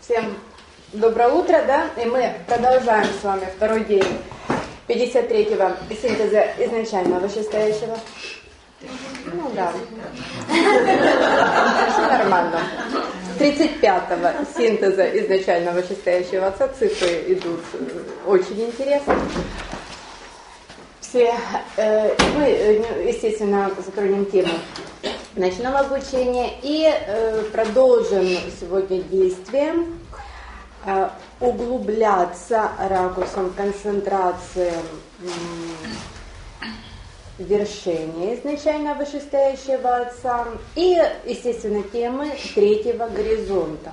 Всем доброе утро, да? И мы продолжаем с вами второй день 53-го синтеза изначального вышестоящего. Ну да. Все нормально. 35-го синтеза изначального вышестоящего отца. Цифры идут очень интересно. Мы, естественно, затронем тему ночного обучения и продолжим сегодня действие, углубляться ракурсом концентрации вершения изначально вышестоящего отца и, естественно, темы третьего горизонта.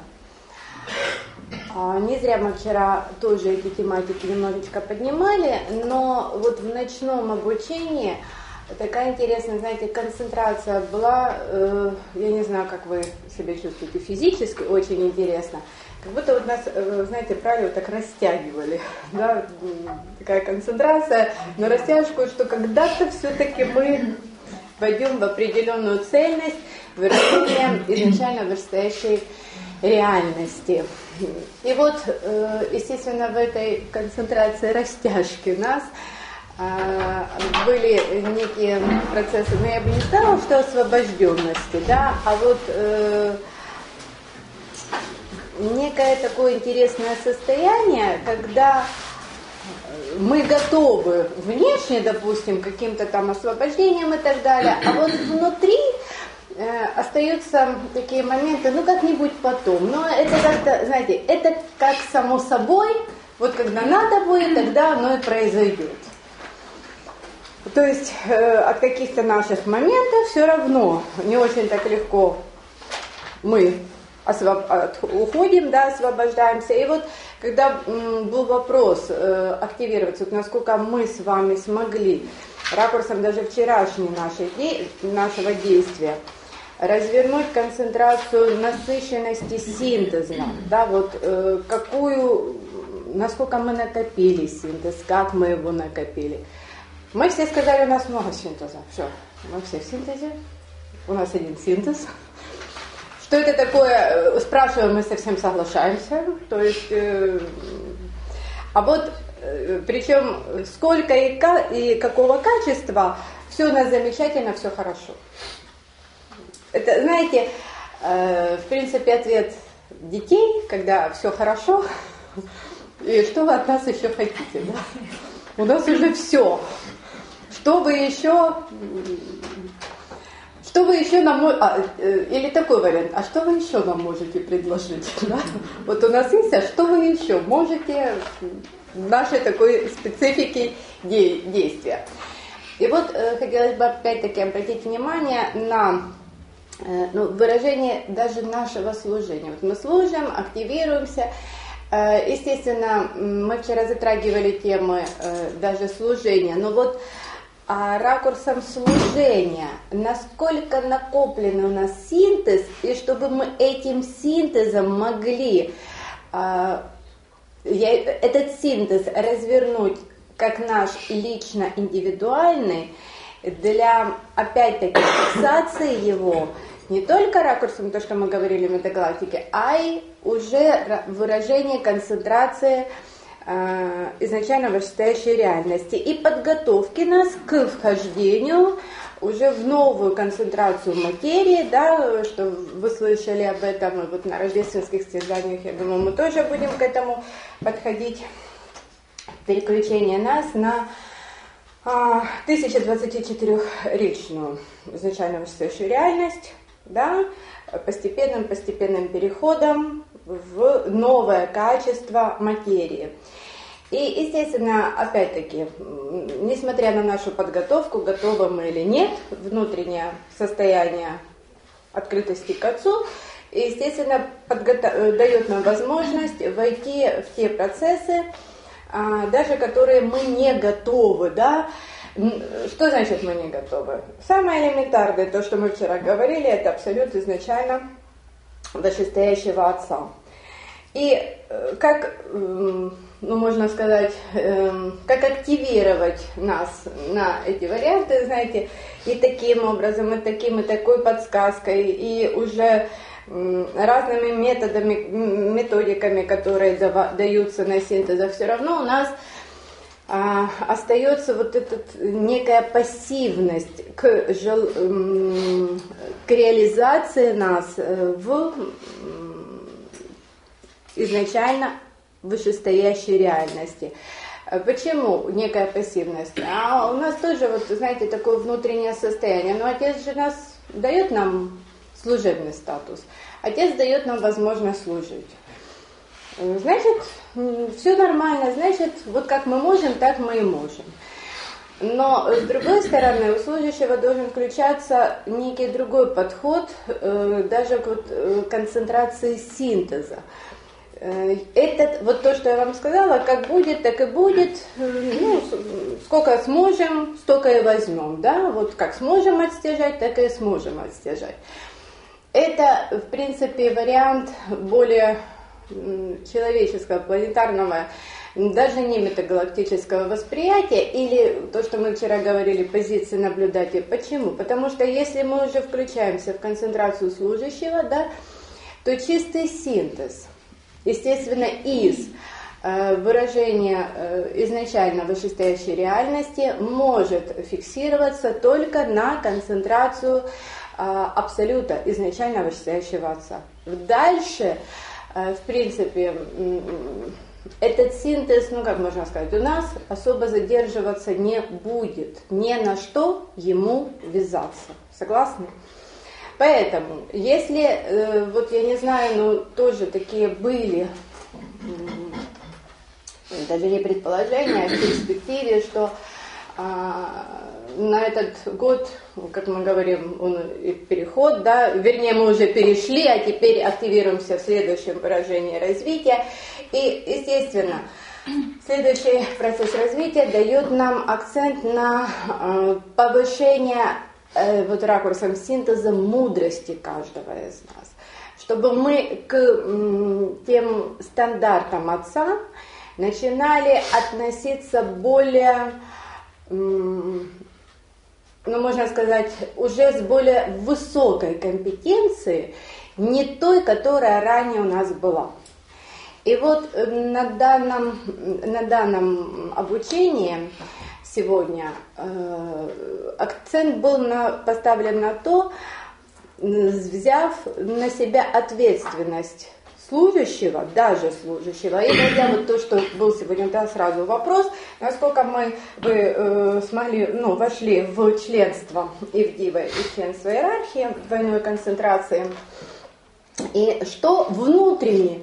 Не зря мы вчера тоже эти тематики немножечко поднимали, но вот в ночном обучении такая интересная, знаете, концентрация была, я не знаю, как вы себя чувствуете физически, очень интересно. Как будто вот нас, знаете, правильно так растягивали, да, такая концентрация на растяжку, что когда-то все-таки мы войдем в определенную цельность выражения изначально вышестоящей реальности. И вот, естественно, в этой концентрации растяжки нас были некие процессы, но я бы не сказала, что освобожденности, да, а вот некое такое интересное состояние, когда мы готовы внешне, допустим, каким-то там освобождением и так далее, а вот внутри остаются такие моменты, ну как-нибудь потом, но это как-то, знаете, это как само собой, вот когда надо будет, тогда оно и произойдет. То есть от каких-то наших моментов все равно не очень так легко мы уходим, да, освобождаемся. И вот когда был вопрос активироваться, вот насколько мы с вами смогли ракурсом даже вчерашнего нашего действия развернуть концентрацию насыщенности синтеза, да, вот насколько мы накопили синтез, как мы его накопили. Мы все сказали, у нас много синтеза. Все, мы все в синтезе. У нас один синтез. Что это такое? Спрашиваем, мы совсем соглашаемся. То есть, а вот причем сколько и какого качества, все у нас замечательно, все хорошо. Это, знаете, в принципе, ответ детей, когда все хорошо, и что вы от нас еще хотите, да? У нас уже все. Что вы еще нам или такой вариант, а что вы еще нам можете предложить? Да? Вот у нас есть, а что вы еще можете в нашей такой специфике действия? И вот хотелось бы опять-таки обратить внимание на выражение даже нашего служения. Вот мы служим, активируемся. Естественно, мы вчера затрагивали темы даже служения, но вот ракурсом служения, насколько накоплен у нас синтез, и чтобы мы этим синтезом могли этот синтез развернуть как наш лично индивидуальный, для, опять-таки, фиксации его, не только ракурсом, то, что мы говорили в метагалактике, а и уже выражение концентрации изначально вышестоящей реальности и подготовки нас к вхождению уже в новую концентрацию материи, да, что вы слышали об этом вот на рождественских стяжаниях, я думаю, мы тоже будем к этому подходить. Переключение нас на 1024-речную изначально вышестоящую реальность, да, постепенным переходом в новое качество материи. И, естественно, опять-таки, несмотря на нашу подготовку, готовы мы или нет, внутреннее состояние открытости к Отцу, естественно, дает нам возможность войти в те процессы, даже которые мы не готовы, да. Что значит мы не готовы? Самое элементарное, то, что мы вчера говорили, это абсолют изначально вышестоящего Отца. И как, можно сказать, как активировать нас на эти варианты, знаете, и таким образом, и такой подсказкой, и уже разными методиками, которые даются на синтезах, все равно у нас остается вот эта некая пассивность к реализации нас в изначально вышестоящей реальности. Почему некая пассивность? А у нас тоже, вот, знаете, такое внутреннее состояние. Но Отец же нас дает нам служебный статус. Отец дает нам возможность служить. Значит, все нормально, значит, вот как мы можем, так мы и можем. Но, с другой стороны, у служащего должен включаться некий другой подход, даже к концентрации синтеза. Это, вот то, что я вам сказала, как будет, так и будет, ну, сколько сможем, столько и возьмем, да, вот как сможем отстяжать, так и сможем отстяжать. Это, в принципе, вариант более человеческого, планетарного, даже не метагалактического восприятия, или то, что мы вчера говорили, позиции наблюдателя. Почему? Потому что если мы уже включаемся в концентрацию служащего, да, то чистый синтез, естественно, из выражения изначально вышестоящей реальности может фиксироваться только на концентрацию абсолюта, изначально вышестоящего Отца. Дальше, в принципе, этот синтез, ну как можно сказать, у нас особо задерживаться не будет, ни на что ему вязаться. Согласны? Поэтому, если, вот я не знаю, но тоже такие были, даже не предположения, а в перспективе, что на этот год, как мы говорим, он переход, да, вернее, мы уже перешли, а теперь активируемся в следующем выражении развития. И, естественно, следующий процесс развития дает нам акцент на повышение вот ракурсом синтеза мудрости каждого из нас, чтобы мы к тем стандартам Отца начинали относиться более, ну, можно сказать, уже с более высокой компетенцией, не той, которая ранее у нас была. И вот на данном обучении сегодня акцент был поставлен на то, взяв на себя ответственность служащего, даже служащего, и найдя вот то, что был сегодня, да, сразу вопрос, насколько вы смогли, ну, вошли в членство Ивдива и членство иерархии, двойной концентрации, и что внутренне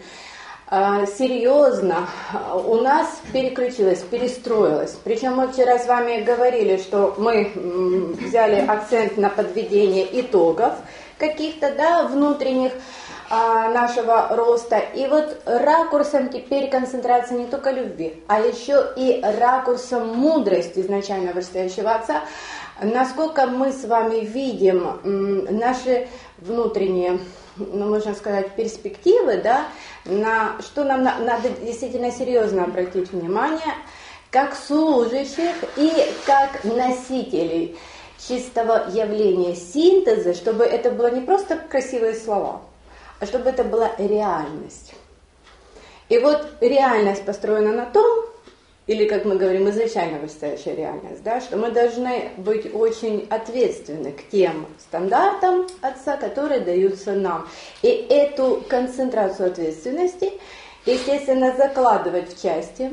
серьезно у нас переключилось, перестроилось. Причем мы вчера с вами говорили, что мы взяли акцент на подведение итогов каких-то, да, внутренних нашего роста. И вот ракурсом теперь концентрация не только любви, а еще и ракурсом мудрости изначально вышестоящего Отца, насколько мы с вами видим наши внутренние, ну, можно сказать, перспективы, да, на что нам надо действительно серьезно обратить внимание, как служащих и как носителей чистого явления синтеза, чтобы это было не просто красивые слова, а чтобы это была реальность. И вот реальность построена на том, или, как мы говорим, изначально вышестоящая реальность, да, что мы должны быть очень ответственны к тем стандартам Отца, которые даются нам. И эту концентрацию ответственности, естественно, закладывать в части,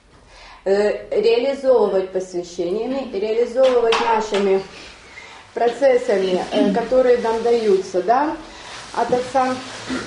реализовывать посвящениями, реализовывать нашими процессами, которые нам даются, да, от Отца,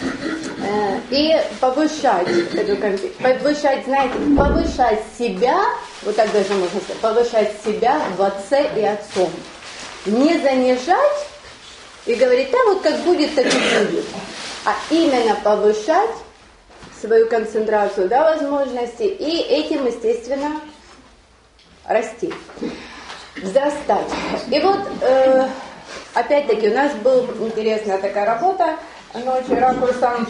и повышать эту повышать, знаете, повышать себя, вот так даже можно сказать, повышать себя в Отце и Отцом. Не занижать и говорить, да, вот как будет, так и будет, а именно повышать свою концентрацию, да, возможности, и этим, естественно, расти, взрастать. И вот, опять-таки, у нас была интересная такая работа ночью ракурсом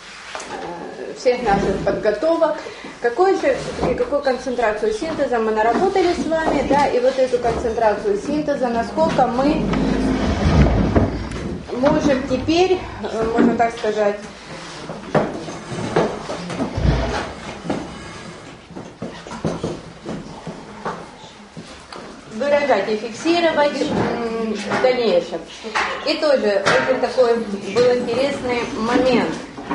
всех наших подготовок. Какую концентрацию синтеза мы наработали с вами, да, и вот эту концентрацию синтеза, насколько мы можем теперь, можно так сказать, выражать и фиксировать в дальнейшем. И тоже очень такой был интересный момент,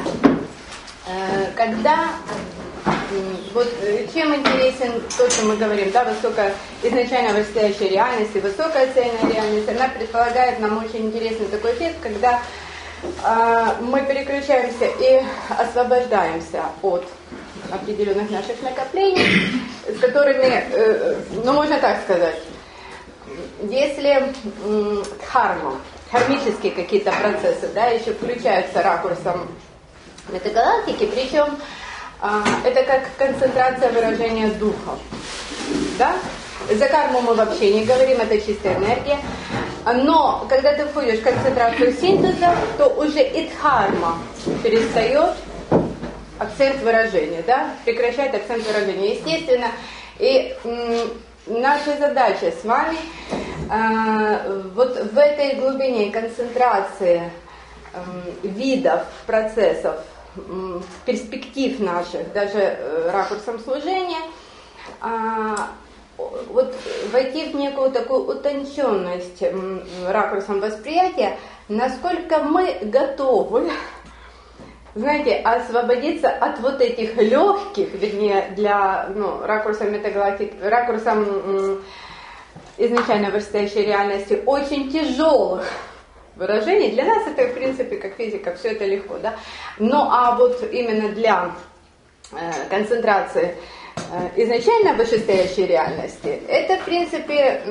когда вот чем интересен то, что мы говорим, да, изначально вышестоящая реальность и высокая цельная реальность, она предполагает нам очень интересный такой эффект, когда мы переключаемся и освобождаемся от определенных наших накоплений, с которыми, ну можно так сказать, если кармические какие-то процессы, да, еще включаются ракурсом метагалактики, причем это как концентрация выражения духа, да? За карму мы вообще не говорим, это чистая энергия. Но когда ты входишь в концентрацию синтеза, то уже и дхарма перестает акцент выражения, да? Прекращает акцент выражения. Естественно, и наша задача с вами вот в этой глубине концентрации видов, процессов, перспектив наших, даже ракурсом служения, вот войти в некую такую утонченность ракурсом восприятия, насколько мы готовы, знаете, освободиться от вот этих легких, вернее, для ракурсом метагалактики, ракурсом изначально вышестоящей реальности, очень тяжелых выражений. Для нас это, в принципе, как физика, все это легко, да? А вот именно для концентрации изначально вышестоящей реальности, это, в принципе,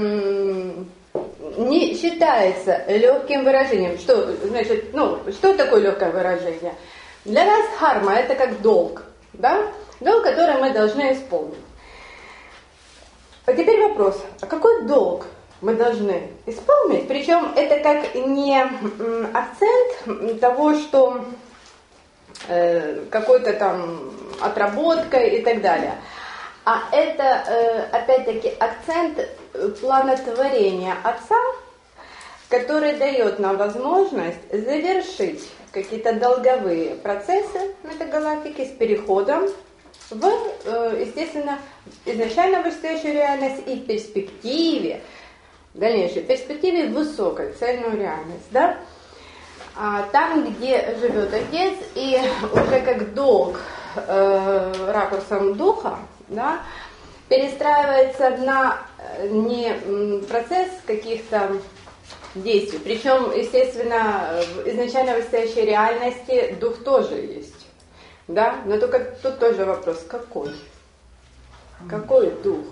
не считается легким выражением. Что значит, что такое легкое выражение? Для нас харма это как долг, да? Долг, который мы должны исполнить. А теперь вопрос, а какой долг мы должны исполнить? Причем это как не акцент того, что какой-то там отработка и так далее. А это, опять-таки, акцент планотворения Отца, который дает нам возможность завершить какие-то долговые процессы метагалактики с переходом в, естественно, изначально вышестоящую реальность и в перспективе, в дальнейшей перспективе высокой цельную реальность, да? Там, где живет Отец, и уже как долг ракурсом духа, да, перестраивается на не процесс каких-то действий. Причем, естественно, в изначально вышестоящей реальности дух тоже есть. Да? Но только тут тоже вопрос, какой? Какой дух?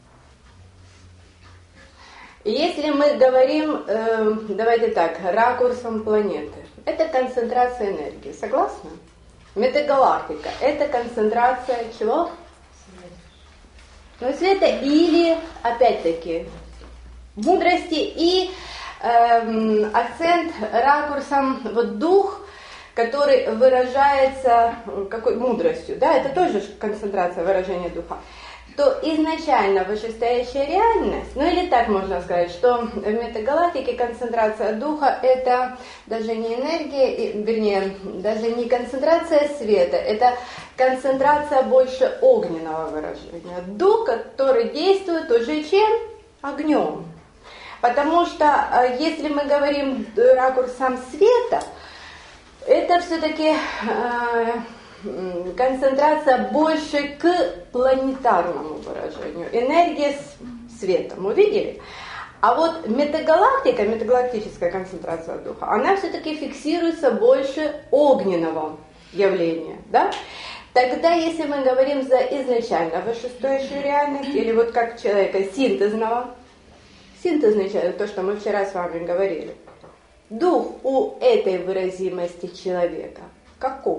И если мы говорим, давайте так, ракурсом планеты, это концентрация энергии, согласны? Метагалактика – это концентрация чего? Света или, опять-таки, мудрости и акцент ракурсом вот дух, который выражается какой мудростью, да, это тоже концентрация выражения духа, то изначально вышестоящая реальность, или так можно сказать, что в метагалактике концентрация духа это даже не энергия, вернее, даже не концентрация света, это концентрация больше огненного выражения. Дух, который действует уже чем? Огнем. Потому что если мы говорим ракурсом света, это все-таки концентрация больше к планетарному выражению. Энергия с светом. Увидели? А вот метагалактика, метагалактическая концентрация духа, она все-таки фиксируется больше огненного явления. Да? Тогда, если мы говорим за изначально вышестоящую реальность, или вот как человека синтезного, синтезный человек, то, что мы вчера с вами говорили, дух у этой выразимости человека каков?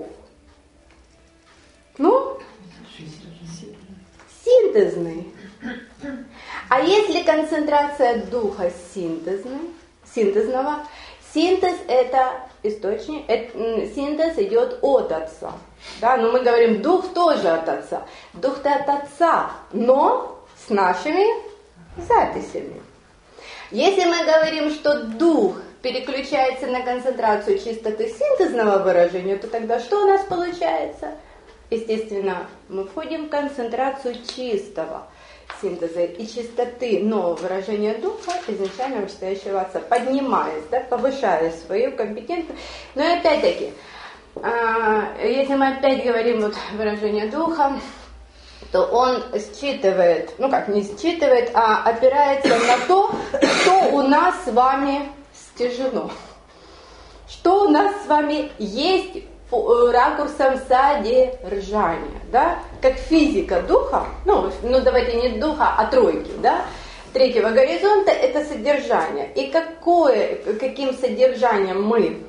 Синтезный. А если концентрация духа синтезного, синтез это источник, синтез идет от Отца. Да? Но мы говорим, дух тоже от Отца. Дух-то от Отца, но с нашими записями. Если мы говорим, что дух переключается на концентрацию чистоты синтезного выражения, то тогда что у нас получается? Естественно, мы входим в концентрацию чистого синтеза и чистоты нового выражения духа, изначально вышестоящего Отца, поднимаясь, да, повышая свою компетентность. Но и опять-таки, если мы опять говорим вот выражение духа, то он считывает, ну как не считывает, а опирается на то, что у нас с вами стяжено, что у нас с вами есть ракурсом содержания, да, как физика духа, ну давайте не духа, а тройки, да, третьего горизонта это содержание. И каким содержанием мы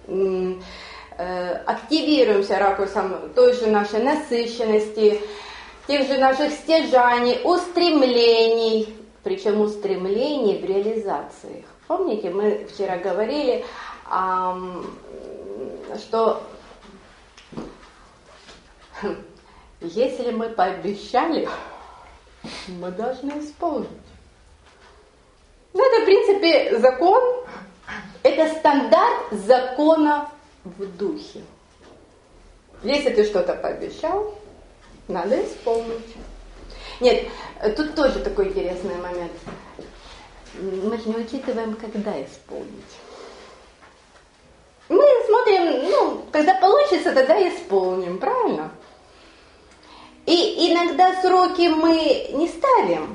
активируемся ракурсом той же нашей насыщенности, тех же наших стяжаний, устремлений, причем устремлений в реализации. Помните, мы вчера говорили, что если мы пообещали, мы должны исполнить. Ну, это, в принципе, закон, это стандарт закона в духе. Если ты что-то пообещал, надо исполнить. Нет, тут тоже такой интересный момент. Мы же не учитываем, когда исполнить. Мы смотрим, когда получится, тогда исполним, правильно? И иногда сроки мы не ставим,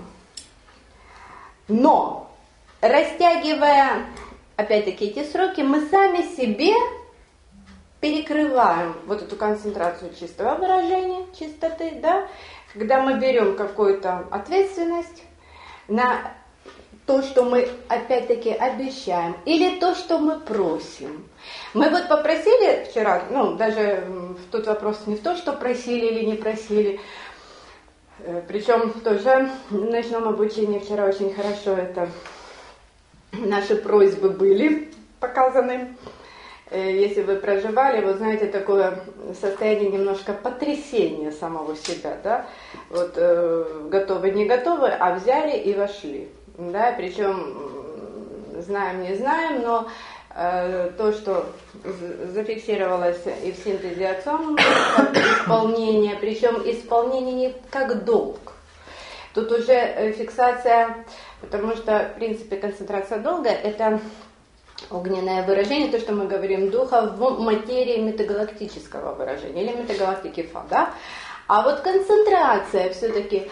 но растягивая, опять-таки, эти сроки, мы сами себе перекрываем вот эту концентрацию чистого выражения, чистоты, да, когда мы берем какую-то ответственность на то, что мы опять-таки обещаем, или то, что мы просим. Мы вот попросили вчера, даже тут вопрос не в том, что просили или не просили, причем тоже в ночном обучении вчера очень хорошо это наши просьбы были показаны. Если вы проживали, вы знаете, такое состояние немножко потрясения самого себя, да, вот готовы, не готовы, а взяли и вошли, да, причем знаем, не знаем, но то, что зафиксировалось и в синтезе Отцом, как исполнение, причем исполнение не как долг, тут уже фиксация, потому что, в принципе, концентрация долга – это огненное выражение, то, что мы говорим, духа в материи метагалактического выражения, или метагалактики Фа, да? А вот концентрация все-таки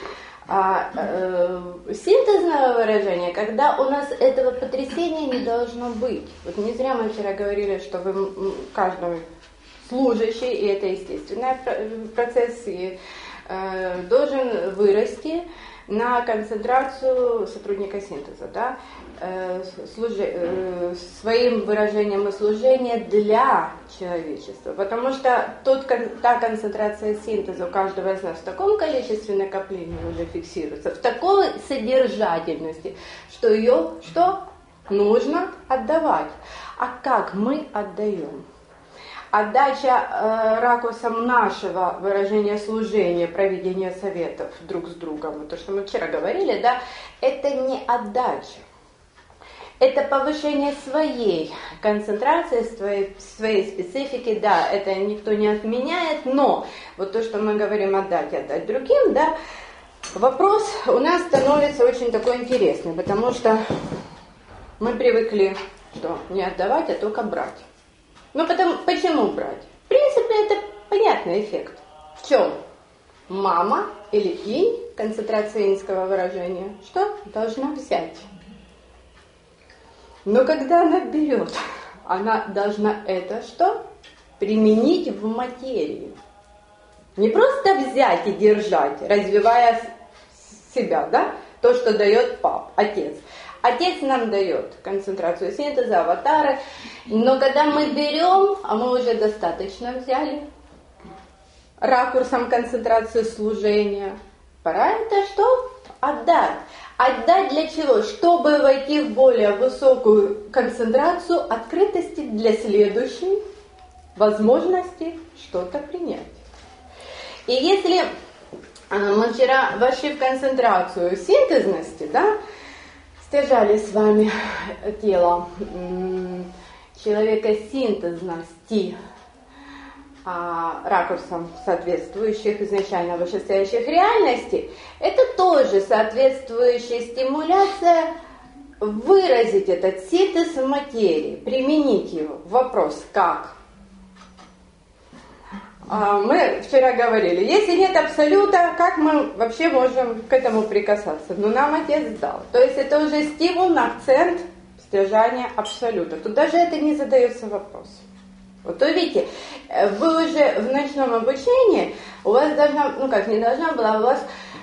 синтезного выражения, когда у нас этого потрясения не должно быть. Вот не зря мы вчера говорили, что каждый служащий, и это естественный процесс, и должен вырасти на концентрацию сотрудника синтеза, да, своим выражением и служения для человечества. Потому что та концентрация синтеза у каждого из нас в таком количестве накоплений уже фиксируется, в такой содержательности, что ее нужно отдавать. А как мы отдаем? Отдача ракурсом нашего выражения служения, проведения советов друг с другом, вот то, что мы вчера говорили, да, это не отдача. Это повышение своей концентрации, своей специфики, да, это никто не отменяет, но вот то, что мы говорим отдать другим, да, вопрос у нас становится очень такой интересный, потому что мы привыкли, что не отдавать, а только брать. Почему брать? В принципе, это понятный эффект. В чем? Мама или инь, концентрация иньского выражения, что должна взять. Но когда она берет, она должна это что? Применить в материи. Не просто взять и держать, развивая себя, да? То, что дает отец. Отец нам дает концентрацию синтеза, аватары, но когда мы берем, а мы уже достаточно взяли, ракурсом концентрации служения, пора это что? Отдать. Отдать для чего? Чтобы войти в более высокую концентрацию открытости для следующей возможности что-то принять. И если мы вчера вошли в концентрацию синтезности, да, с стяжали с вами тело человека синтезности ракурсом соответствующих изначально вышестоящих реальностей, это тоже соответствующая стимуляция выразить этот синтез в материи, применить его. Вопрос, как? Мы вчера говорили, если нет абсолюта, как мы вообще можем к этому прикасаться? Но нам Отец дал. То есть это уже стимул на акцент стяжания абсолюта. Тут даже это не задается вопрос. Вот увидите, вы уже в ночном обучении, у вас должна, не должна была, у вас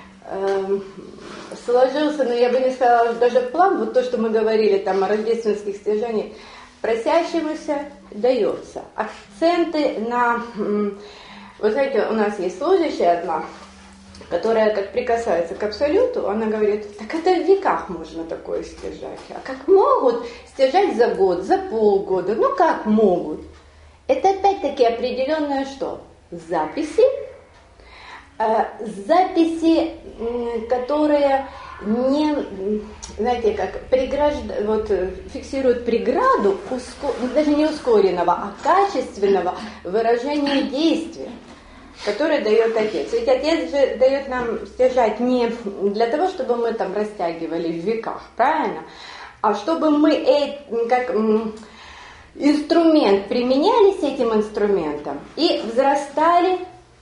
сложился, я бы не сказала, даже план, вот то, что мы говорили там о рождественских стяжаниях, просящемуся дается. Акценты на... Вы знаете, у нас есть служащая одна, которая как прикасается к абсолюту, она говорит, так это в веках можно такое стяжать. А как могут стяжать за год, за полгода? Ну как могут? Это опять-таки определенное что? Записи, которые не, знаете, как фиксируют преграду даже не ускоренного, а качественного выражения действия, которое дает Отец. Ведь Отец же дает нам стяжать не для того, чтобы мы там растягивали в веках, правильно? А чтобы мы как инструмент применялись этим инструментом и взрастали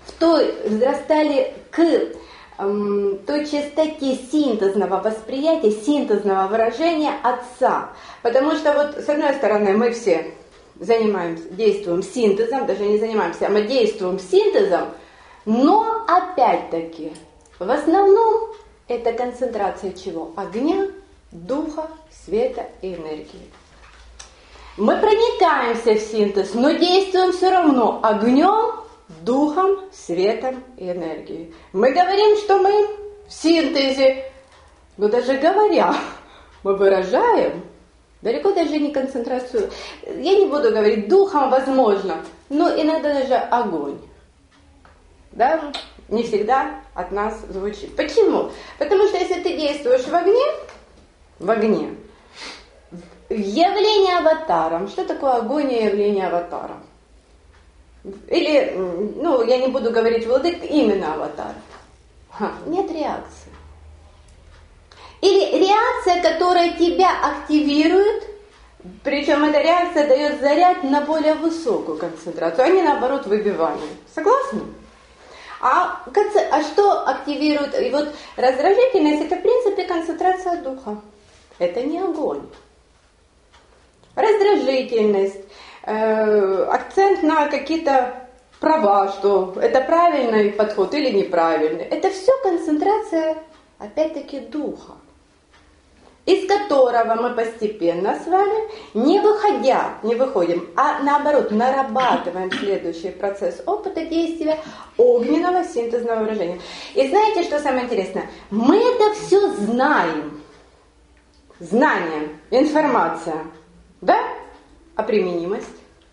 к той частоте синтезного восприятия, синтезного выражения Отца. Потому что вот с одной стороны мы все действуем синтезом, даже не занимаемся, а мы действуем синтезом, но опять-таки в основном это концентрация чего? Огня, духа, света и энергии. Мы проникаемся в синтез, но действуем все равно огнем, духом, светом и энергией. Мы говорим, что мы в синтезе, но даже говоря, мы выражаем далеко даже не концентрацию. Я не буду говорить духом, возможно, но иногда даже огонь. Да? Не всегда от нас звучит. Почему? Потому что если ты действуешь в огне, явление аватаром. Что такое огонь и явление аватаром? Или, я не буду говорить владык, именно аватар. Нет реакции. Или реакция, которая тебя активирует, причем эта реакция дает заряд на более высокую концентрацию, а не наоборот выбивание. Согласны? А что активирует? И вот раздражительность – это в принципе концентрация духа. Это не огонь. Раздражительность, акцент на какие-то права, что это правильный подход или неправильный. Это все концентрация, опять-таки, духа, из которого мы постепенно с вами, не выходим, а наоборот, нарабатываем следующий процесс опыта действия огненного синтезного выражения. И знаете, что самое интересное? Мы это все знаем. Знание, информация. Да? А применимость?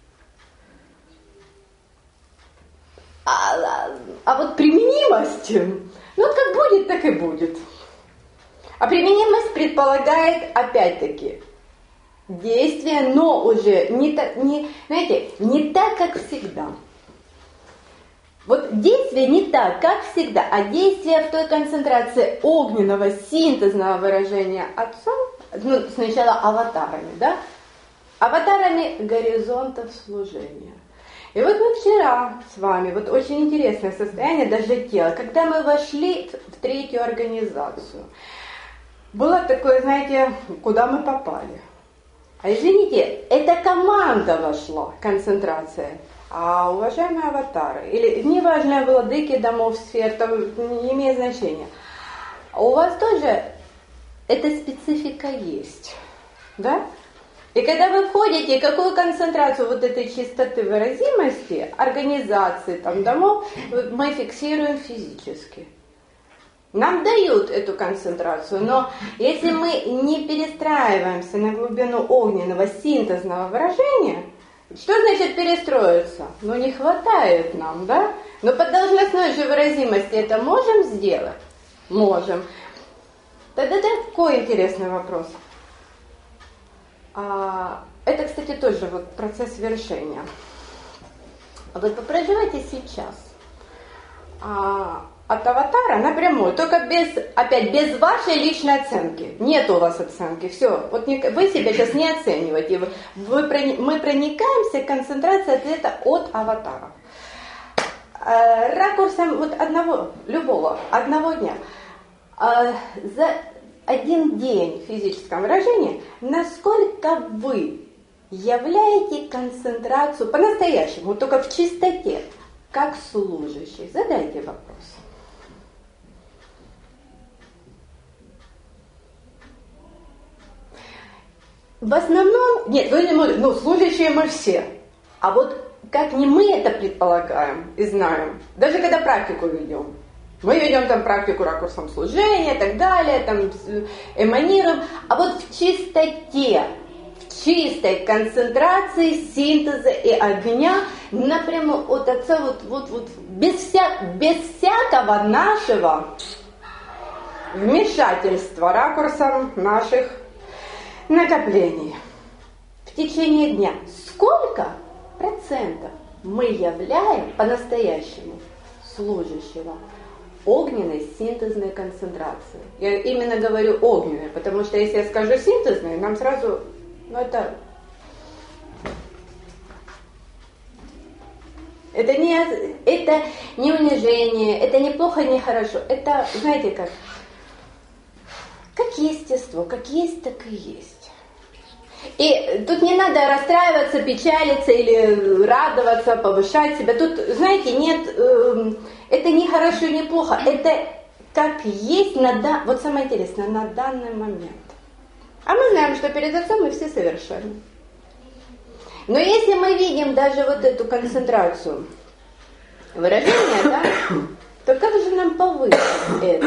А вот применимость, как будет, так и будет. А применимость предполагает, опять-таки, действие, но уже не так, как всегда. Вот действие не так, как всегда, а действие в той концентрации огненного синтезного выражения Отцом, сначала аватарами, да? Аватарами горизонтов служения. И вот мы вчера с вами, вот очень интересное состояние даже тела, когда мы вошли в третью организацию. Было такое, знаете, куда мы попали. А извините, эта команда вошла, концентрация. А уважаемые аватары, или неважно, владыки домов, сфер, там не имеет значения. У вас тоже эта специфика есть, да? И когда вы входите, какую концентрацию вот этой чистоты выразимости, организации там, домов, мы фиксируем физически. Нам дают эту концентрацию, но если мы не перестраиваемся на глубину огненного синтезного выражения, что значит перестроиться? Не хватает нам, да? Но по должностной же выразимости это можем сделать? Можем. Тогда такой интересный вопрос. Это, кстати, тоже вот процесс вершения. Вот попроживайте сейчас от аватара напрямую, только без вашей личной оценки. Нет у вас оценки, все. Вот вы себя сейчас не оцениваете. Мы проникаемся к концентрации ответа от аватара. Ракурсом вот одного дня. За один день в физическом выражении, насколько вы являете концентрацию по-настоящему, только в чистоте, как служащий? Задайте вопрос. В основном, нет, вы не можете, служащие мы все. А вот как не мы это предполагаем и знаем, даже когда практику ведем. Мы ведем там практику ракурсом служения и так далее, там эманируем. А вот в чистоте, в чистой концентрации синтеза и огня напрямую от Отца, без всякого нашего вмешательства ракурсом наших накоплений. В течение дня сколько процентов мы являем по-настоящему служащего огненной синтезной концентрации? Я именно говорю огненной, потому что если я скажу синтезной, нам сразу, это не унижение, это не плохо, не хорошо. Это, знаете, как естество, как есть, так и есть. И тут не надо расстраиваться, печалиться или радоваться, повышать себя. Тут, знаете, нет, это не хорошо, не плохо. Это как есть, вот самое интересное, на данный момент. А мы знаем, что перед Отцом мы все совершенны. Но если мы видим даже вот эту концентрацию выражения, да, то как же нам повысить это?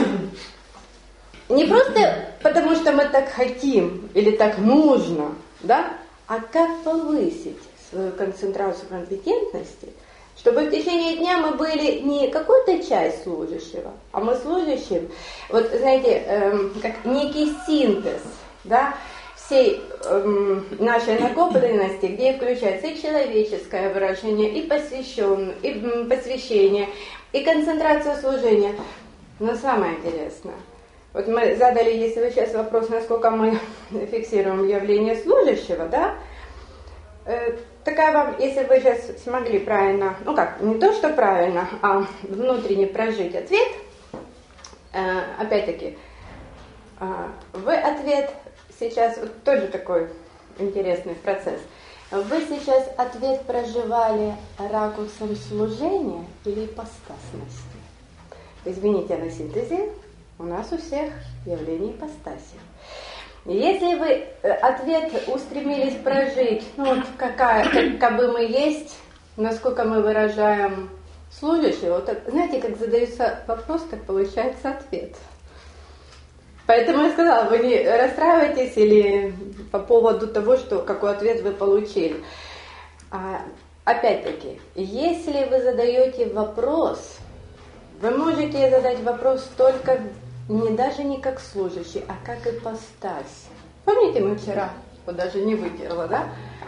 Не просто потому, что мы так хотим или так нужно, да, а как повысить свою концентрацию компетентности, чтобы в течение дня мы были не какой-то часть служащего, а мы служащим, вот знаете, как некий синтез, да, всей нашей накопленности, где включается и человеческое выражение, и посвящение, и концентрация служения. Но самое интересное, вот мы задали, если вы сейчас вопрос, насколько мы фиксируем явление служащего, да, такая вам, если вы сейчас смогли правильно, не то что правильно, а внутренне прожить ответ, опять-таки, вы ответ сейчас, вот тоже такой интересный процесс, вы сейчас ответ проживали ракурсом служения или ипостасности? Извините, на синтезе у нас у всех явление ипостаси. Если вы ответ устремились прожить, каковы мы есть, насколько мы выражаем служащего, вот, знаете, как задается вопрос, так получается ответ. Поэтому я сказала, вы не расстраивайтесь или по поводу того, какой ответ вы получили. Опять-таки, если вы задаете вопрос, вы можете задать вопрос только даже не как служащий, а как ипостась. Помните, мы вчера, даже не вытерла, да?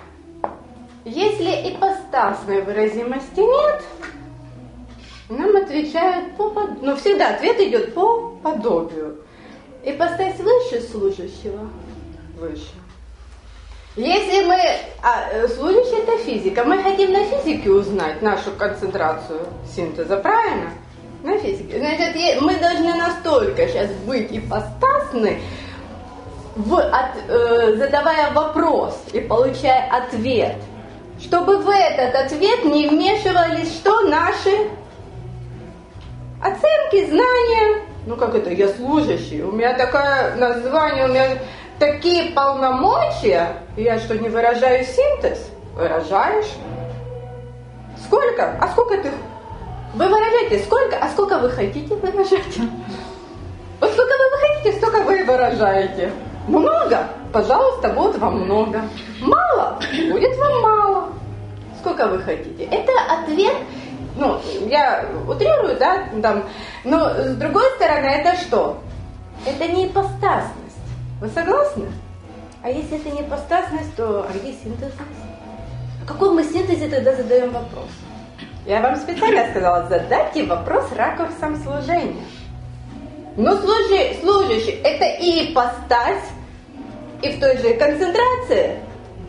Если ипостасной выразимости нет, нам отвечают всегда ответ идет по подобию. Ипостась выше служащего? Выше. Если мы... служащий это физика. Мы хотим на физике узнать нашу концентрацию синтеза, правильно? На физике. Значит, мы должны настолько сейчас быть ипостасны, задавая вопрос и получая ответ, чтобы в этот ответ не вмешивались наши оценки, знания. Я служащий, у меня такое название, у меня такие полномочия. Я что, не выражаю синтез? Выражаешь. Сколько? А сколько ты... Вы выражаете сколько, а сколько вы хотите выражать? Вот сколько вы хотите, столько вы выражаете. Много? Пожалуйста, вот вам много. Мало? Будет вам мало. Сколько вы хотите? Это ответ, я утрирую, да, но с другой стороны, это что? Это не ипостасность. Вы согласны? А если это не ипостасность, то а где синтезность? О каком мы синтезе тогда задаем вопрос? Я вам специально сказала, задайте вопрос ракурсом служения. Но служащий это и ипостась, и в той же концентрации.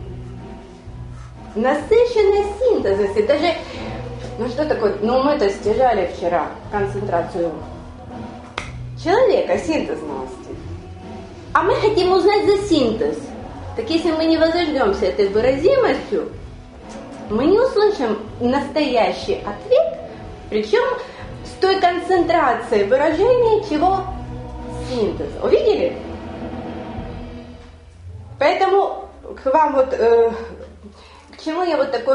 Насыщенность синтезности. Даже, что такое? Мы-то стяжали вчера концентрацию человека, синтезности. А мы хотим узнать за синтез. Так если мы не возождемся этой выразимостью, мы не услышим настоящий ответ, причем с той концентрацией выражения, чего синтез. Увидели? Поэтому к вам к чему я такой,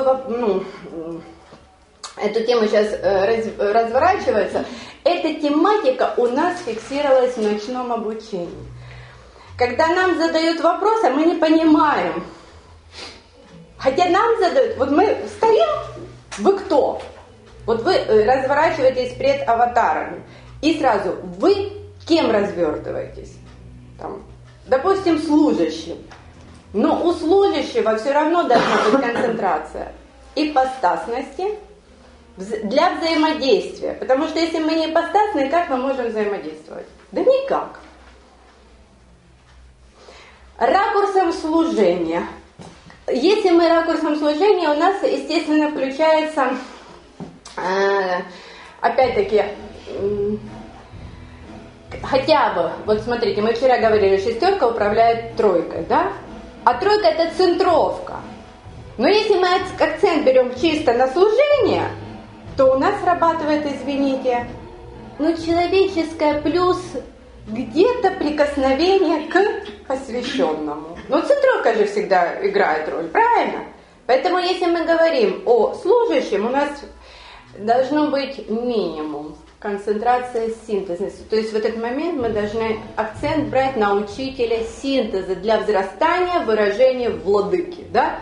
эту тему сейчас разворачивается. Эта тематика у нас фиксировалась в ночном обучении. Когда нам задают вопрос, а мы не понимаем. Хотя нам задают, мы стоим, вы кто? Вы разворачиваетесь пред аватарами. И сразу, вы кем развертываетесь? Допустим, служащим. Но у служащего все равно должна быть концентрация ипостасности для взаимодействия. Потому что если мы не ипостасны, как мы можем взаимодействовать? Да никак. Ракурсом служения. Если мы ракурсом служения, у нас, естественно, включается, опять-таки, хотя бы, смотрите, мы вчера говорили, шестерка управляет тройкой, да? А тройка это центровка. Но если мы акцент берем чисто на служение, то у нас срабатывает, извините, человеческое плюс где-то прикосновение к посвященному. Центровка же всегда играет роль, правильно? Поэтому если мы говорим о служащем, у нас должно быть минимум концентрация синтезности. То есть в этот момент мы должны акцент брать на учителя синтеза для взрастания выражения владыки, да?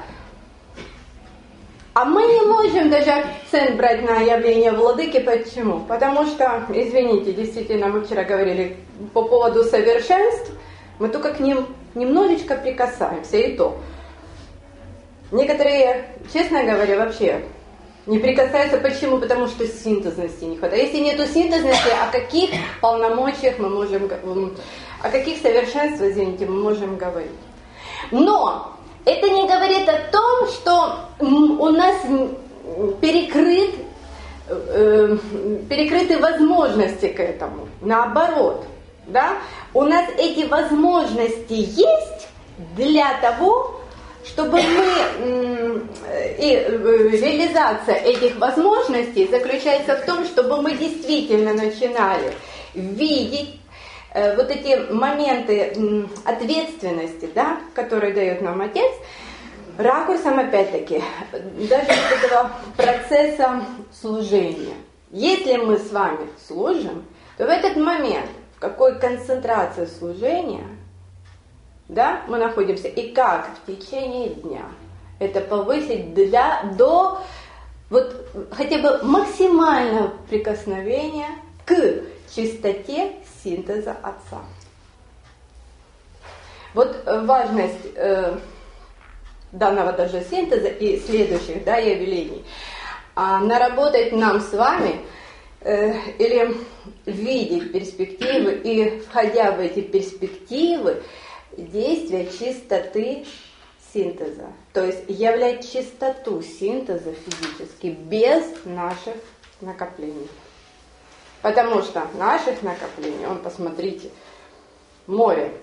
А мы не можем даже акцент брать на явление владыки. Почему? Потому что, извините, действительно, мы вчера говорили по поводу совершенств, мы только к ним немножечко прикасаемся, и то. Некоторые, честно говоря, вообще не прикасаются. Почему? Потому что синтезности не хватает. Если нету синтезности, о каких полномочиях мы можем, о каких совершенствах, извините, мы можем говорить? Но это не говорит о том, что у нас перекрыты возможности к этому. Наоборот, да? У нас эти возможности есть для того, чтобы реализация этих возможностей заключается в том, чтобы мы действительно начинали видеть эти моменты ответственности, да, которые дает нам Отец, ракурсом, опять-таки, даже этого процесса служения. Если мы с вами служим, то в этот момент, в какой концентрации служения, да, мы находимся, и как в течение дня это повысить до хотя бы максимального прикосновения к чистоте синтеза Отца. Важность данного даже синтеза и следующих, да, явлений наработать нам с вами или видеть перспективы и, входя в эти перспективы, действия чистоты синтеза. То есть являть чистоту синтеза физически без наших накоплений. Потому что наших накоплений, посмотрите, море.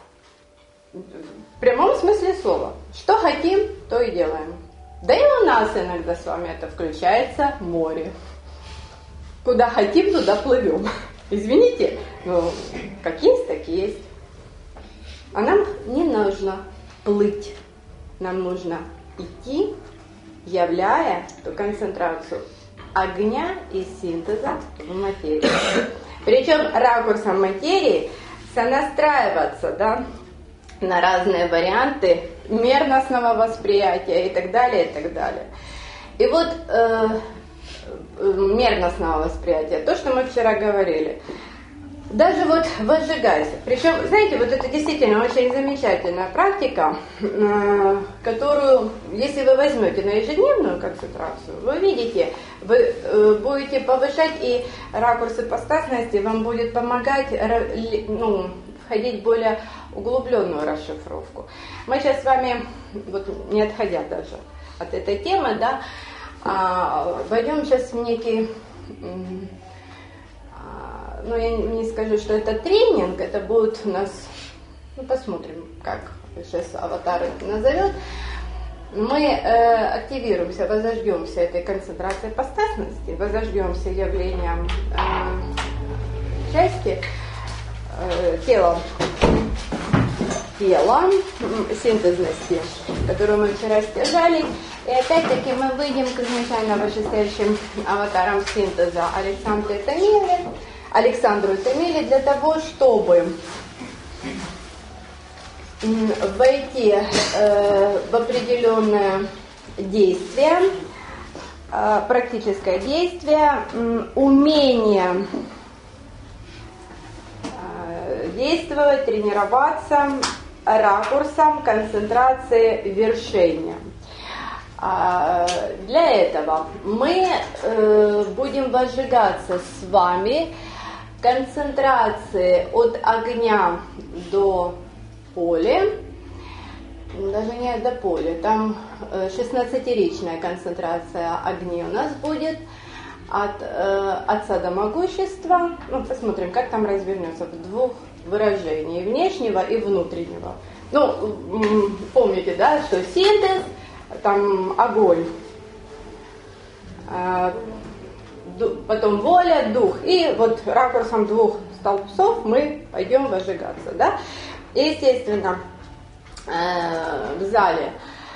В прямом смысле слова. Что хотим, то и делаем. Да и у нас иногда с вами это включается море. Куда хотим, туда плывем. Извините, но как есть, так и есть. А нам не нужно плыть. Нам нужно идти, являя ту концентрацию огня и синтеза в материи. Причем ракурсом материи сонастраиваться, да, на разные варианты мерностного восприятия и так далее, и так далее. И мерностного восприятия, то, что мы вчера говорили. Даже вот возжигать. Причем, знаете, вот это действительно очень замечательная практика, которую, если вы возьмете на ежедневную концентрацию, вы видите, вы будете повышать, и ракурс ипостасности вам будет помогать входить в более углубленную расшифровку. Мы сейчас с вами, вот не отходя даже от этой темы, да, войдем сейчас в некий... я не скажу, что это тренинг, это будет у нас, посмотрим, как сейчас аватар это назовет. Мы активируемся, возождемся этой концентрацией ипостасности, возождемся явлением части тела, синтезности, которую мы вчера стяжали. И опять-таки мы выйдем к изначально вышестоящим аватарам синтеза Александру Томиле для того, чтобы войти в определенное действие, практическое действие, умение действовать, тренироваться ракурсом концентрации вершения. Для этого мы будем возжигаться с вами концентрации от огня до поля, даже не до поля, там 16-ричная концентрация огня у нас будет от Отца до Могущества. Посмотрим, как там развернется в двух выражениях, внешнего и внутреннего. Помните, да, что синтез, там огонь, потом воля, дух. И вот ракурсом двух столбцов мы пойдем возжигаться, да. Естественно, в зале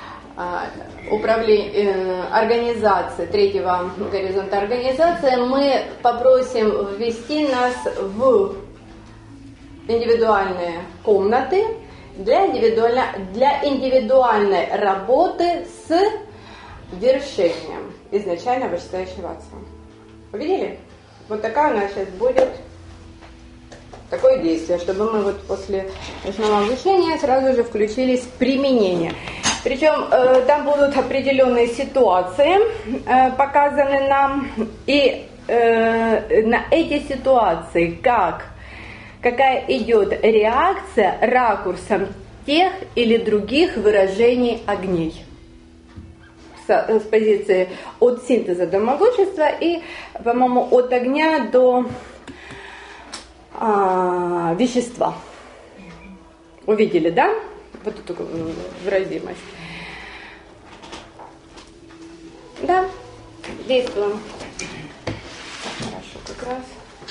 организации, третьего горизонта организации, мы попросим ввести нас в индивидуальные комнаты для индивидуальной работы с вершением изначально вышестоящего Отца. Увидели? Вот такая у нас сейчас будет такое действие, чтобы мы вот после ночного обучения сразу же включились в применение. Причем там будут определенные ситуации показаны нам, и на эти ситуации какая идет реакция ракурсом тех или других выражений огней. С позиции от синтеза до могущества и, по-моему, от огня до вещества. Увидели, да? Вот эту выразимость. Да, действуем. Хорошо, как раз.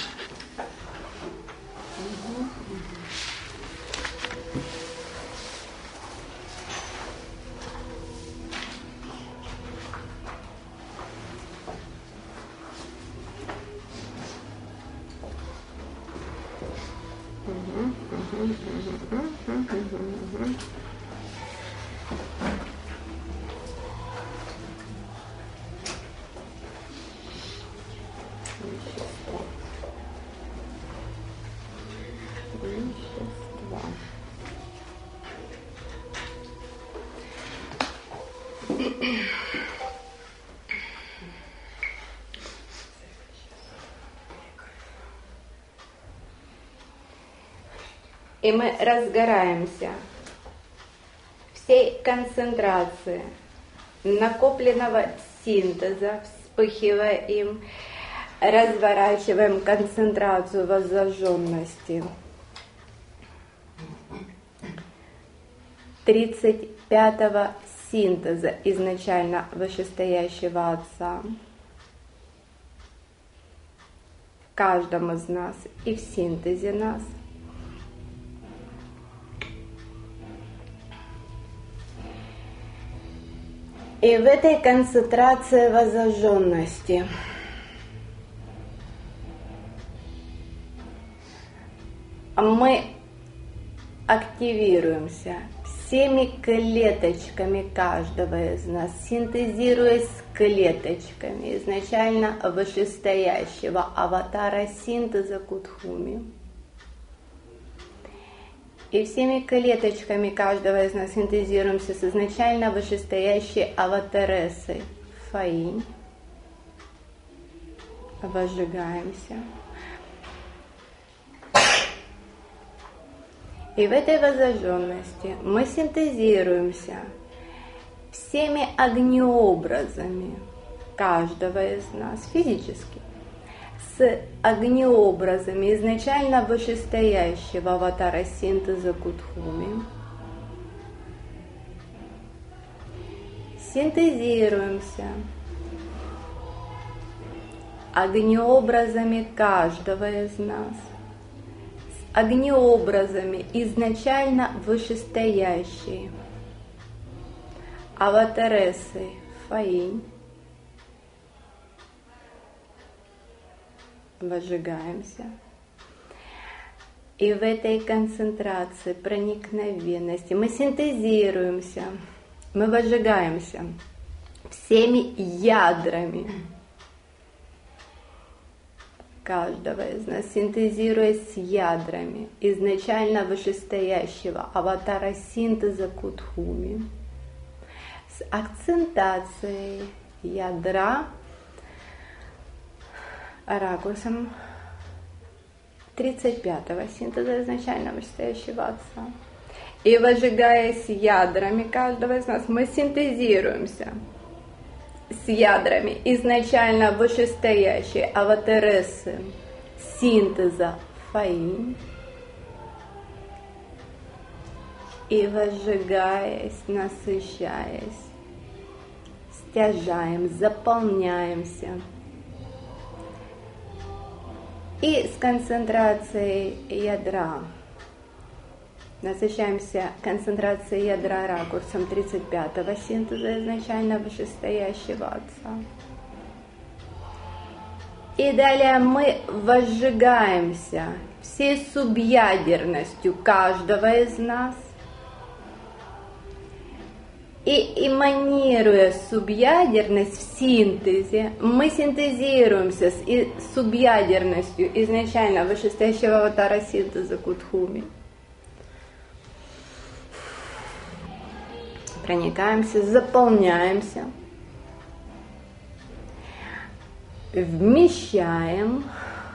И мы разгораемся всей концентрации накопленного синтеза, вспыхивая им, разворачиваем концентрацию воззажженности 35-го синтеза изначально вышестоящего Отца в каждом из нас и в синтезе нас. И в этой концентрации воззажженности мы активируемся всеми клеточками каждого из нас, синтезируясь с клеточками изначально вышестоящего аватара синтеза Кудхуми. И всеми клеточками каждого из нас синтезируемся с изначально вышестоящей аватаресой Фаинь. Возжигаемся. И в этой воззажженности мы синтезируемся всеми огнеобразами каждого из нас физически, с огнеобразами изначально вышестоящего аватара синтеза Кудхуми. Синтезируемся огнеобразами каждого из нас, с огнеобразами изначально вышестоящей аватаресы Фаинь. Возжигаемся. И в этой концентрации, проникновенности мы синтезируемся, мы возжигаемся всеми ядрами каждого из нас, синтезируясь с ядрами изначально вышестоящего аватара синтеза Кудхуми, с акцентацией ядра ракурсом 35-го синтеза изначально вышестоящего Отца. И возжигаясь ядрами каждого из нас, мы синтезируемся с ядрами изначально вышестоящей аватаресы синтеза Фаинь. И возжигаясь, насыщаясь, стяжаем, заполняемся. И с концентрацией ядра насыщаемся концентрацией ядра ракурсом 35-го синтеза изначально вышестоящего Отца. И далее мы возжигаемся всей субъядерностью каждого из нас. И эманируя субъядерность в синтезе, мы синтезируемся с субъядерностью изначально вышестоящего аватара синтеза Кудхуми. Проникаемся, заполняемся, вмещаем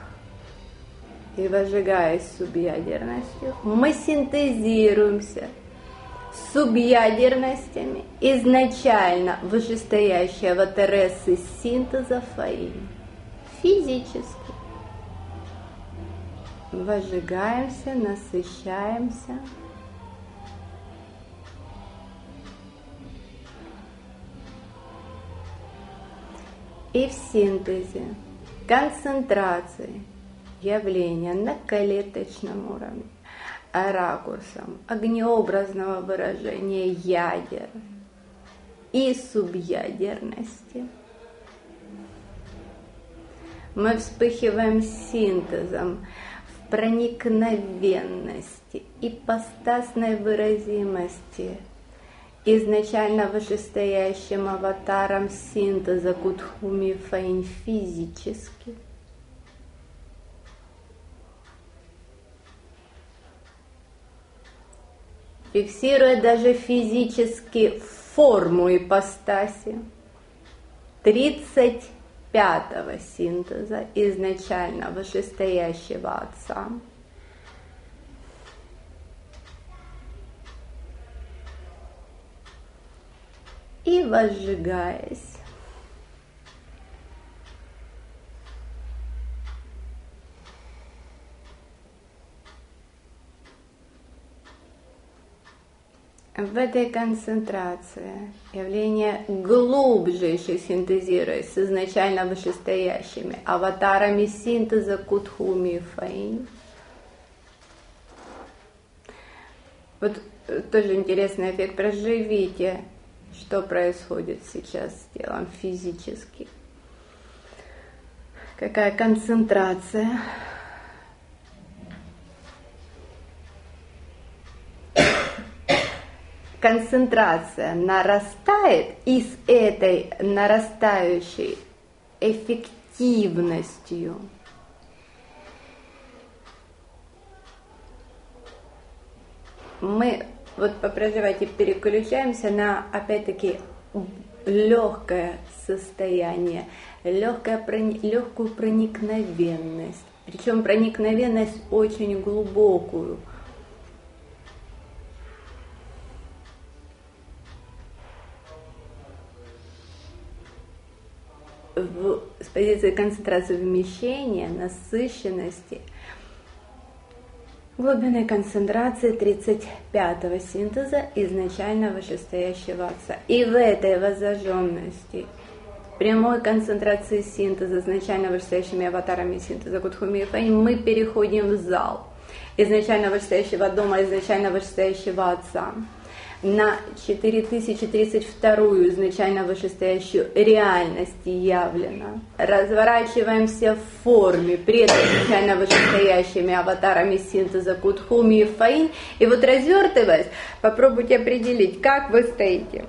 и возжигаясь субъядерностью, мы синтезируемся с субъядерностями изначально вышестоящей аватаресы синтеза Фаинь. Физически. Возжигаемся, насыщаемся. И в синтезе, концентрации явления на клеточном уровне, ракурсом огнеобразного выражения ядер и субъядерности, мы вспыхиваем синтезом в проникновенности, ипостасной выразимости изначально вышестоящим аватаром синтеза Кудхуми Фаинь физически. Фиксируя даже физически форму ипостаси 35-го синтеза изначально вышестоящего Отца. И возжигаясь, в этой концентрации явление глубжайше синтезируясь с изначально вышестоящими аватарами синтеза Кудхуми и Фаинь. Вот тоже интересный эффект. Проживите, что происходит сейчас с телом физически. Какая концентрация. Концентрация нарастает, и с этой нарастающей мы вот попроживайте переключаемся на, опять-таки, легкое состояние, легкую проникновенность. Причем проникновенность очень глубокую. С позиции концентрации вмещения, насыщенности, глубинной концентрации 35-го синтеза изначально вышестоящего Отца. И в этой воззаженности, прямой концентрации синтеза изначально вышестоящими аватарами синтеза Кудхуми и Фэнь, мы переходим в зал изначально вышестоящего дома, изначально вышестоящего Отца, на 4032-ю изначально вышестоящую реальность явлено. Разворачиваемся в форме пред изначально вышестоящими аватарами синтеза Кудхуми и Фэнь. И вот развертываясь, попробуйте определить, как вы стоите.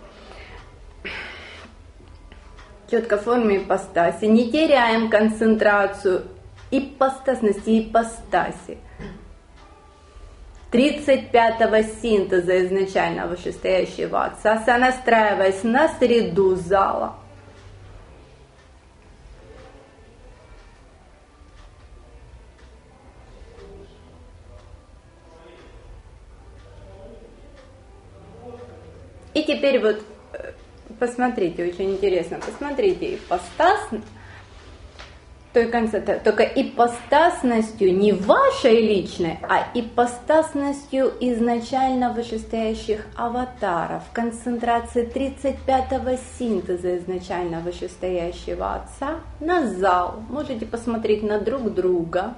Четко в форме ипостаси. Не теряем концентрацию ипостасности, ипостаси. 35-го синтеза изначально вышестоящего Отца, сонастраиваясь на среду зала. И теперь вот посмотрите, очень интересно, посмотрите, ипостас, только ипостасностью не вашей личной, а ипостасностью изначально вышестоящих аватаров, концентрации 35-го синтеза изначально вышестоящего Отца на зал. Можете посмотреть на друг друга.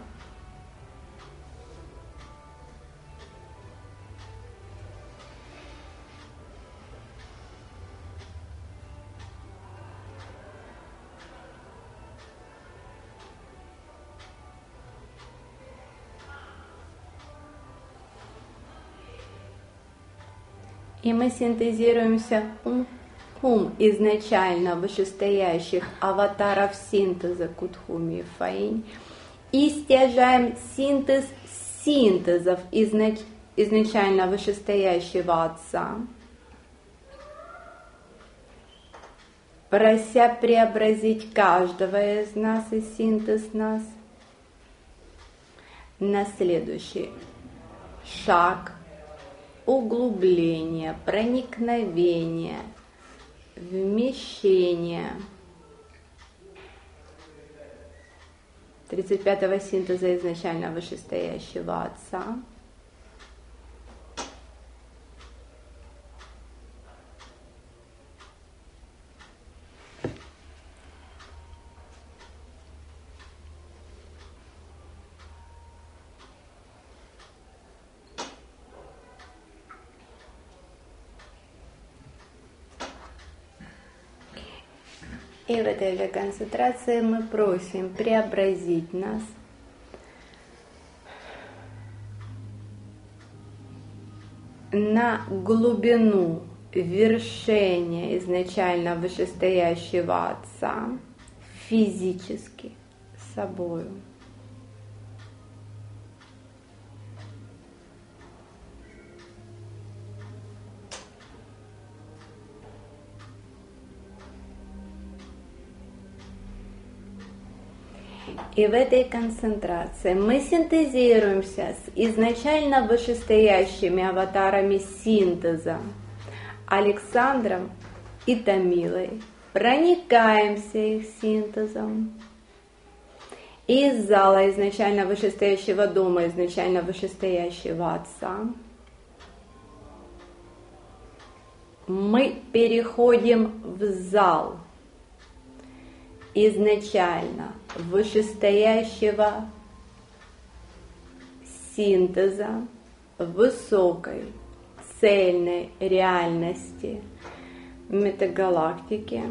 И мы синтезируемся изначально вышестоящих аватаров синтеза Кудхуми и Фэнь и стяжаем синтез синтезов изначально вышестоящего Отца, прося преобразить каждого из нас и синтез нас на следующий шаг углубления, проникновения, вмещения 35-го синтеза изначально вышестоящего Отца, и в этой же концентрации мы просим преобразить нас на глубину вершения изначально вышестоящего Отца физически собою. И в этой концентрации мы синтезируемся с изначально вышестоящими аватарами синтеза Александром и Тамилой, проникаемся их синтезом. И из зала изначально вышестоящего дома, изначально вышестоящего Отца, мы переходим в зал изначально вышестоящего синтеза высокой цельной реальности метагалактики,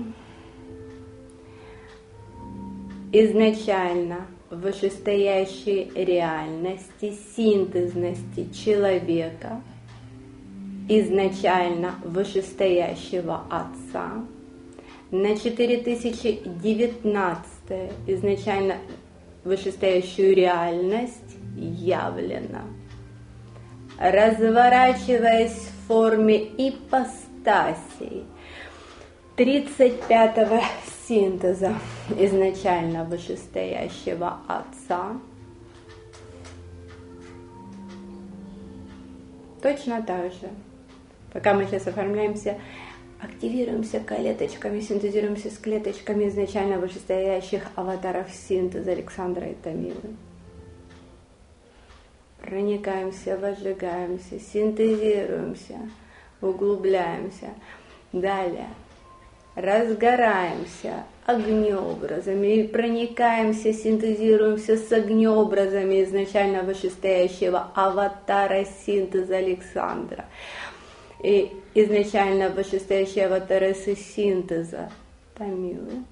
изначально вышестоящей реальности синтезности человека, изначально вышестоящего Отца, на 4019 изначально вышестоящую реальность явлено. разворачиваясь в форме ипостасей 35-го синтеза изначально вышестоящего Отца. Точно так же, пока мы сейчас оформляемся, активируемся клеточками, синтезируемся с клеточками изначально вышестоящих аватаров синтеза Александра и Тамилы. Проникаемся, возжигаемся, синтезируемся, углубляемся. Далее разгораемся огнеобразами и проникаемся, синтезируемся с огнеобразами изначально вышестоящего аватара синтеза Александра. И изначально вышестоящие аватары синтеза Тамилы.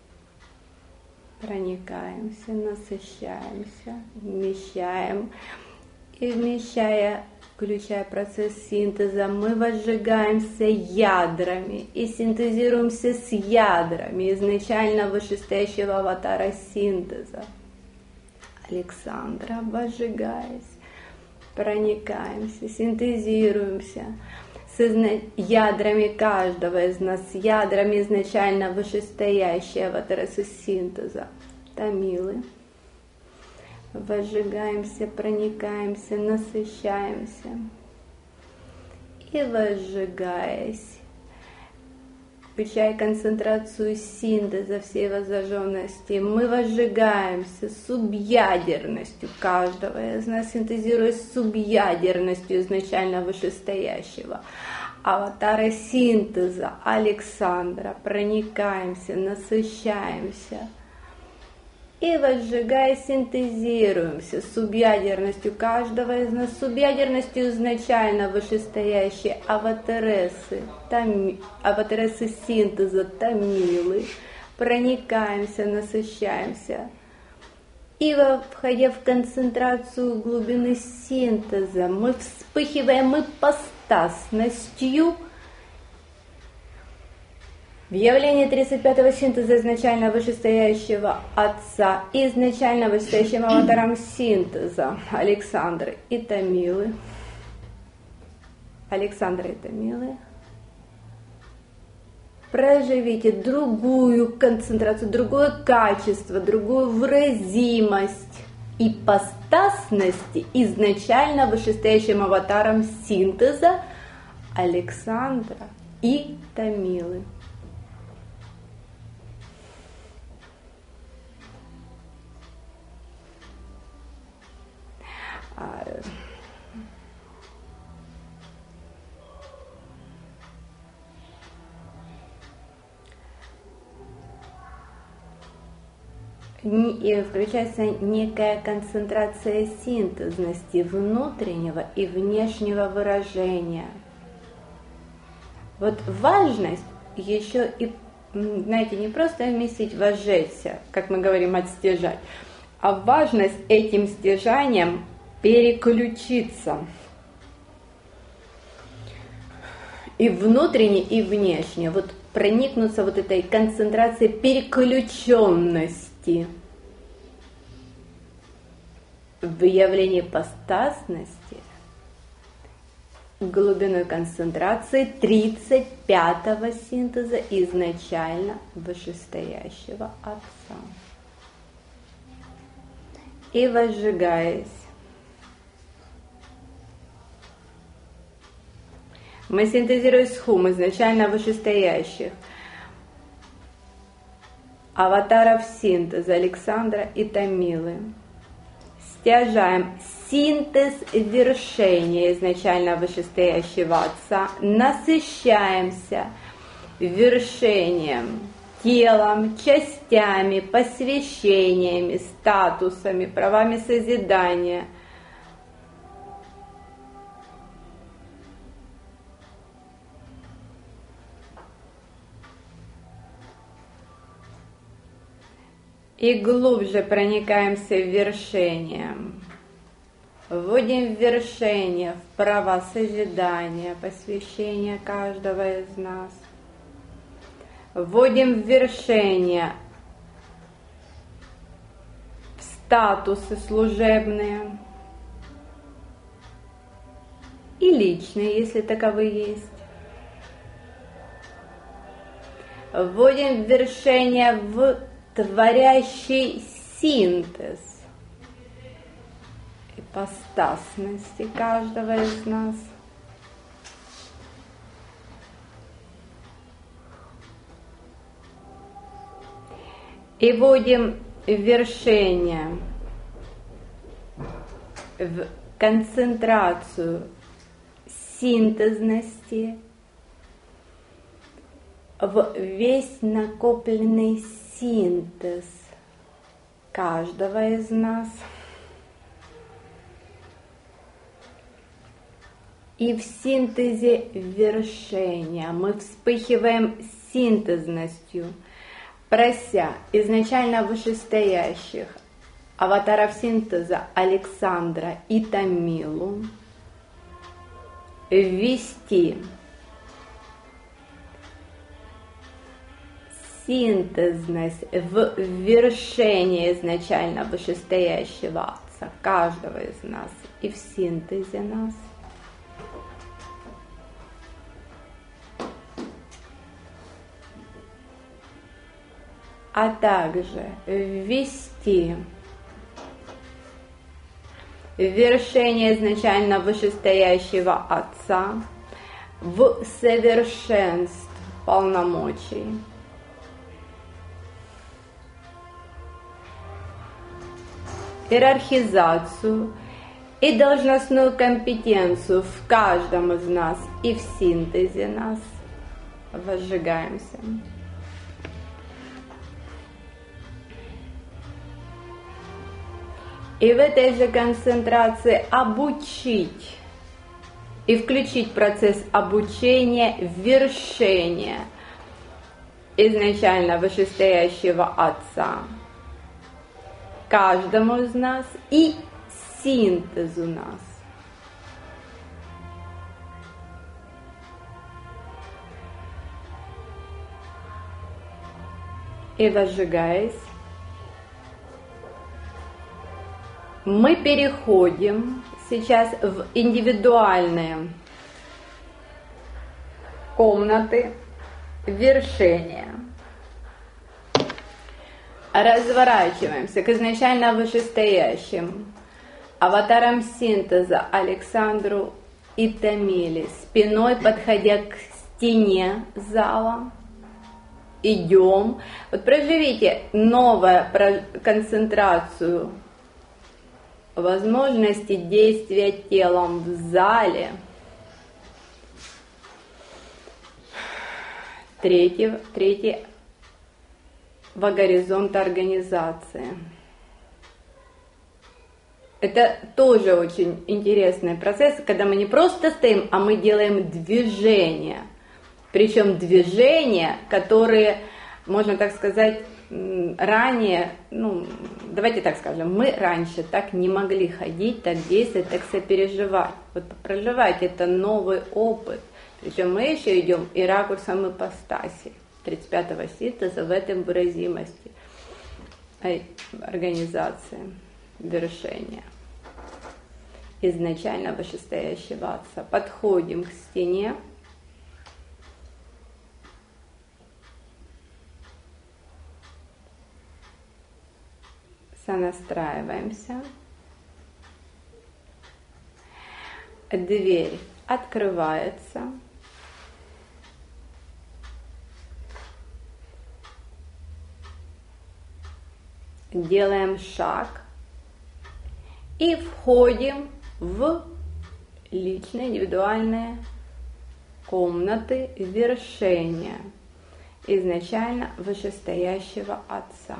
Проникаемся, насыщаемся, вмещаем. И вмещая, включая процесс синтеза, мы возжигаемся ядрами и синтезируемся с ядрами изначально вышестоящего аватара синтеза Александра, возжигаясь, проникаемся, синтезируемся с ядрами каждого из нас, ядрами изначально вышестоящего аватара синтеза Тамилы. Возжигаемся, проникаемся, насыщаемся. И возжигаясь, включая концентрацию синтеза всей воззаженности, мы возжигаемся субъядерностью каждого из нас, синтезируя субъядерностью изначально вышестоящего аватара синтеза Александра. Проникаемся, насыщаемся. И возжигая, синтезируемся с субъядерностью каждого из нас, субъядерностью изначально вышестоящей аватаресы синтеза Тамилы. Проникаемся, насыщаемся. И входя в концентрацию глубины синтеза, мы вспыхиваем ипостасностью в явлении 35-го синтеза изначально вышестоящего Отца и изначально вышестоящим аватаром синтеза Александры и Тамилы. Александра и Тамилы. Проживите другую концентрацию, другое качество, другую выразимость ипостасности изначально вышестоящим аватаром синтеза Александра и Тамилы. И включается некая концентрация синтезности внутреннего и внешнего выражения. Вот важность еще и, знаете, не просто вместить, возжечься, как мы говорим, отстяжать, а важность этим стяжанием переключиться. И внутренне, и внешне. Вот проникнуться вот этой концентрацией переключенности в явлении ипостасности глубиной концентрации 35-го синтеза изначально вышестоящего Отца. И возжигаясь, мы синтезируем схум изначально вышестоящих аватаров синтеза Александра и Тамилы. Стяжаем синтез вершения изначально вышестоящего Отца, насыщаемся вершением, телом, частями, посвящениями, статусами, правами созидания. И глубже проникаемся в вершение. Вводим в вершение, в права созидания, посвящения каждого из нас. Вводим в вершение, в статусы служебные. и личные, если таковые есть. Вводим ввершение в творящий синтез ипостасности каждого из нас. И вводим ввершение в концентрацию синтезности, в весь накопленный синтез каждого из нас. И в синтезе вершения мы вспыхиваем синтезностью, прося изначально вышестоящих аватаров синтеза Александра и Тамилу ввести синтезность в вершение изначально вышестоящего Отца каждого из нас и в синтезе нас. А также ввести вершение изначально вышестоящего Отца в совершенство полномочий, иерархизацию и должностную компетенцию в каждом из нас и в синтезе нас. Возжигаемся. И в этой же концентрации обучить и включить процесс обучения вершения изначально вышестоящего Отца каждому из нас и синтезу нас. И возжигаясь, мы переходим сейчас в индивидуальные комнаты вершения. Разворачиваемся к изначально вышестоящим аватарам синтеза Александру и Тамиле, спиной подходя к стене зала. Идем. Вот проживите новую концентрацию возможности действия телом в зале. Третий во горизонт организации. Это тоже очень интересный процесс, когда мы не просто стоим, а мы делаем движения. Причем движения, которые, можно так сказать, ранее, давайте так скажем, мы раньше так не могли ходить, так действовать, так сопереживать. Вот проживать это новый опыт. Причем мы еще идем и ракурсом ипостаси 35-го синтеза в этом выразимости организации вершения изначально вышестоящего Отца. Подходим к стене. Сонастраиваемся. Дверь открывается. Делаем шаг и входим в личные индивидуальные комнаты вершения изначально вышестоящего Отца.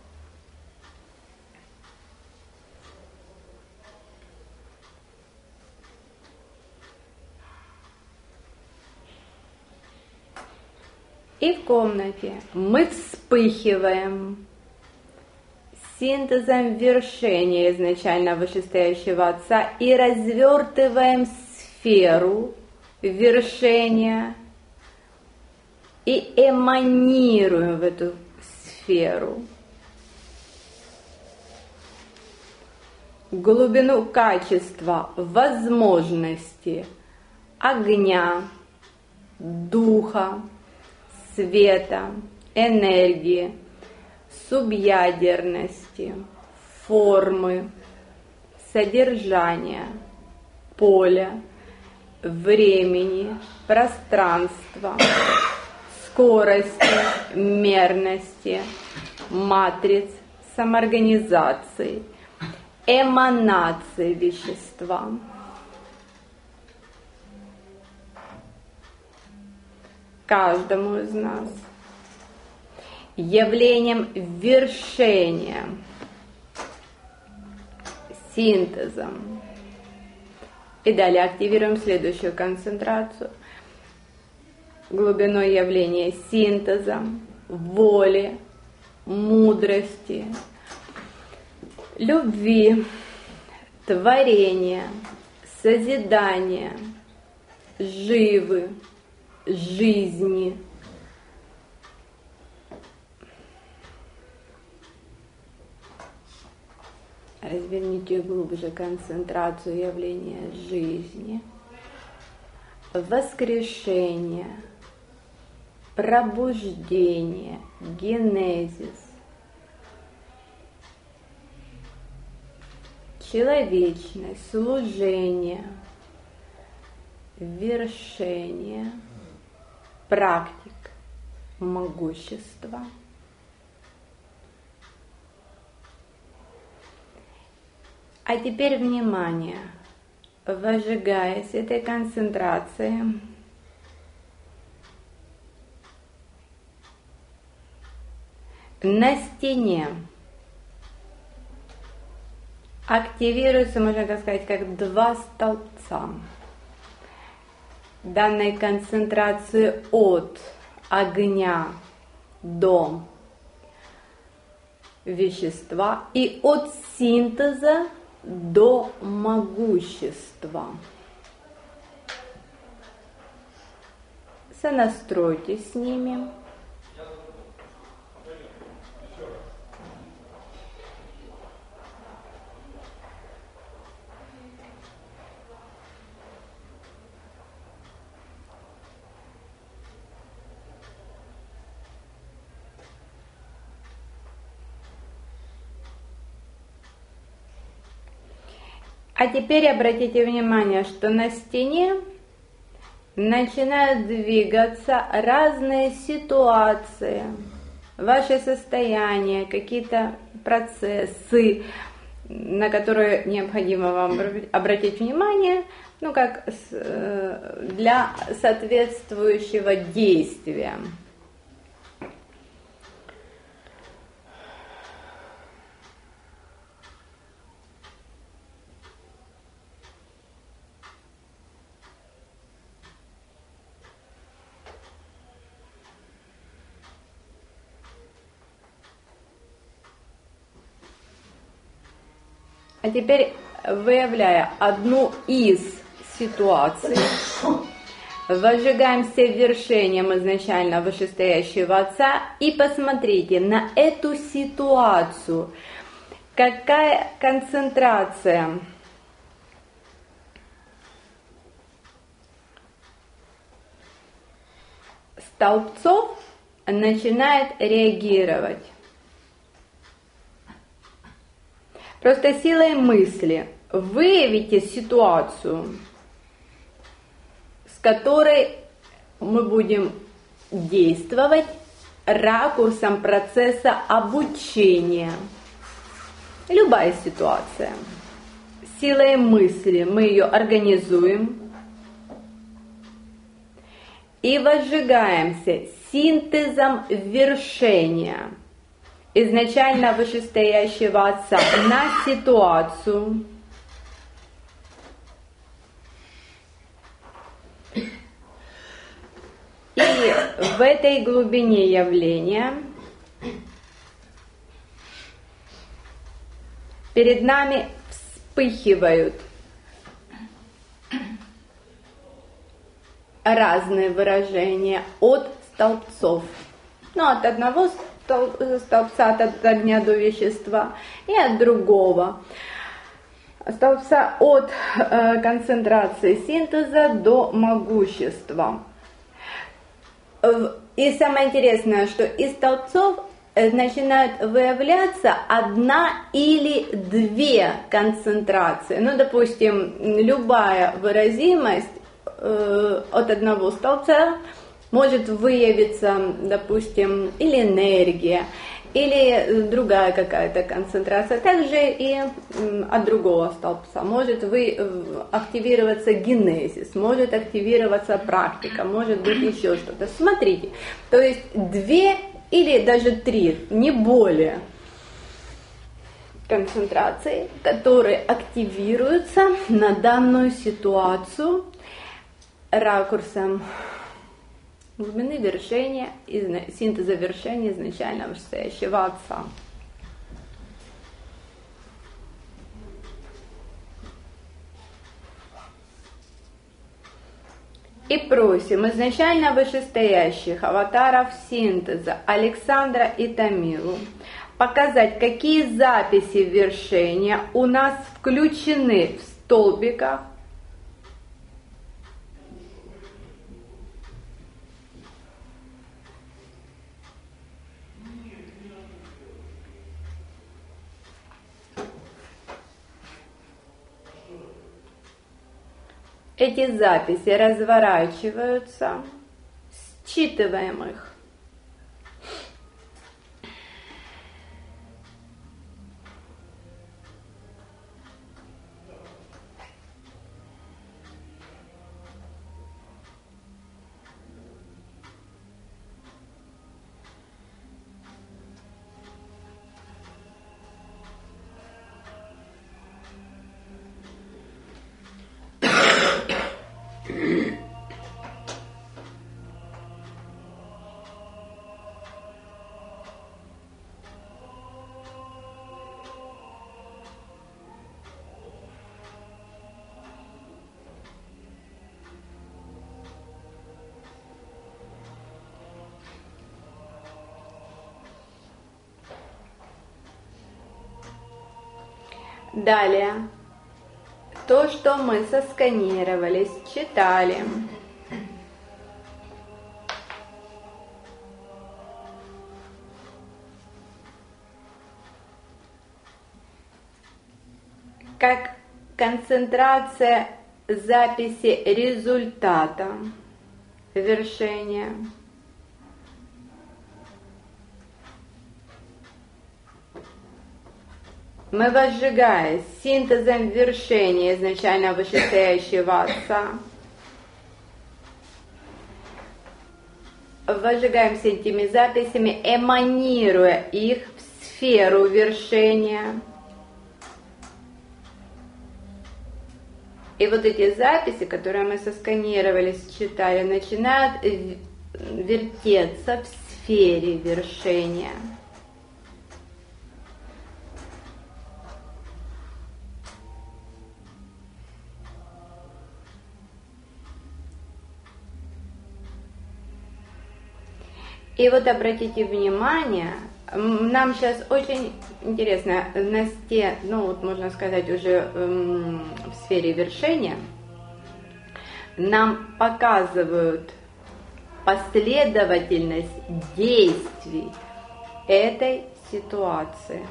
И в комнате мы вспыхиваем синтезом вершения изначально вышестоящего Отца и развертываем сферу вершения и эманируем в эту сферу глубину качества, возможности огня, духа, света, энергии, субъядерности, формы, содержания, поля, времени, пространства, скорости, мерности, матриц, самоорганизации, эманации вещества. Каждому из нас явлением вершения, синтезом. И далее активируем следующую концентрацию. Глубиной явления синтеза, воли, мудрости, любви, творения, созидания, живы, жизни. Разверните глубже концентрацию явления жизни, воскрешения, пробуждение, генезис, человечность, служение, вершение, практик, могущество. А теперь внимание, возжигаясь этой концентрацией, на стене активируются, можно так сказать, как два столбца данной концентрации от огня до вещества и от синтеза до могущества. Сонастройтесь с ними. А теперь обратите внимание, что на стене начинают двигаться разные ситуации, ваши состояния, какие-то процессы, на которые необходимо вам обратить внимание, ну как для соответствующего действия. А теперь, выявляя одну из ситуаций, возжигаем все вершением изначально вышестоящего Отца и посмотрите на эту ситуацию, какая концентрация столбцов начинает реагировать. Просто силой мысли выявите ситуацию, с которой мы будем действовать ракурсом процесса обучения. Любая ситуация. Силой мысли мы ее организуем и возжигаемся синтезом вершения изначально вышестоящего Отца на ситуацию, и в этой глубине явления перед нами вспыхивают разные выражения от столбцов, от одного столбца, от огня до вещества, и от другого. Столбца от концентрации синтеза до могущества. И самое интересное, что из столбцов начинают выявляться одна или две концентрации. Ну, допустим, любая выразимость от одного столбца может выявиться, допустим, или энергия, или другая какая-то концентрация. Также и от другого столбца может активироваться генезис, может активироваться практика, может быть еще что-то. Смотрите, то есть две или даже три, не более, концентрации, которые активируются на данную ситуацию ракурсом глубины вершения, синтеза вершения изначально вышестоящего Отца. И просим изначально вышестоящих аватаров синтеза Александра и Тамилу показать, какие записи вершения у нас включены в столбиках эти записи разворачиваются, считываем их. Далее, то, что мы сосканировали, считали, как концентрация записи результата вершения. Мы, возжигаясь синтезом вершения изначально вышестоящего Отца, возжигаемся этими записями, эманируя их в сферу вершения. И вот эти записи, которые мы сосканировали, считали, начинают вертеться в сфере вершения. И вот обратите внимание, нам сейчас очень интересно, ну вот можно сказать уже в сфере вершения, нам показывают последовательность действий этой ситуации.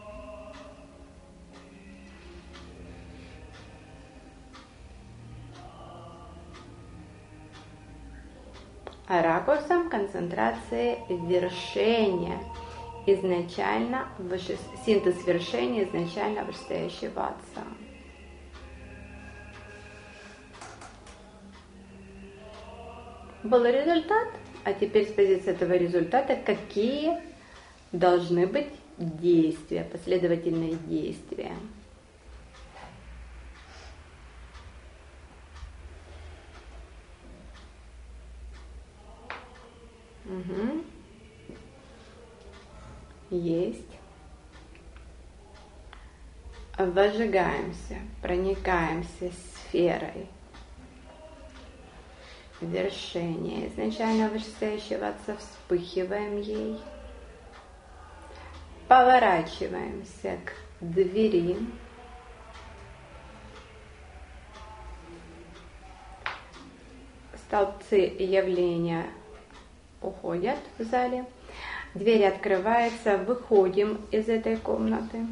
Ракурсом концентрации вершения изначально синтез вершения изначально вышестоящего Отца. Был результат, а теперь с позиции этого результата какие должны быть действия, последовательные действия. Угу. Есть. Возжигаемся, проникаемся сферой вершения изначально вышестоящего Отца, вспыхиваем ей, поворачиваемся к двери, Столбцы явления уходят в зале. Дверь открывается, выходим из этой комнаты.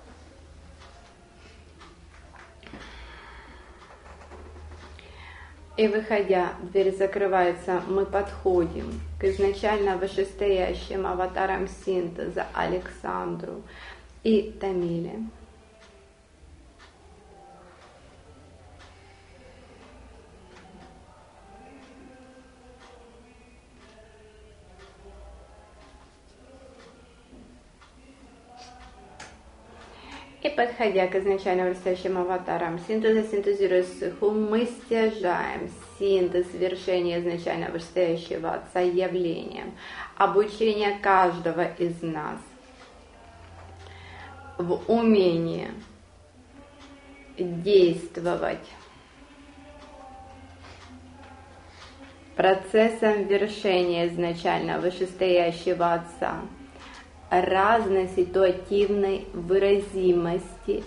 И выходя, дверь закрывается, мы подходим к изначально вышестоящим аватарам синтеза Александру и Тамиле. И подходя к изначально вырастающим аватарам синтеза, синтезируя сыху, мы стяжаем синтез вершения изначально вырастающего Отца явлением, обучение каждого из нас в умении действовать процессом вершения изначально вышестоящего Отца, разной ситуативной выразимости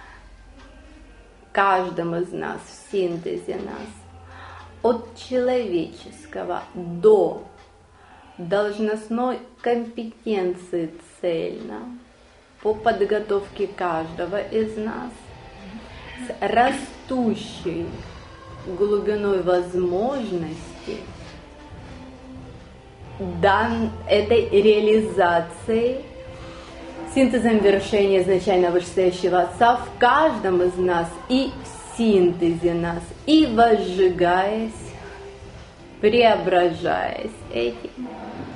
каждому из нас в синтезе нас, от человеческого до должностной компетенции цельно по подготовке каждого из нас с растущей глубиной возможностей этой реализацией, синтезом вершения изначально вышестоящего Отца в каждом из нас и в синтезе нас, и возжигаясь, преображаясь этим.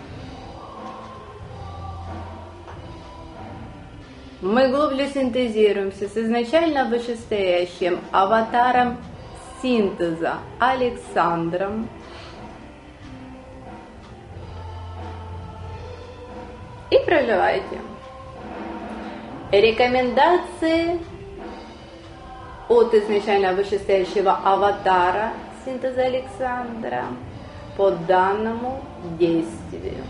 Мы глубже синтезируемся с изначально вышестоящим аватаром синтеза Александром, и проживайте. Рекомендации от изначально вышестоящего аватара синтеза Александра по данному действию.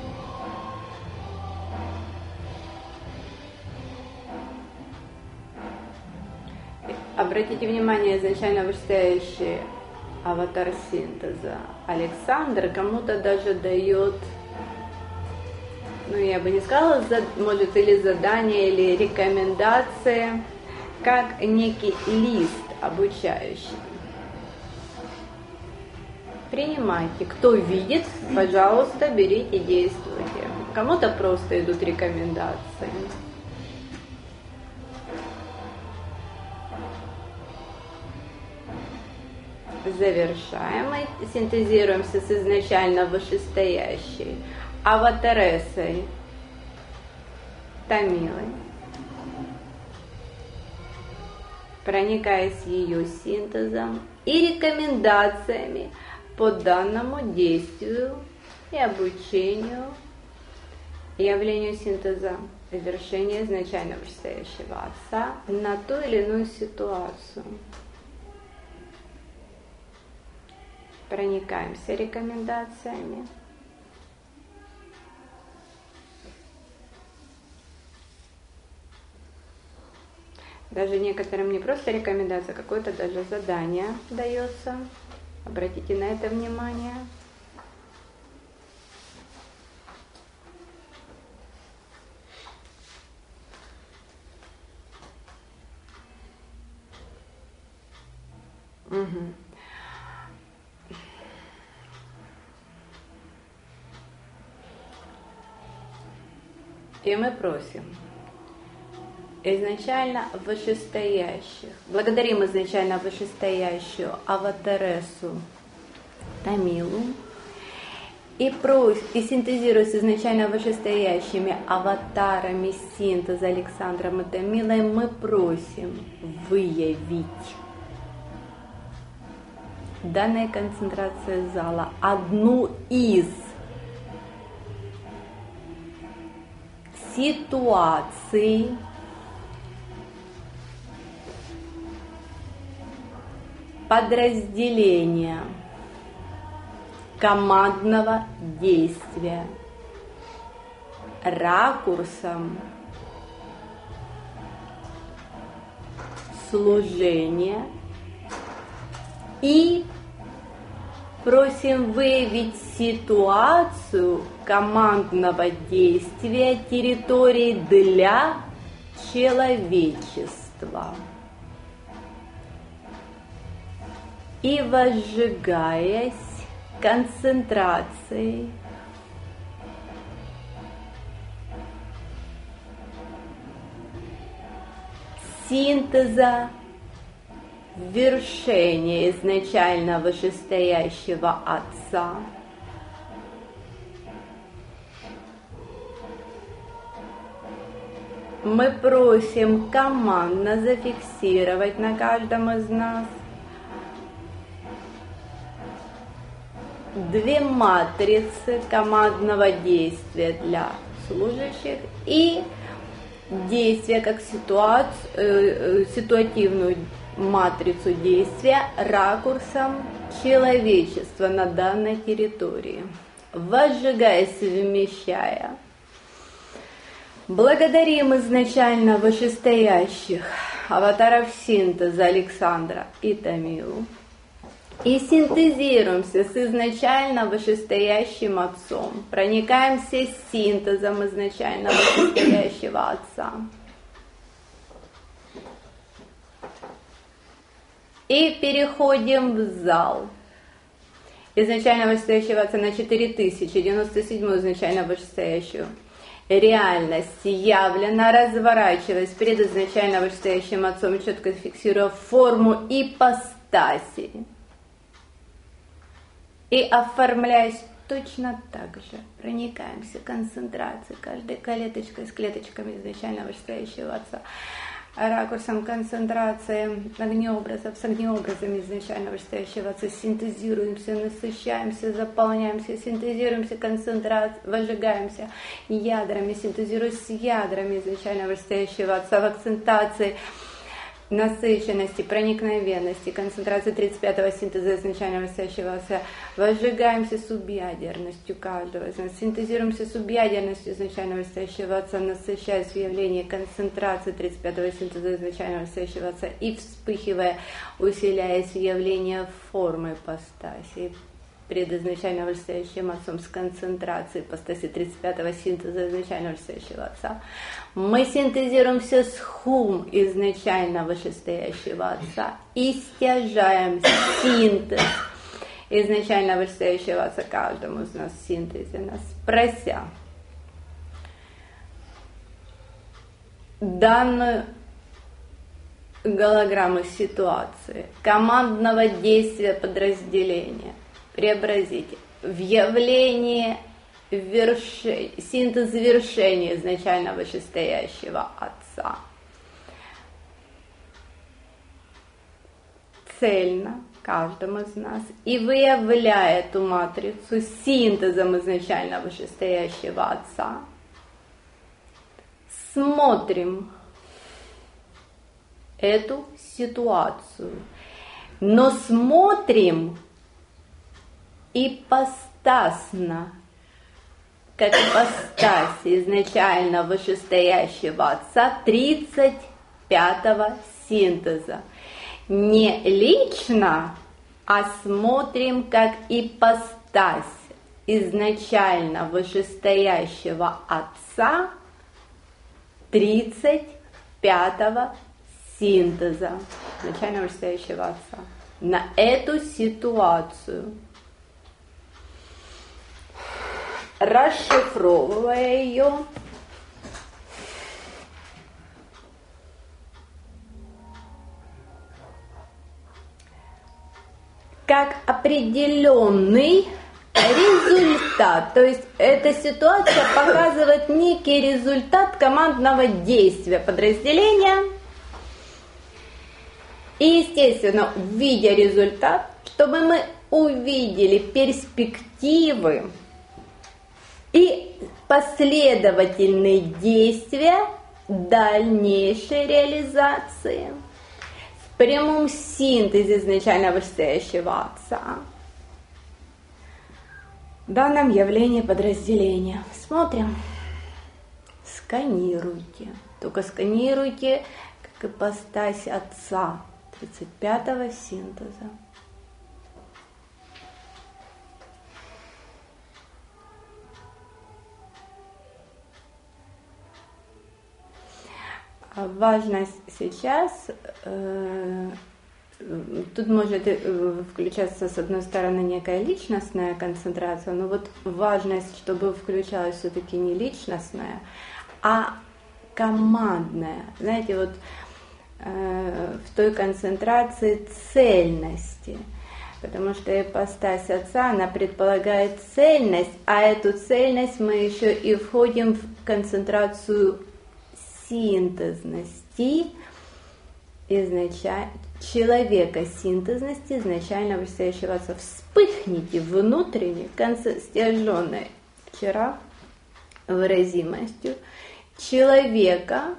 Обратите внимание, изначально вышестоящий аватар синтеза Александр кому-то даже дает, я бы не сказала, может, или задание, или рекомендации, как некий лист обучающий. Принимайте. Кто видит, пожалуйста, берите, действуйте. Кому-то просто идут рекомендации. Завершаем и синтезируемся с изначально вышестоящей аватаресой Тамилой, проникаясь ее синтезом и рекомендациями по данному действию и обучению явлению синтеза завершения изначально вышестоящего Отца на ту или иную ситуацию. Проникаемся рекомендациями. Даже некоторым не просто рекомендация, какое-то даже задание дается. Обратите на это внимание. Угу. И мы просим изначально вышестоящих, благодарим изначально вышестоящую аватаресу Тамилу и синтезируя с изначально вышестоящими аватарами синтеза Александром и Тамилой, мы просим выявить данной концентрации зала одну из ситуаций, подразделения командного действия ракурсом служения и просим выявить ситуацию командного действия территории для человечества. И возжигаясь концентрацией синтеза вершения изначально вышестоящего Отца, мы просим командно зафиксировать на каждом из нас две матрицы командного действия для служащих и действия как ситуативную матрицу действия ракурсом человечества на данной территории. Возжигая, совмещая, благодарим изначально вышестоящих аватаров синтеза Александра и Тамилу и синтезируемся с изначально вышестоящим Отцом, проникаемся синтезом изначально вышестоящего Отца. И переходим в зал. Изначально вышестоящего Отца на 4097 изначально вышестоящую реальность явлена, разворачиваясь перед изначально вышестоящим Отцом, четко фиксируя форму ипостаси. И оформляясь точно так же, проникаемся концентрацией каждой клеточкой с клеточками изначально вышестоящего Отца, ракурсом концентрации огнеобразов с огнеобразами изначально вышестоящего Отца, синтезируемся, насыщаемся, заполняемся, синтезируемся, возжигаемся ядрами, синтезируясь с ядрами изначально вышестоящего Отца в акцентации насыщенности, проникновенности, концентрации 35-го синтеза изначально вышестоящего Отца, возжигаемся субъядерностью каждого из нас, синтезируемся субъядерностью изначально вышестоящего Отца, насыщаясь в явлении концентрации 35-го синтеза изначально вышестоящего Отца и вспыхивая, усиляясь в явление формы ипостаси, пред изначально вышестоящим Отцом с концентрацией ипостаси 35-го синтеза изначально вышестоящего Отца. Мы синтезируемся с хум изначально вышестоящего Отца и стяжаем синтез изначально вышестоящего Отца каждому из нас в синтезе, нас прося данную голограмму ситуации командного действия подразделения преобразите в явление синтез вершения изначально вышестоящего Отца. Цельно каждому из нас. И выявляя эту матрицу синтезом изначально вышестоящего Отца, смотрим эту ситуацию. Но смотрим ипостасно, как ипостаси изначально вышестоящего Отца 35-го синтеза. Не лично, а смотрим как ипостась изначально вышестоящего Отца 35-го синтеза изначально вышестоящего Отца. На эту ситуацию, расшифровывая ее, как определенный результат. То есть эта ситуация показывает некий результат командного действия подразделения. И, естественно, видя результат, чтобы мы увидели перспективы и последовательные действия дальнейшей реализации в прямом синтезе изначально вышестоящего Отца в данном явлении подразделения. Смотрим, сканируйте, только сканируйте как ипостась Отца 35-го синтеза. важность сейчас, тут может включаться, с одной стороны, некая личностная концентрация, но вот важность, чтобы включалась все-таки не личностная, а командная. Знаете, вот в той концентрации цельности. Потому что ипостась Отца, она предполагает цельность, а эту цельность мы еще и входим в концентрацию синтезности, человека синтезности, изначально высящего Отца. Вспыхните внутренне, стяженной вчера выразимостью, человека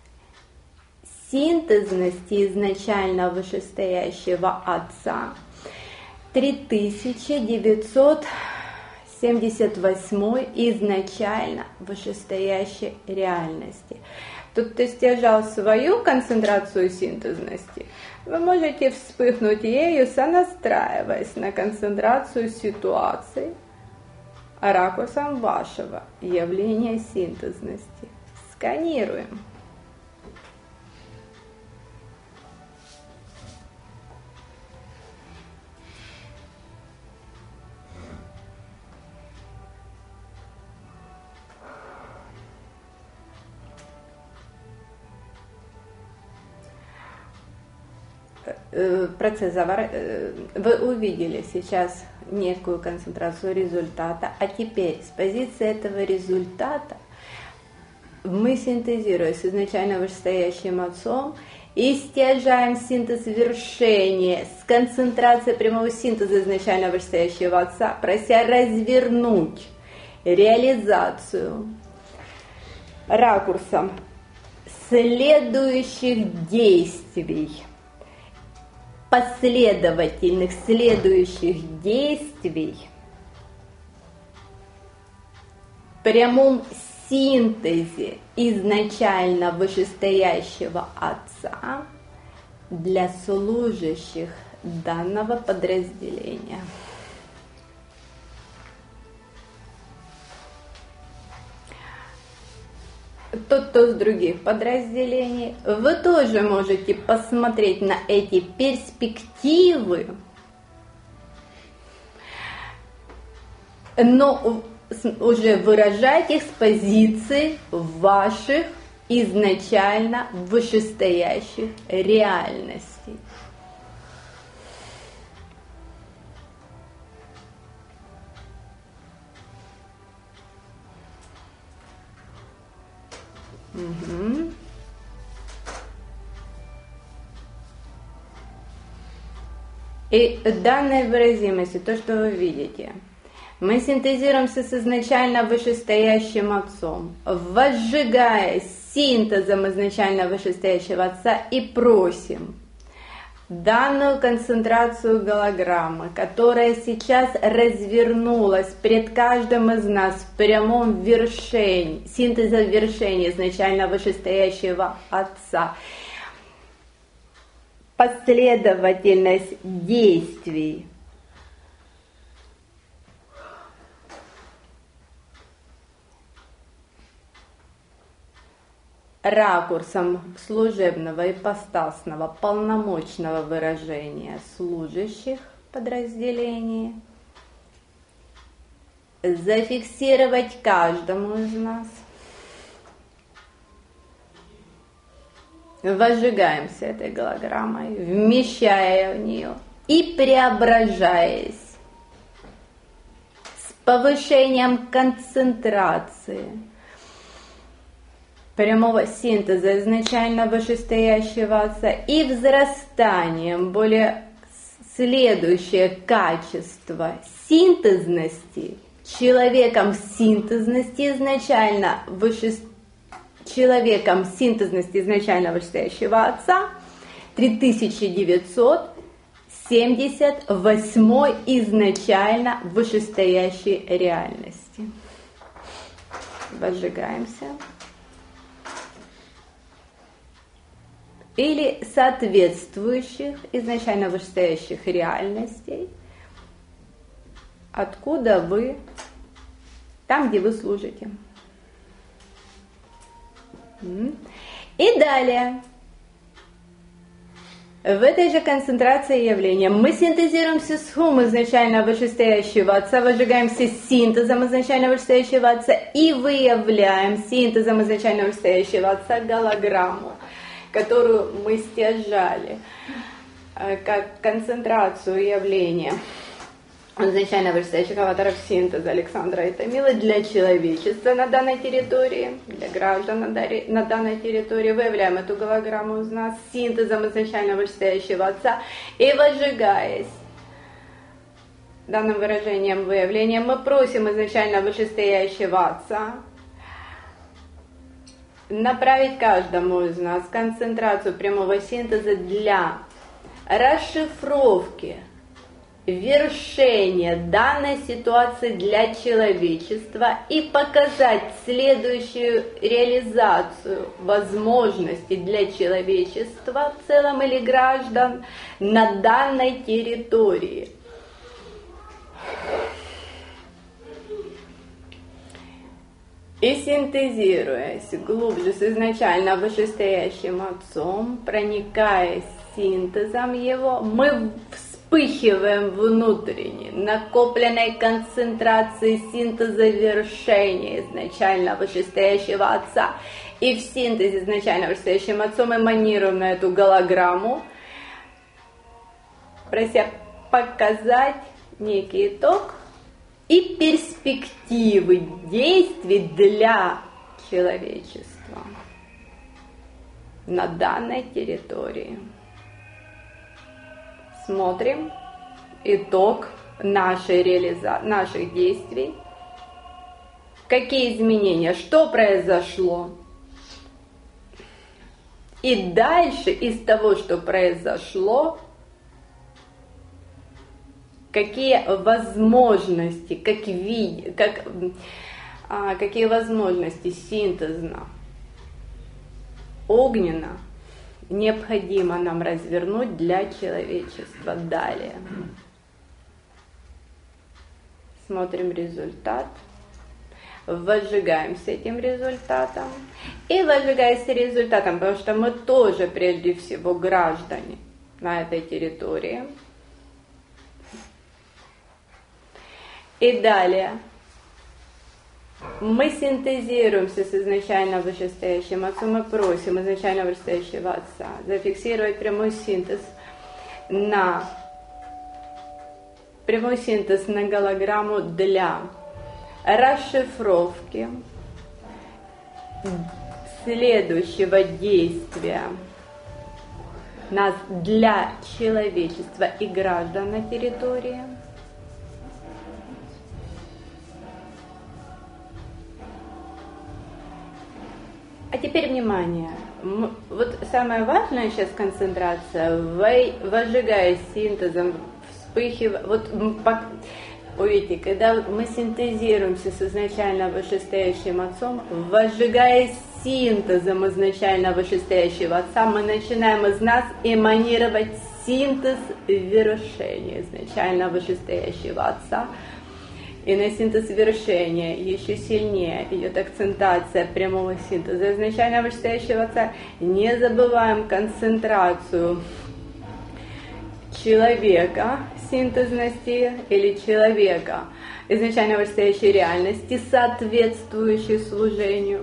синтезности изначально вышестоящего Отца, 3978 изначально вышестоящей реальности. Тот, кто стяжал свою концентрацию синтезности, вы можете вспыхнуть ею, сонастраиваясь на концентрацию ситуаций, ракурсом вашего явления синтезности. Сканируем. Процесс вы увидели сейчас некую концентрацию результата, а теперь с позиции этого результата мы синтезируем с изначально вышестоящим Отцом и стяжаем синтез вершения с концентрацией прямого синтеза изначально вышестоящего Отца, прося развернуть реализацию ракурсом следующих действий, последовательных следующих действий, в прямом синтезе изначально вышестоящего Отца для служащих данного подразделения. Тот, кто с других подразделений, вы тоже можете посмотреть на эти перспективы, но уже выражать их с позиции ваших изначально вышестоящих реальностей. Угу. И данной выразимости, то, что вы видите, мы синтезируемся с изначально вышестоящим Отцом, возжигая синтезом изначально вышестоящего Отца и просим данную концентрацию голограммы, которая сейчас развернулась пред каждым из нас в прямом вершении, синтеза вершения изначально вышестоящего Отца, последовательность действий, ракурсом служебного ипостасного полномочного выражения служащих подразделений, зафиксировать каждому из нас. Возжигаемся этой голограммой, вмещая в нее и преображаясь с повышением концентрации прямого синтеза изначально вышестоящего Отца и взрастанием более следующее качество синтезности, человеком синтезности изначально вышестоящего Отца, 3978 изначально вышестоящей реальности. Возжигаемся. Или соответствующих изначально вышестоящих реальностей, откуда вы, там, где вы служите. И далее. В этой же концентрации явления мы синтезируемся с хум изначально вышестоящего Отца, возжигаемся синтезом изначально вышестоящего Отца и выявляем синтезом изначально вышестоящего Отца голограмму, которую мы стяжали как концентрацию явления изначально вышестоящих аватаров синтеза Александра и Томилы для человечества на данной территории, для граждан на данной территории. Выявляем эту голограмму из нас синтезом изначально вышестоящего Отца и возжигаясь данным выражением выявления, мы просим изначально вышестоящего Отца направить каждому из нас концентрацию прямого синтеза для расшифровки вершение данной ситуации для человечества и показать следующую реализацию возможностей для человечества в целом или граждан на данной территории. И синтезируясь глубже с изначально вышестоящим Отцом, проникаясь синтезом его, мы вспыхиваем внутренне накопленной концентрацией синтеза вершения изначально вышестоящего Отца. И в синтезе изначально вышестоящим Отцом эманируем на эту голограмму, прося показать некий итог и перспективы действий для человечества на данной территории. Смотрим итог наших действий. Какие изменения, что произошло. И дальше из того, что произошло, какие возможности, какие возможности синтезно, огненно необходимо нам развернуть для человечества. Далее. Смотрим результат. Возжигаем с этим результатом. И возжигаясь с результатом, потому что мы тоже прежде всего граждане на этой территории. И далее. Мы синтезируемся с изначально вышестоящим Отцом и просим изначально вышестоящего Отца зафиксировать прямой синтез на голограмму для расшифровки следующего действия нас для человечества и граждан на территории. А теперь внимание. Вот самая важная сейчас концентрация, возжигая синтезом, вспыхивая. Увидите, когда мы синтезируемся с изначально вышестоящим Отцом, возжигая синтезом изначально вышестоящего Отца, мы начинаем из нас эманировать синтез вершения изначально вышестоящего Отца. И на синтез вершения еще сильнее идет акцентация прямого синтеза изначально вышестоящего Отца. Не забываем концентрацию человека, синтезности или человека, изначально вышестоящей реальности, соответствующей служению.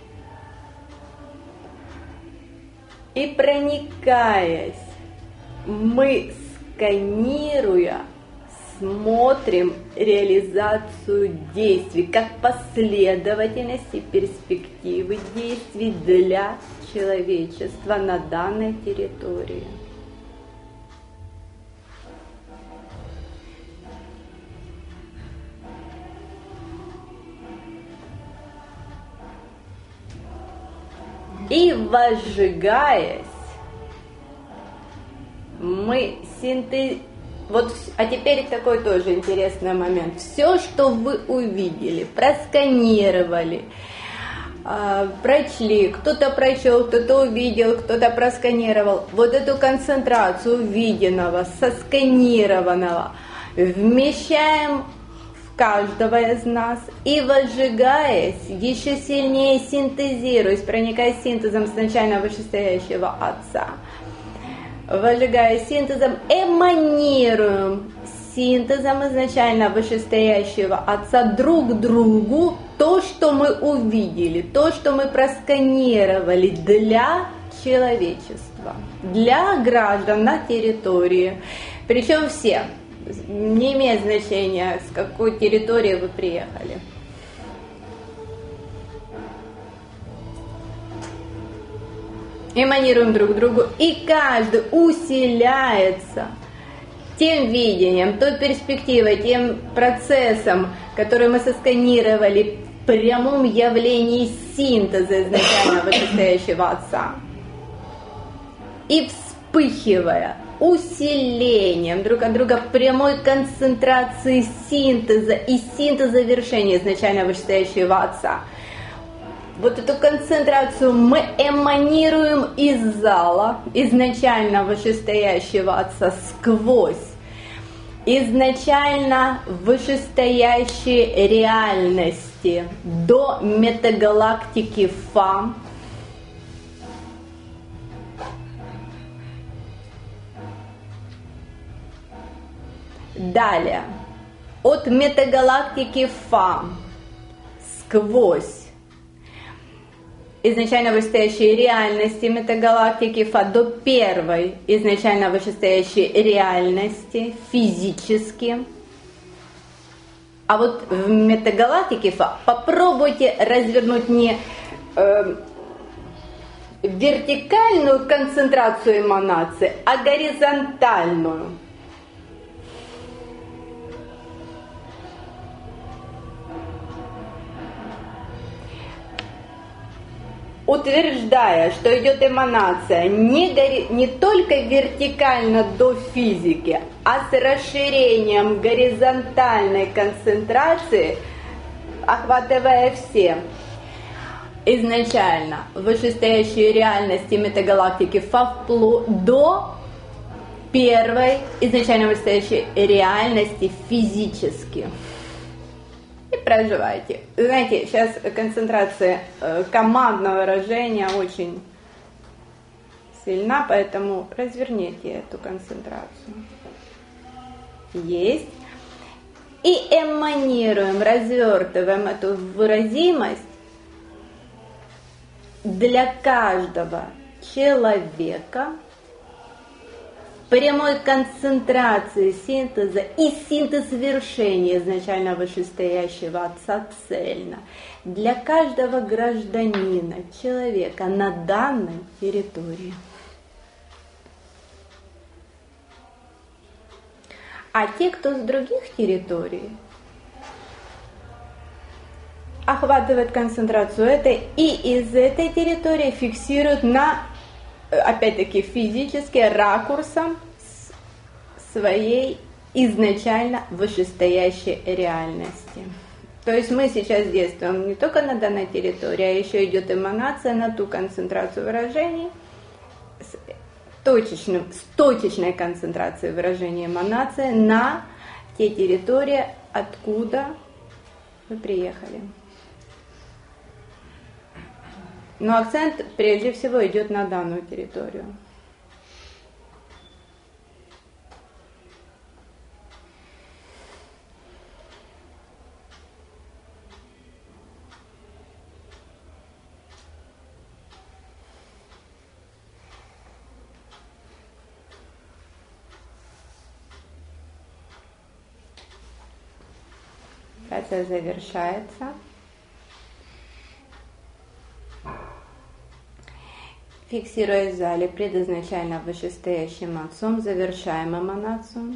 И проникаясь, мы, сканируя, смотрим реализацию действий, как последовательность и перспективы действий для человечества на данной территории. И возжигаясь, мы синтезируем. А теперь такой тоже интересный момент. Все, что вы увидели, просканировали, прочли, кто-то прочел, кто-то увидел, кто-то просканировал. Вот эту концентрацию увиденного, сосканированного вмещаем в каждого из нас и, возжигаясь, еще сильнее синтезируясь, проникая синтезом изначально вышестоящего Отца, возжигая синтезом, эманируем синтезом изначально вышестоящего Отца друг другу то, что мы увидели, то, что мы просканировали для человечества, для граждан на территории, причем все, не имеет значения, с какой территории вы приехали. Эманируем друг другу, и каждый усиляется тем видением, той перспективой, тем процессом, который мы сосканировали в прямом явлении синтеза изначально вышестоящего Отца. И вспыхивая усилением друг от друга прямой концентрации синтеза и синтеза вершения изначально вышестоящего Отца. Вот эту концентрацию мы эманируем из зала изначально вышестоящего Отца сквозь изначально вышестоящие реальности до метагалактики Фа. Далее, от метагалактики Фа сквозь изначально вышестоящие реальности метагалактики Фа до первой изначально вышестоящей реальности физически. А вот в метагалактике Фа попробуйте развернуть не вертикальную концентрацию эманации, а горизонтальную. Утверждая, что идет эманация не только вертикально до физики, а с расширением горизонтальной концентрации, охватывая все изначально вышестоящие реальности метагалактики Фа вплоть до первой изначально вышестоящей реальности физически. И проживайте. Знаете, сейчас концентрация командного выражения очень сильна, поэтому разверните эту концентрацию. Есть. И эманируем, развертываем эту выразимость для каждого человека прямой концентрации синтеза и синтез вершения изначально вышестоящего Отца цельно для каждого гражданина, человека на данной территории. А те, кто с других территорий, охватывают концентрацию этой и из этой территории фиксируют на, опять-таки, физически ракурсом своей изначально вышестоящей реальности. То есть мы сейчас действуем не только на данной территории, а еще идет эманация на ту концентрацию выражений, с точечной концентрацией выражения эманации на те территории, откуда вы приехали. Но акцент прежде всего идет на данную территорию. Процесс завершается. Фиксируясь в зале предизначально вышестоящим Отцом, завершаем эманацию.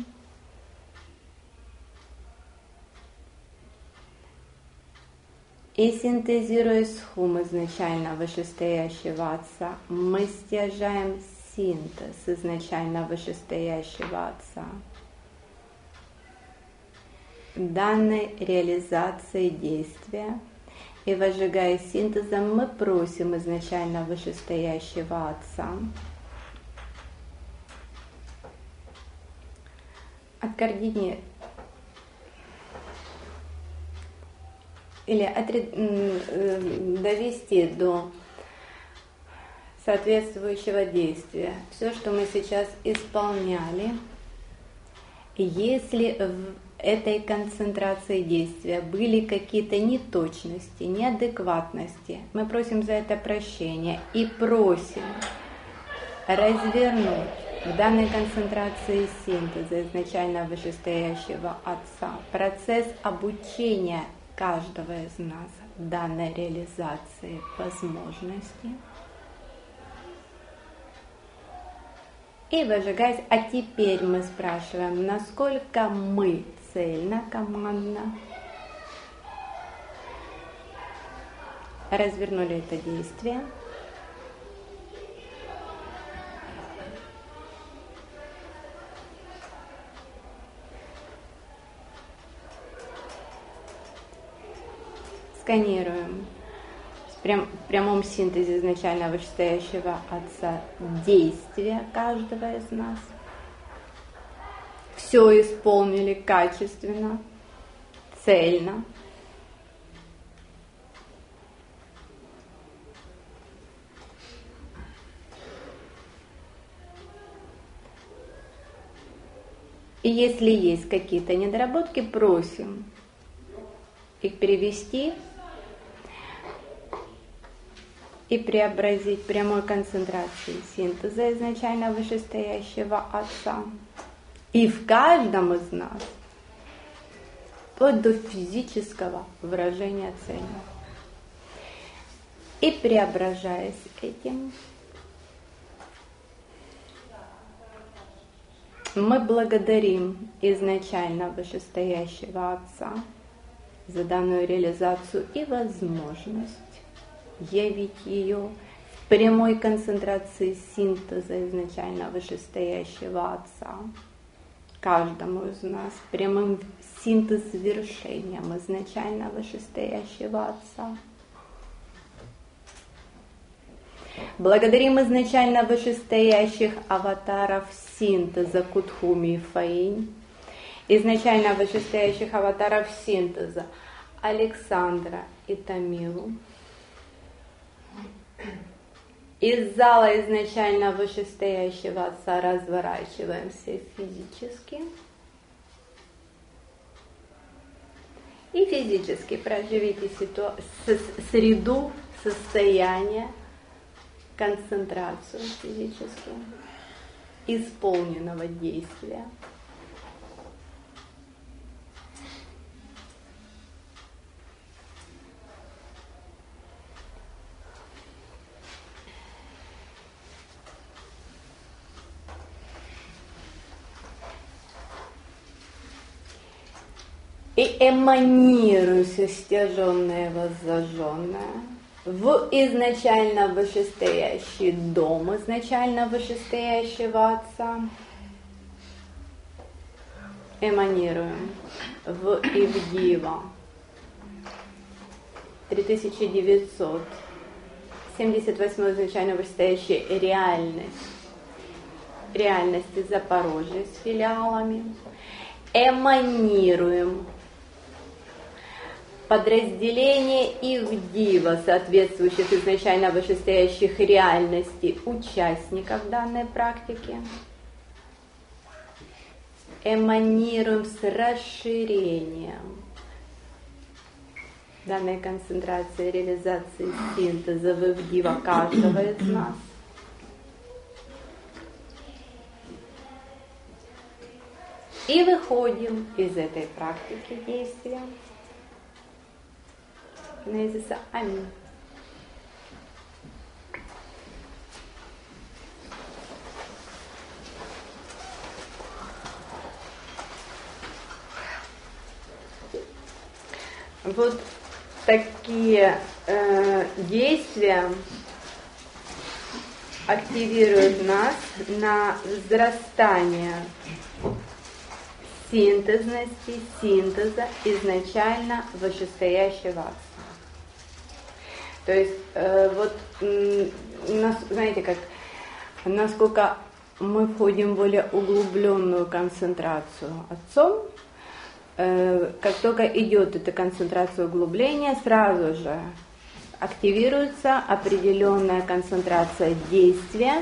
И синтезируясь с хум изначально вышестоящего Отца, мы стяжаем синтез изначально вышестоящего Отца. Данной реализации действия и возжигая синтезом, мы просим изначально вышестоящего Отца или довести до соответствующего действия все, что мы сейчас исполняли. Если в этой концентрации действия были какие-то неточности, неадекватности, мы просим за это прощения и просим развернуть в данной концентрации синтеза изначально вышестоящего Отца процесс обучения каждого из нас данной реализации возможности. И выжигаясь, а теперь мы спрашиваем, насколько мы цельно, командно развернули это действие. Сканируем в прямом синтезе изначально вышестоящего Отца действия каждого из нас. Все исполнили качественно, цельно. И если есть какие-то недоработки, просим их перевести и преобразить прямой концентрацией синтеза изначально вышестоящего Отца. И в каждом из нас, вплоть до физического выражения цели. И преображаясь этим, мы благодарим изначально вышестоящего Отца за данную реализацию и возможность явить ее в прямой концентрации синтеза изначально вышестоящего Отца каждому из нас, прямым синтез-вершением изначально вышестоящего Отца. Благодарим изначально вышестоящих аватаров синтеза Кутхуми и Фаинь, изначально вышестоящих аватаров синтеза Александра и Тамилу. Из зала изначально вышестоящего Отца разворачиваемся физически. И физически проживите среду, состояние, концентрацию физически исполненного действия. И эманируйся стяженное, воззаженное в изначально вышестоящий дом, изначально вышестоящего Отца. Эманируем в Ивдива 3978 изначально вышестоящая реальности Запорожья с филиалами. Эманируем подразделение Ивдива, соответствующих изначально вышестоящих реальностей участников данной практики. Эманируем с расширением данной концентрации реализации синтеза в Ивдива каждого из нас. И выходим из этой практики действия. Незиса Аминь. Вот такие действия активируют нас на возрастание синтезности, синтеза изначально вышестоящего Отца. То есть, знаете, как, насколько мы входим в более углубленную концентрацию Отцом, как только идет эта концентрация углубления, сразу же активируется определенная концентрация действия,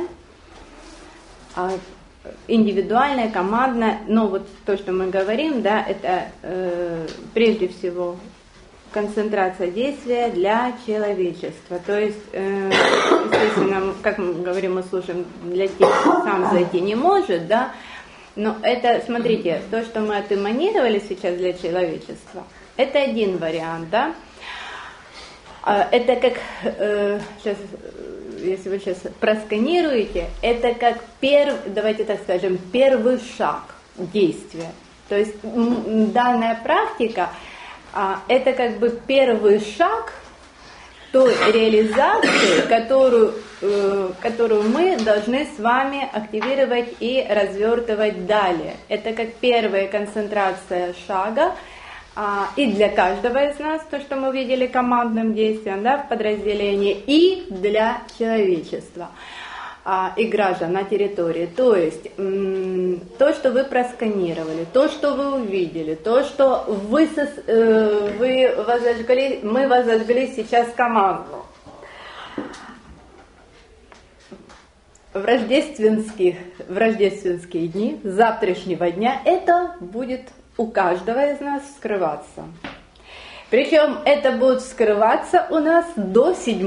индивидуальная, командная. Но вот то, что мы говорим, да, это прежде всего концентрация действия для человечества. То есть, естественно, как мы говорим, мы слушаем для тех, кто сам зайти не может, да, но это, смотрите, то, что мы отэманировали сейчас для человечества, это один вариант, да. Это как, сейчас, если вы сейчас просканируете, это как давайте так скажем, первый шаг действия. То есть данная практика, это как бы первый шаг той реализации, которую мы должны с вами активировать и развертывать далее. Это как первая концентрация шага, и для каждого из нас, то, что мы видели командным действием, да, в подразделении, и для человечества и граждан на территории. То есть то, что вы просканировали, то, что вы увидели, то, что мы возожгли сейчас команду. В рождественские дни, с завтрашнего дня, это будет у каждого из нас вскрываться. Причем это будет вскрываться у нас до 7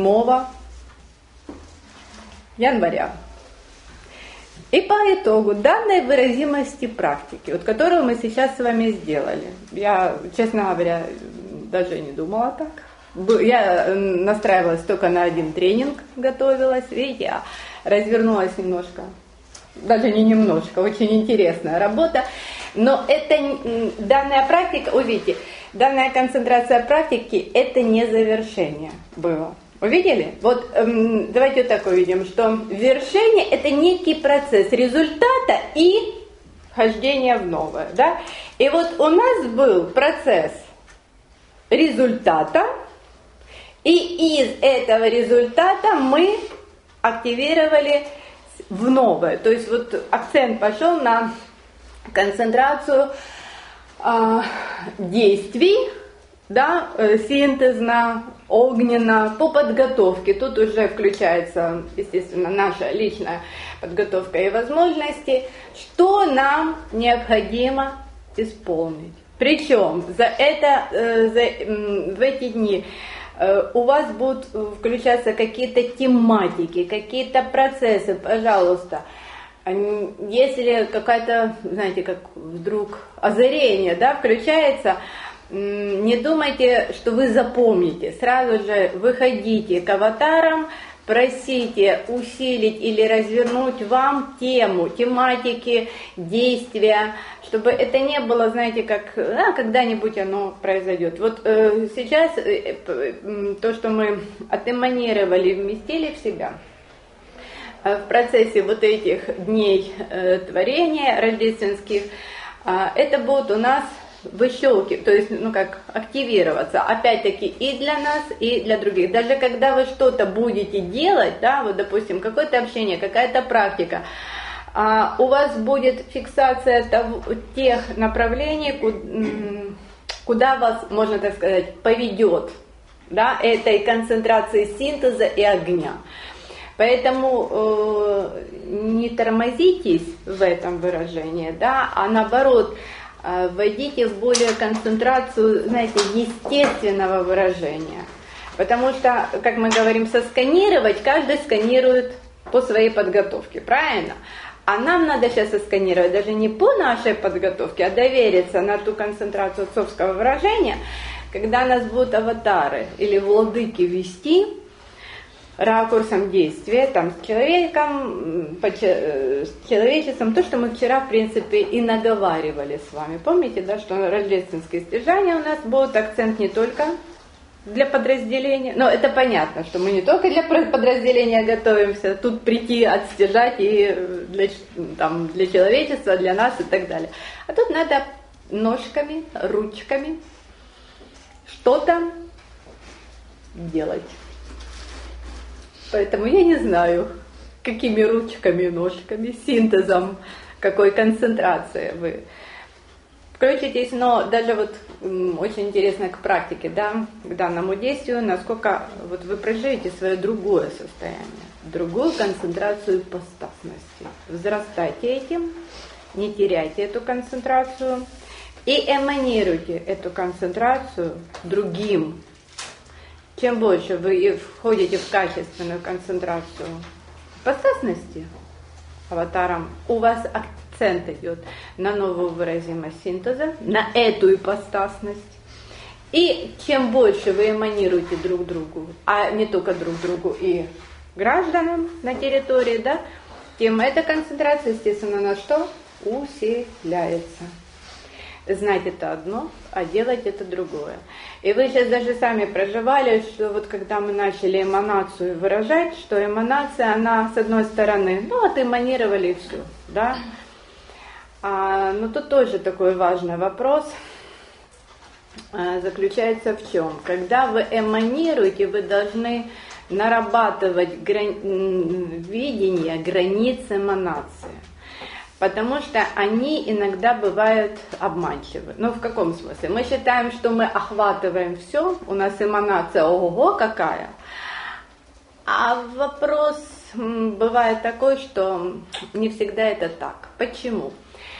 января. И по итогу данной выразимости практики, вот, которую мы сейчас с вами сделали, я, честно говоря, даже не думала так. Я настраивалась только на один тренинг, готовилась, видите, я развернулась немножко, даже не немножко, очень интересная работа. Но это данная практика, увидите, данная концентрация практики, это не завершение было. Увидели? Вот давайте вот так увидим, что вершение – это некий процесс результата и вхождения в новое. Да? И вот у нас был процесс результата, и из этого результата мы активировали в новое. То есть вот акцент пошел на концентрацию действий, да, синтезно, огненно, по подготовке. Тут уже включается, естественно, наша личная подготовка и возможности, что нам необходимо исполнить. Причем в эти дни у вас будут включаться какие-то тематики, какие-то процессы, пожалуйста. Если какая-то, знаете, как вдруг озарение, да, включается, не думайте, что вы запомните. Сразу же выходите к аватарам, просите усилить или развернуть вам тему, тематики, действия, чтобы это не было, знаете, как когда-нибудь оно произойдет. Вот сейчас то, что мы отэманировали, вместили в себя, в процессе вот этих дней творения рождественских, это будут у нас выщелки, то есть, как активироваться, опять-таки, и для нас, и для других. Даже когда вы что-то будете делать, да, вот, допустим, какое-то общение, какая-то практика, у вас будет фиксация тех направлений, куда вас, можно так сказать, поведет, да, этой концентрации синтеза и огня. Поэтому не тормозитесь в этом выражении, да, а наоборот, вводите в более концентрацию, знаете, естественного выражения. Потому что, как мы говорим, сосканировать, каждый сканирует по своей подготовке, правильно? А нам надо сейчас сосканировать даже не по нашей подготовке, а довериться на ту концентрацию отцовского выражения, когда нас будут аватары или владыки вести ракурсом действия, там, с человеком, с человечеством, то, что мы вчера, в принципе, и наговаривали с вами. Помните, да, что рождественские стяжания у нас будут акцент не только для подразделения, но это понятно, что мы не только для подразделения готовимся, тут прийти, отстяжать и для человечества, для нас и так далее. А тут надо ножками, ручками что-то делать. Поэтому я не знаю, какими ручками, ножками, синтезом, какой концентрацией вы включитесь, но даже вот очень интересно к практике, да, к данному действию, насколько вот вы проживете свое другое состояние, другую концентрацию ипостасности. Взрастайте этим, не теряйте эту концентрацию и эманируйте эту концентрацию другим. Чем больше вы входите в качественную концентрацию ипостасности аватаром, у вас акцент идет на новую выразимость синтеза, на эту ипостасность. И чем больше вы эманируете друг другу, а не только друг другу и гражданам на территории, да, тем эта концентрация, естественно, на что? Усиляется. Знать это одно, а делать это другое. И вы сейчас даже сами проживали, что вот когда мы начали эманацию выражать, что эманация, она с одной стороны, ну вот эманировали и все, да. Но тут тоже такой важный вопрос заключается в чем? Когда вы эманируете, вы должны нарабатывать видение границ эманации. Потому что они иногда бывают обманчивы. Ну, в каком смысле? Мы считаем, что мы охватываем все, у нас эманация ого-го какая. А вопрос бывает такой, что не всегда это так. Почему?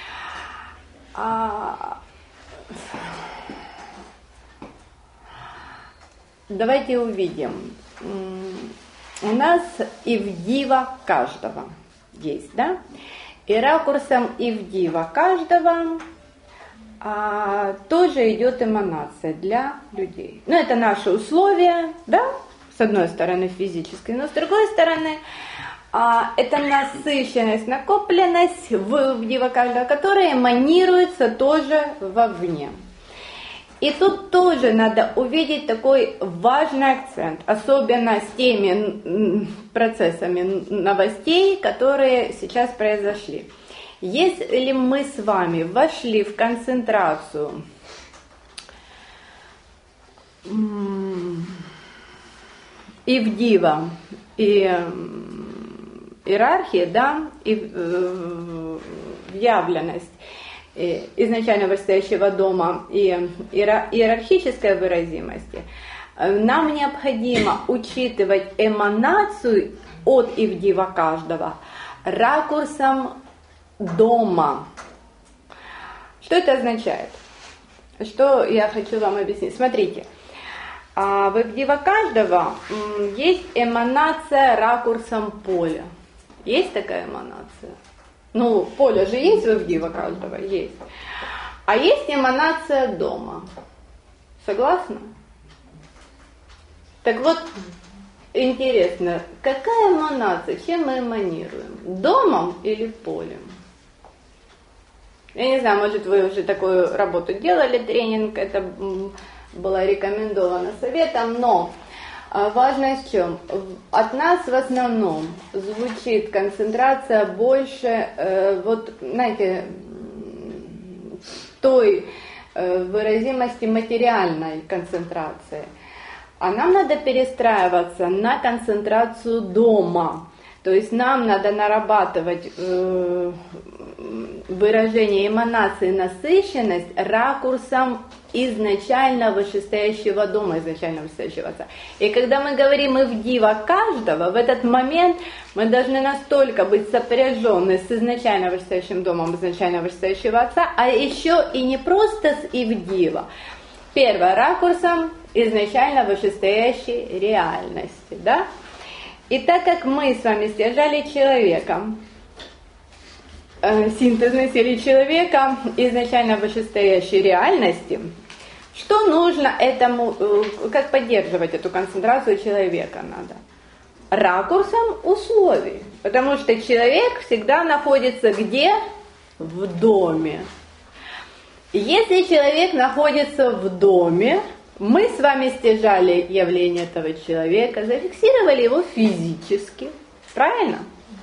Давайте увидим. У нас ивдива каждого есть, да? И ракурсом ивдива каждого тоже идет эманация для людей. Ну, это наши условия, да? С одной стороны физической, но с другой стороны это насыщенность, накопленность в ивдива каждого, которая эманируется тоже вовне. И тут тоже надо увидеть такой важный акцент, особенно с теми процессами новостей, которые сейчас произошли. Если мы с вами вошли в концентрацию ивдива и иерархии, да, и явленность изначально восстоящего дома и иерархической выразимости, нам необходимо учитывать эманацию от ивдива каждого ракурсом дома. Что это означает? Что я хочу вам объяснить? Смотрите, в ивдива каждого есть эманация ракурсом поля. Есть такая эманация? Ну, поле же есть в ивдива каждого? Есть. А есть эманация дома. Согласны? Так вот, интересно, какая эманация, чем мы эманируем? Домом или полем? Я не знаю, может, вы уже такую работу делали, тренинг, это было рекомендовано советом, но важно в чем? От нас в основном звучит концентрация больше, вот, знаете, той выразимости материальной концентрации. А нам надо перестраиваться на концентрацию дома. То есть нам надо нарабатывать выражение эманации насыщенность ракурсом изначально вышестоящего дома, изначально вышестоящего отца. И когда мы говорим ивдива каждого, в этот момент мы должны настолько быть сопряжены с изначально вышестоящим домом, изначально вышестоящего отца, а еще и не просто с ивдива. Первое, ракурсом изначально вышестоящей реальности, да? И так как мы с вами стяжали человеком, синтезной силе человека, изначально вышестоящей реальности, что нужно этому, как поддерживать эту концентрацию человека надо? Ракурсом условий. Потому что человек всегда находится где? В доме. Если человек находится в доме, мы с вами стяжали явление этого человека, зафиксировали его физически. Правильно?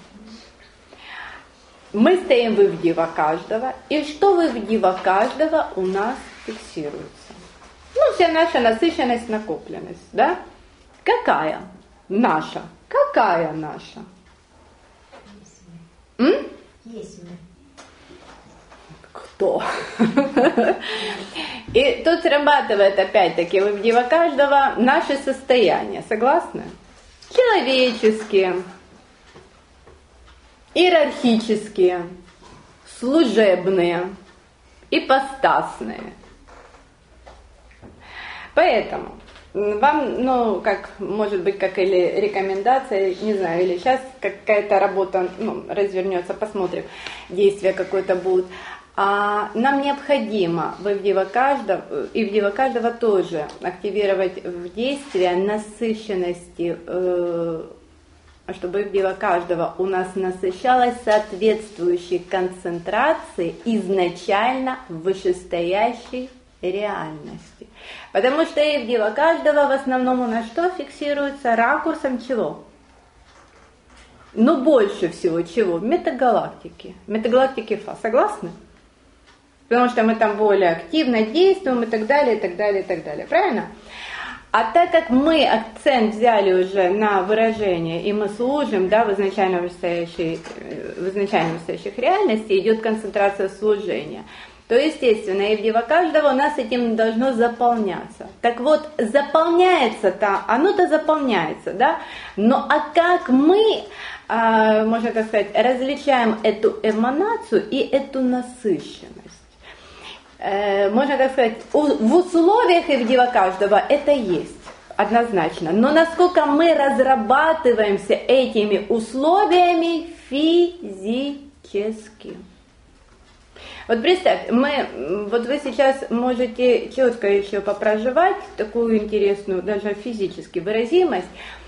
Мы стоим в ивдива каждого, и что в ивдива каждого у нас фиксируется? Ну, вся наша насыщенность, накопленность, да? Какая наша? Какая наша? Есть мы. что. И тут срабатывает опять-таки в Дива каждого наше состояние, согласны? Человеческие, иерархические, служебные, ипостасные. Поэтому вам, как, может быть, как или рекомендация, не знаю, или сейчас какая-то работа, развернется, посмотрим, действия какое-то будут. А нам необходимо в Дива каждого, и в Дива каждого тоже активировать в действие насыщенности, чтобы в Дива каждого у нас насыщалась соответствующей концентрацией изначально вышестоящей реальности. Потому что и в Дива каждого в основном у нас что фиксируется? Ракурсом чего? Больше всего чего? Метагалактики. Метагалактики Фа. Согласны? Потому что мы там более активно действуем и так далее, и так далее, и так далее. Правильно? А так как мы акцент взяли уже на выражение, и мы служим, в изначально вышестоящих реальности, идет концентрация служения, то, естественно, и в Дива каждого у нас этим должно заполняться. Так вот, заполняется-то, оно-то заполняется, да? Но как мы, можно так сказать, различаем эту эманацию и эту насыщенность? Можно так сказать, в условиях и в Дива каждого это есть, однозначно. Но насколько мы разрабатываемся этими условиями физически. Вот представьте, вы сейчас можете четко еще попроживать такую интересную, даже физически выразимость.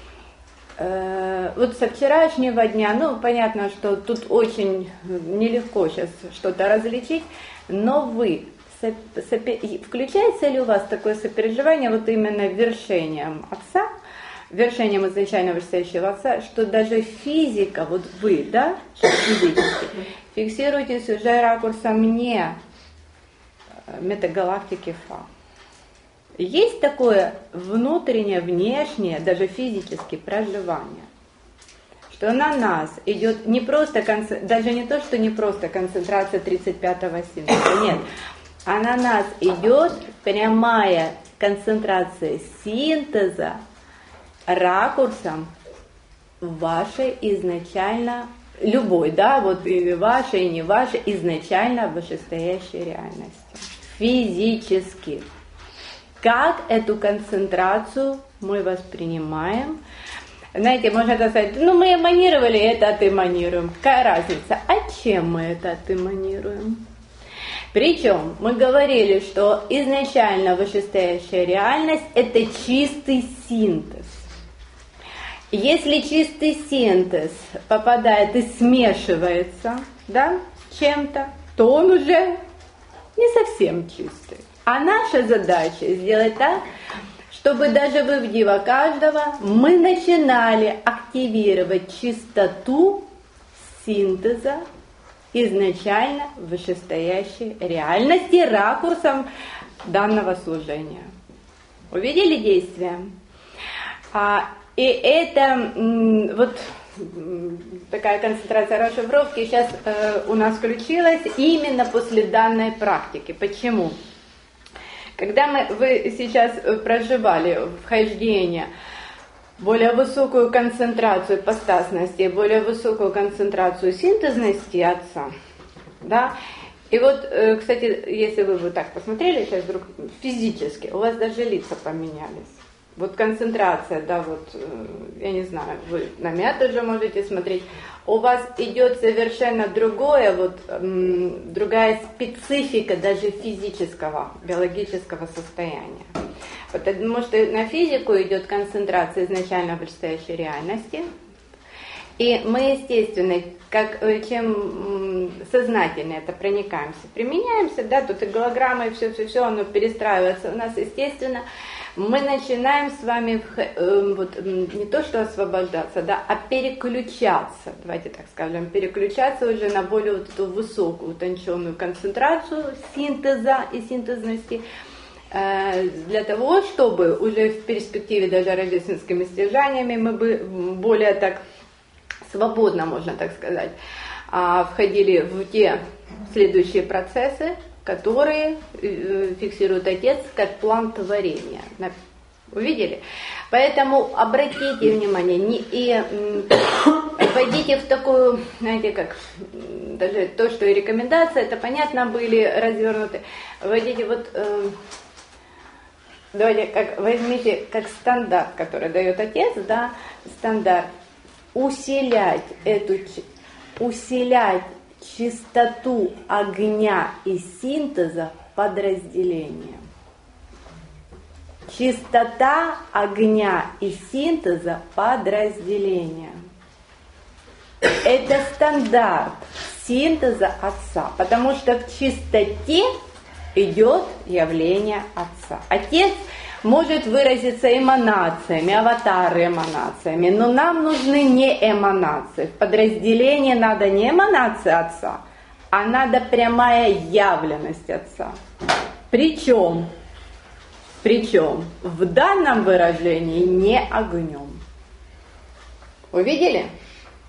Вот со вчерашнего дня, понятно, что тут очень нелегко сейчас что-то различить, но включается ли у вас такое сопереживание вот именно вершением Отца, вершением изначально вышестоящего Отца, что даже физика, вот вы, физически, фиксируетесь уже ракурсом не метагалактики Фа. Есть такое внутреннее, внешнее, даже физически проживание, что на нас идет не просто, даже не то, что не просто концентрация 35-го синтеза, нет, а на нас идет прямая концентрация синтеза ракурсом вашей изначально, любой, и вашей, и не вашей, изначально вышестоящей реальности. Физически. Как эту концентрацию мы воспринимаем? Знаете, можно сказать, мы эманировали, это отэманируем. Какая разница? А чем мы это отэманируем? Причем мы говорили, что изначально вышестоящая реальность – это чистый синтез. Если чистый синтез попадает и смешивается с чем-то, то он уже не совсем чистый. А наша задача сделать так, чтобы даже в Дива каждого мы начинали активировать чистоту синтеза изначально вышестоящей реальности ракурсом данного служения. Увидели действие? И это такая концентрация расшифровки сейчас у нас включилась именно после данной практики. Почему? Когда вы сейчас проживали вхождение, более высокую концентрацию ипостасности, более высокую концентрацию синтезности Отца, и вот, кстати, если вы вот так посмотрели сейчас вдруг физически, у вас даже лица поменялись. Вот концентрация, я не знаю, вы на меня тоже можете смотреть, у вас идет совершенно другая специфика даже физического, биологического состояния. Потому что на физику идет концентрация изначально вышестоящей реальности, и мы, естественно, чем сознательно это проникаемся, применяемся, тут и голограмма, и все, оно перестраивается у нас, естественно, мы начинаем с вами не то что освобождаться, а переключаться, давайте так скажем, переключаться уже на более эту высокую, утонченную концентрацию синтеза и синтезности, для того, чтобы уже в перспективе даже рождественскими стяжаниями мы бы более так свободно, можно так сказать, входили в те следующие процессы, которые фиксирует Отец как план творения. Увидели? Поэтому обратите внимание и войдите в такую, знаете, как даже то, что и рекомендации, это понятно, были развернуты. Войдите вот, давайте возьмите как стандарт, который дает Отец, да, стандарт, усилять чистоту огня и синтеза подразделения. Чистота огня и синтеза подразделения. Это стандарт синтеза Отца, потому что в чистоте идет явление Отца. Отец может выразиться эманациями, аватары эманациями, но нам нужны не эманации. В подразделении надо не эманации Отца, а надо прямая явленность Отца. Причем в данном выражении не огнем. Увидели?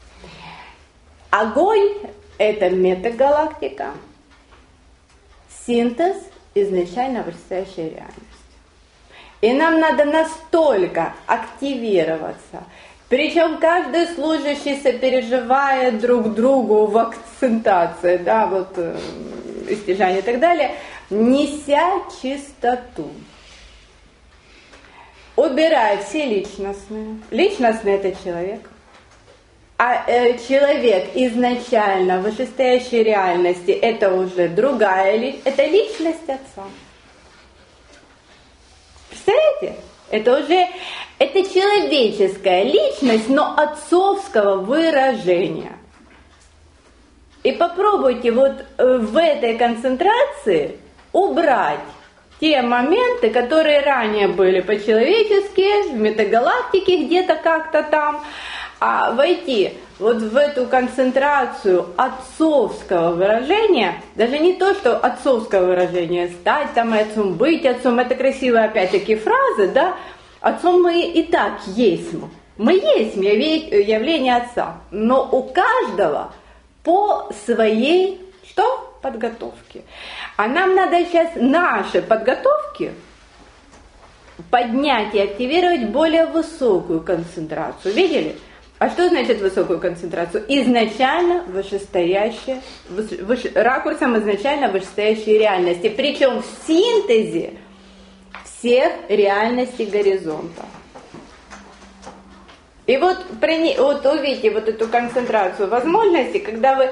Огонь – это метагалактика, синтез изначально вышестоящей реальности. И нам надо настолько активироваться, причем каждый служащий сопереживает друг другу в акцентации, да, вот истяжание и так далее, неся чистоту. Убирая все личностные. Личностный – это человек. А человек изначально в вышестоящей реальности – это уже другая личность, это личность Отца. Представляете? Это человеческая личность, но отцовского выражения. И попробуйте вот в этой концентрации убрать те моменты, которые ранее были по-человечески, в метагалактике где-то как-то там, а войти вот в эту концентрацию отцовского выражения, даже не то, что отцовского выражения, стать там отцом, быть отцом, это красивые опять-таки фразы, да, отцом мы и так есть. Мы есть явление Отца, но у каждого по своей, что? Подготовке. А нам надо сейчас наши подготовки поднять и активировать более высокую концентрацию. Видели? А что значит высокую концентрацию? Изначально вышестоящая, ракурсом изначально вышестоящей реальности. Причем в синтезе всех реальностей горизонта. И вот увидите вот эту концентрацию возможностей, когда вы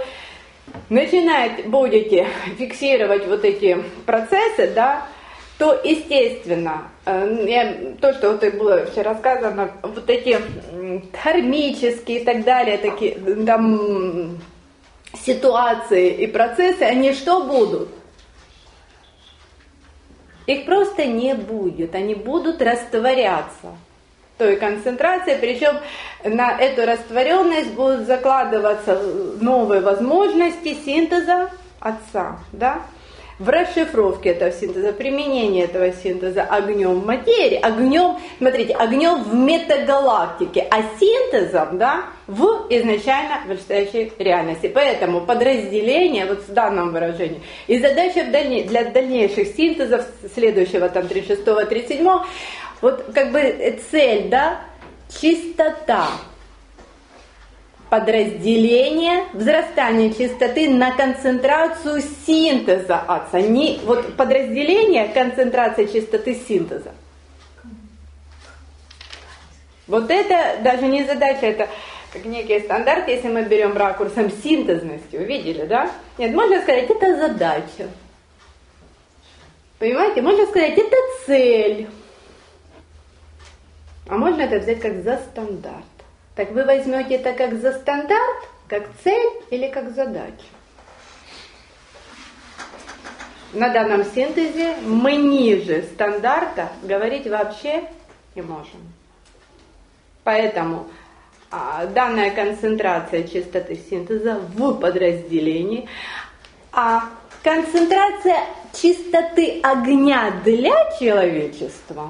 будете фиксировать вот эти процессы, да, то, естественно, то, что вот и было вчера сказано, вот эти кармические и так далее, такие там ситуации и процессы, они что будут? Их просто не будет, они будут растворяться той концентрации, причем на эту растворенность будут закладываться новые возможности синтеза Отца, да? В расшифровке этого синтеза, применении этого синтеза огнем в материи, огнем в метагалактике, а синтезом, да, в изначально вышестоящей реальности. Поэтому подразделение, вот в данном выражении, и задача для дальнейших синтезов, следующего там 36-го, 37-го, вот как бы цель, да, чистота, подразделение, взрастание чистоты на концентрацию синтеза Отца. Не, вот подразделение, концентрация чистоты синтеза. Вот это даже не задача, это как некий стандарт, если мы берем ракурсом синтезности. Увидели, да? Нет, можно сказать, это задача. Понимаете? Можно сказать, это цель. А можно это взять как за стандарт. Так вы возьмете это как за стандарт, как цель или как задачу. На данном синтезе мы ниже стандарта говорить вообще не можем. Поэтому данная концентрация чистоты синтеза в подразделении, а концентрация чистоты огня для человечества,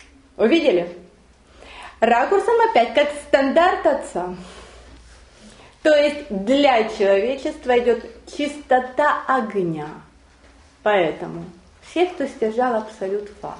увидели? Ракурсом опять как стандарт Отца. То есть для человечества идет чистота огня. Поэтому все, кто стяжал абсолют фа.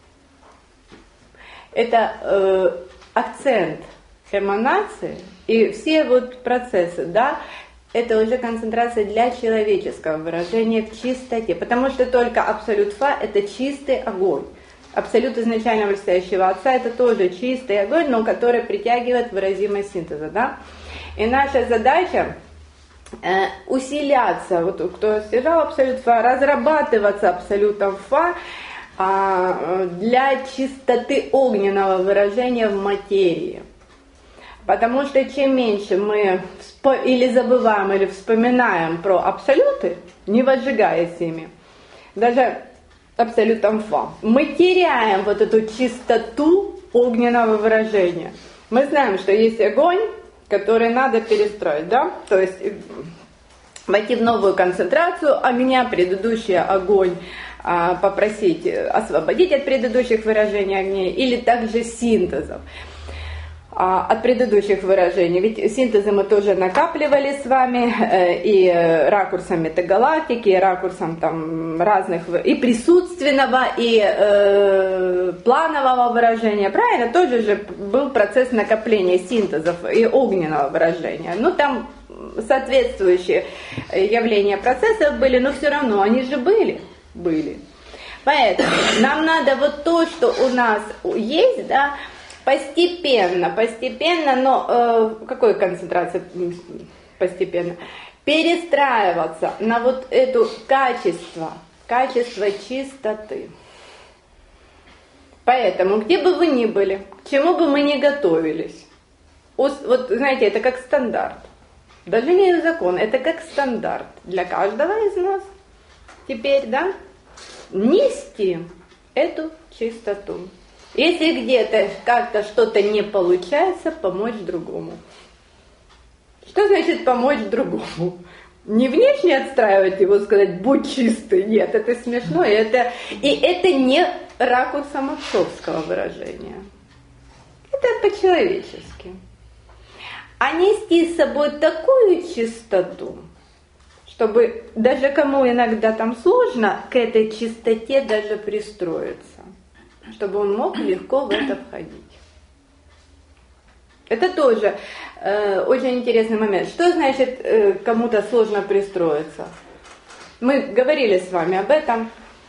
Это акцент эманации и все вот процессы, да, это уже концентрация для человеческого выражения в чистоте, потому что только абсолют фа это чистый огонь. Абсолют изначально вырастающего Отца это тоже чистый огонь, но который притягивает выразимость синтеза, да. И наша задача усиляться, вот кто стяжал абсолют фа, разрабатываться абсолютом фа для чистоты огненного выражения в материи. Потому что чем меньше мы или забываем, или вспоминаем про абсолюты, не возжигаясь ими, даже абсолютом фа, мы теряем вот эту чистоту огненного выражения. Мы знаем, что есть огонь, который надо перестроить, да? То есть войти в новую концентрацию огня, предыдущий огонь попросить освободить от предыдущих выражений огней, или также синтезов от предыдущих выражений. Ведь синтезы мы тоже накапливали с вами и ракурсом метагалактики, и ракурсом там разных, и присутственного, и планового выражения. Правильно? Тоже же был процесс накопления синтезов и огненного выражения. Ну там соответствующие явления процессов были, но все равно они же были. Поэтому нам надо вот то, что у нас есть, да, постепенно, но какой концентрации постепенно? Перестраиваться на вот это качество чистоты. Поэтому, где бы вы ни были, к чему бы мы ни готовились, вот знаете, это как стандарт. Даже не закон, это как стандарт для каждого из нас. Теперь, да, нести эту чистоту. Если где-то как-то что-то не получается, помочь другому. Что значит помочь другому? Не внешне отстраивать его, сказать, будь чистый. Нет, это смешно. И это не ракурсом отцовского выражения. Это по-человечески. А нести с собой такую чистоту, чтобы даже кому иногда там сложно, к этой чистоте даже пристроиться. Чтобы он мог легко в это входить. Это тоже очень интересный момент. Что значит кому-то сложно пристроиться? Мы говорили с вами об этом.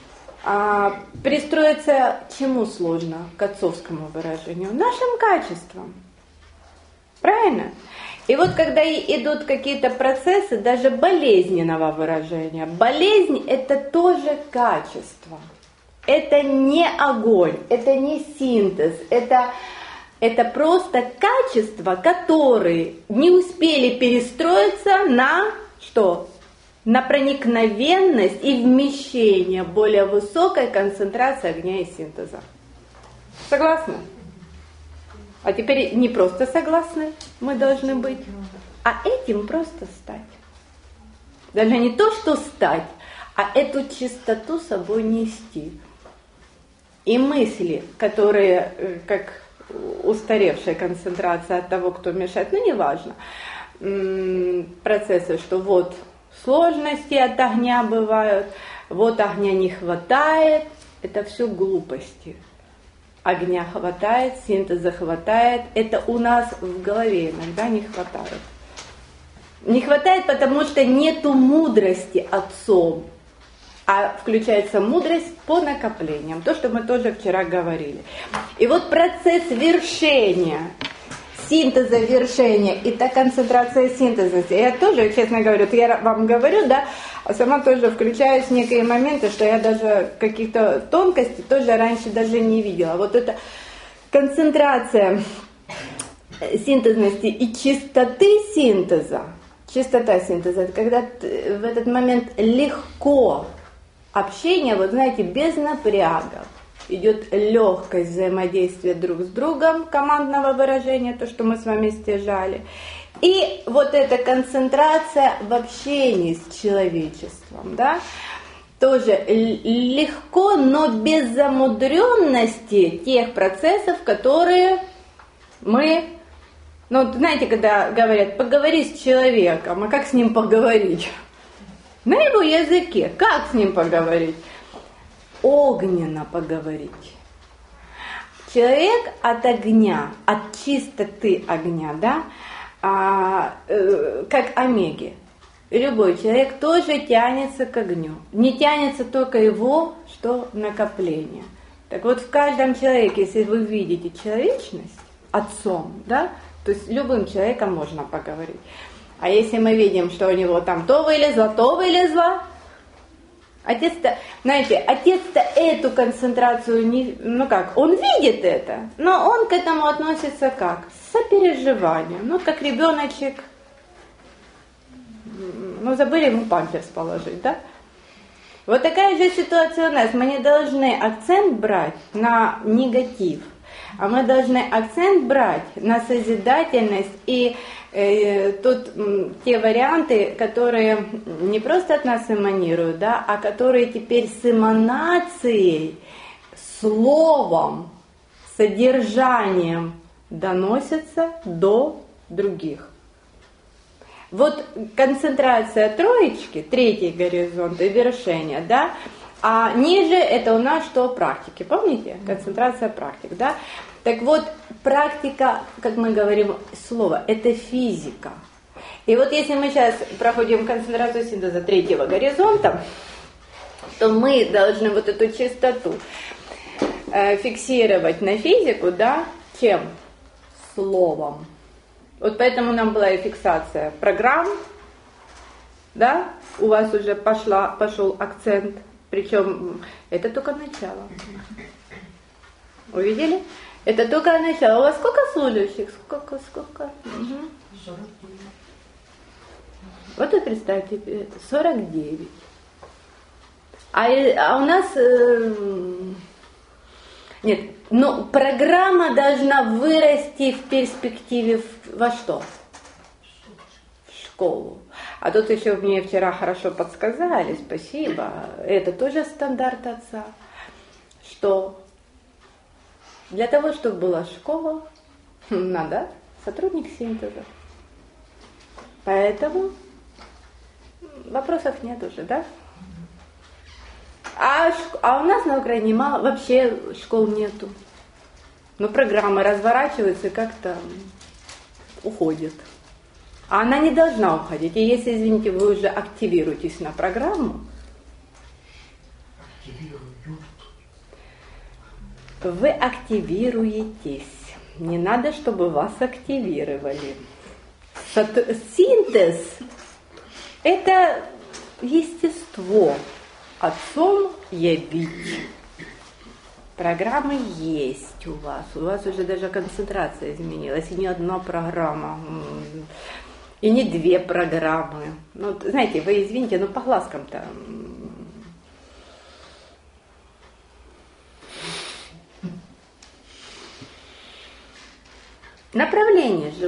Пристроиться чему сложно? К отцовскому выражению. Нашим качествам. Правильно? И вот когда идут какие-то процессы, даже болезненного выражения, болезнь это тоже качество. Это не огонь, это не синтез, это просто качества, которые не успели перестроиться на что? На проникновенность и вмещение более высокой концентрации огня и синтеза. Согласны? А теперь не просто согласны мы должны быть, а этим просто стать. Даже не то, что стать, а эту чистоту собой нести. И мысли, которые, как устаревшая концентрация от того, кто мешает, ну неважно, процессы, что вот сложности от огня бывают, вот огня не хватает, это все глупости. Огня хватает, синтеза хватает, это у нас в голове иногда не хватает. Не хватает, потому что нету мудрости отцом. А включается мудрость по накоплениям, то, что мы тоже вчера говорили. И вот процесс вершения, синтеза вершения, и та концентрация синтеза, я тоже, честно говорю, я вам говорю, да, а сама тоже включаюсь в некие моменты, что я даже каких-то тонкостей тоже раньше даже не видела. Вот эта концентрация синтезности и чистоты синтеза, чистота синтеза, это когда в этот момент легко общение, вот знаете, без напрягов. Идет легкость взаимодействия друг с другом, командного выражения, то, что мы с вами стяжали. И вот эта концентрация в общении с человечеством, да, тоже легко, но без замудренности тех процессов, которые мы Ну, знаете, когда говорят, поговори с человеком, а как с ним поговорить? На его языке. Как с ним поговорить? Огненно поговорить. Человек от огня, от чистоты огня, да, как омеги. Любой человек тоже тянется к огню. Не тянется только его, что накопление. Так вот, в каждом человеке, если вы видите человечность отцом, да, то есть любым человеком можно поговорить. А если мы видим, что у него там то вылезло, отец-то, знаете, отец-то эту концентрацию не, ну как, он видит это, но он к этому относится как? С сопереживанием, ну как ребеночек, ну забыли ему памперс положить, да? Вот такая же ситуация у нас. Мы не должны акцент брать на негатив, а мы должны акцент брать на созидательность и тут те варианты, которые не просто от нас эманируют, да, а которые теперь с эманацией, словом, содержанием доносятся до других. Вот концентрация троечки, третий горизонт и вершение, да, а ниже это у нас что? Практики, помните? Концентрация практик, да? Так вот, практика, как мы говорим, слово, это физика. И вот если мы сейчас проходим концентрацию синтеза третьего горизонта, то мы должны вот эту чистоту фиксировать на физику, да, чем? Словом. Вот поэтому нам была и фиксация программ, да, у вас уже пошел акцент, причем это только начало. Увидели? Это только начало. У вас сколько служащих? Сколько? Угу. 49. Вот вы представьте, 49. А у нас... Нет, но программа должна вырасти в перспективе во что? В школу. А тут еще мне вчера хорошо подсказали, спасибо. Это тоже стандарт отца. Что для того, чтобы была школа, надо сотрудник синтеза. Поэтому вопросов нет уже, да? А у нас на Украине мало, вообще школ нету. Но программы разворачиваются и как-то уходят. А она не должна уходить. И если, извините, вы уже активируетесь на программу, вы активируетесь. Не надо, чтобы вас активировали. Синтез – это естество. Отцом явить. Программы есть у вас уже даже концентрация изменилась, и не одна программа, и не две программы. Ну, знаете, вы извините, но по глазкам-то. Направление же.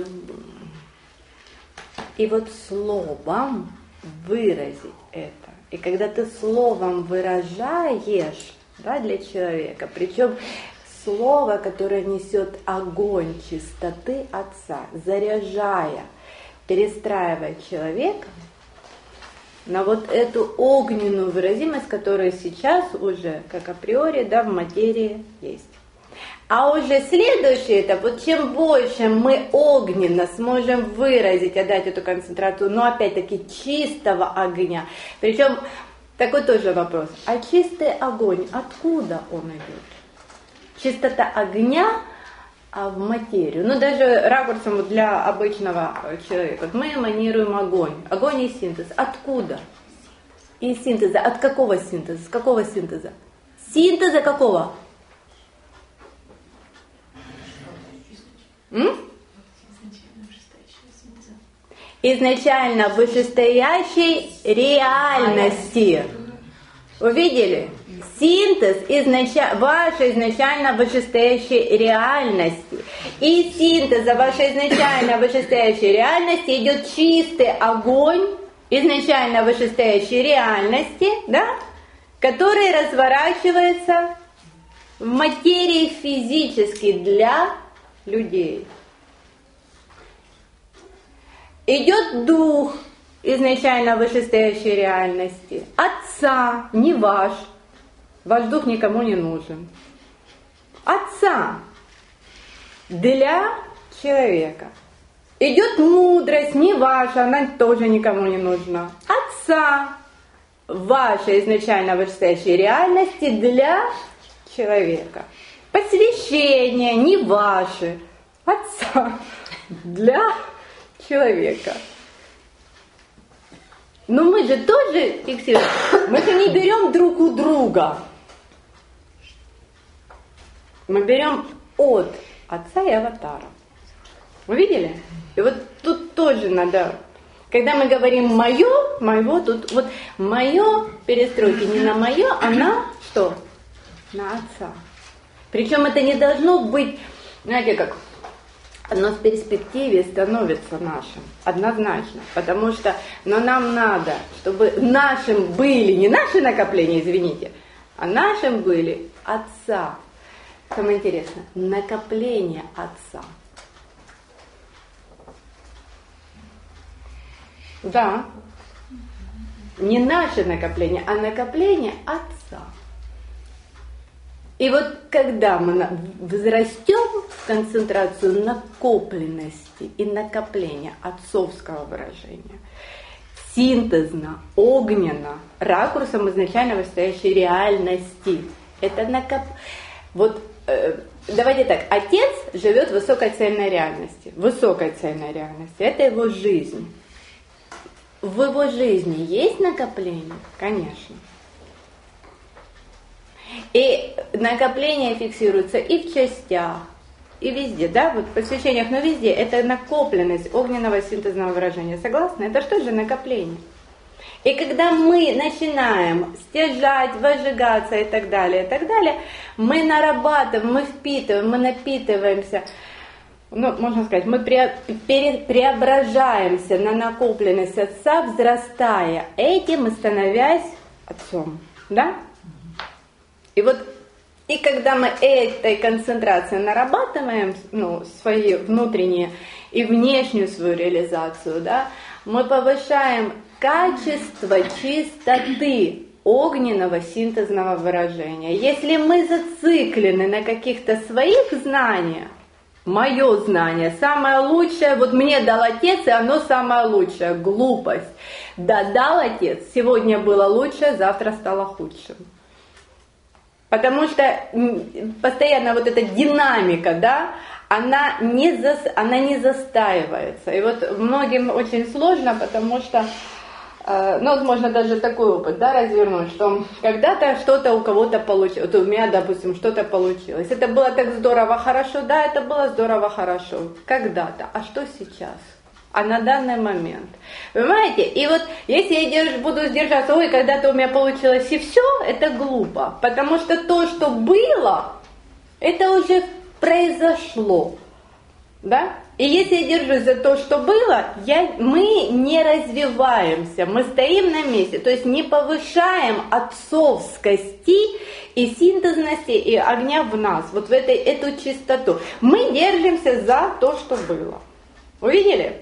И вот словом выразить это. И когда ты словом выражаешь, да, для человека, причем слово, которое несет огонь чистоты Отца, заряжая, перестраивая человека на вот эту огненную выразимость, которая сейчас уже, как априори, да, в материи есть. А уже следующий этап, вот чем больше мы огненно сможем выразить, отдать эту концентрацию, но опять-таки чистого огня. Причем такой тоже вопрос, а чистый огонь, откуда он идет? Чистота огня в материю. Ну даже ракурсом для обычного человека. Вот мы эманируем огонь. Огонь и синтез. Откуда? Из синтеза. От какого синтеза? С какого синтеза? Синтеза какого? Изначально вышестоящей реальности. Увидели? Синтез вашей изначально вышестоящей реальности. Из синтеза вашей изначально вышестоящей реальности идет чистый огонь изначально вышестоящей реальности, да, который разворачивается в материи физически для людей. идет дух изначально вышестоящей реальности, Отца, не ваш дух никому не нужен, Отца для человека. Идет мудрость, не ваша, она тоже никому не нужна, Отца, вашей изначально вышестоящей реальности для человека. Посвящение, не ваши, Отца для человека. Но мы же тоже фиксируем, мы же не берем друг у друга. Мы берем от Отца и Аватара. Вы видели? И вот тут тоже надо, когда мы говорим моё, тут вот моё перестройки не на моё, а на что? На Отца. Причем это не должно быть, знаете, как оно в перспективе становится нашим, однозначно. Потому что, но нам надо, чтобы нашим были не наши накопления, извините, а нашим были Отца. Самое интересное, накопление Отца. Да, не наше накопление, а накопление Отца. И вот когда мы возрастем в концентрацию накопленности и накопления отцовского выражения, синтезно, огненно, ракурсом изначально вышестоящей реальности, это вот давайте так, Отец живет в высокой цельной реальности. Высокой цельной реальности. Это его жизнь. В его жизни есть накопление? Конечно. И накопление фиксируется и в частях, и везде, да, вот в посвящениях, но везде. Это накопленность огненного синтезного выражения. Согласны? Это что же накопление? И когда мы начинаем стяжать, возжигаться и так далее, мы нарабатываем, мы впитываем, мы напитываемся, ну, можно сказать, мы преображаемся на накопленность Отца, взрастая этим и становясь Отцом, да? И вот, и когда мы этой концентрацией нарабатываем, ну, свои внутренние и внешнюю свою реализацию, да, мы повышаем качество чистоты огненного синтезного выражения. Если мы зациклены на каких-то своих знаниях, мое знание самое лучшее, вот мне дал Отец, и оно самое лучшее, глупость. Да, дал Отец, сегодня было лучше, завтра стало худшим. Потому что постоянно вот эта динамика, да, она не застаивается. И вот многим очень сложно, потому что, ну вот можно даже такой опыт, да, развернуть, что когда-то что-то у кого-то получилось, вот у меня, допустим, что-то получилось. Это было так здорово, хорошо, да, это было здорово, хорошо, когда-то. А что сейчас? А на данный момент. Понимаете? И вот если я буду сдержаться, ой, когда-то у меня получилось и все, это глупо. Потому что то, что было, это уже произошло. Да? И если я держусь за то, что было, мы не развиваемся, мы стоим на месте, то есть не повышаем отцовскости и синтезности и огня в нас, вот в эту чистоту. Мы держимся за то, что было. Увидели?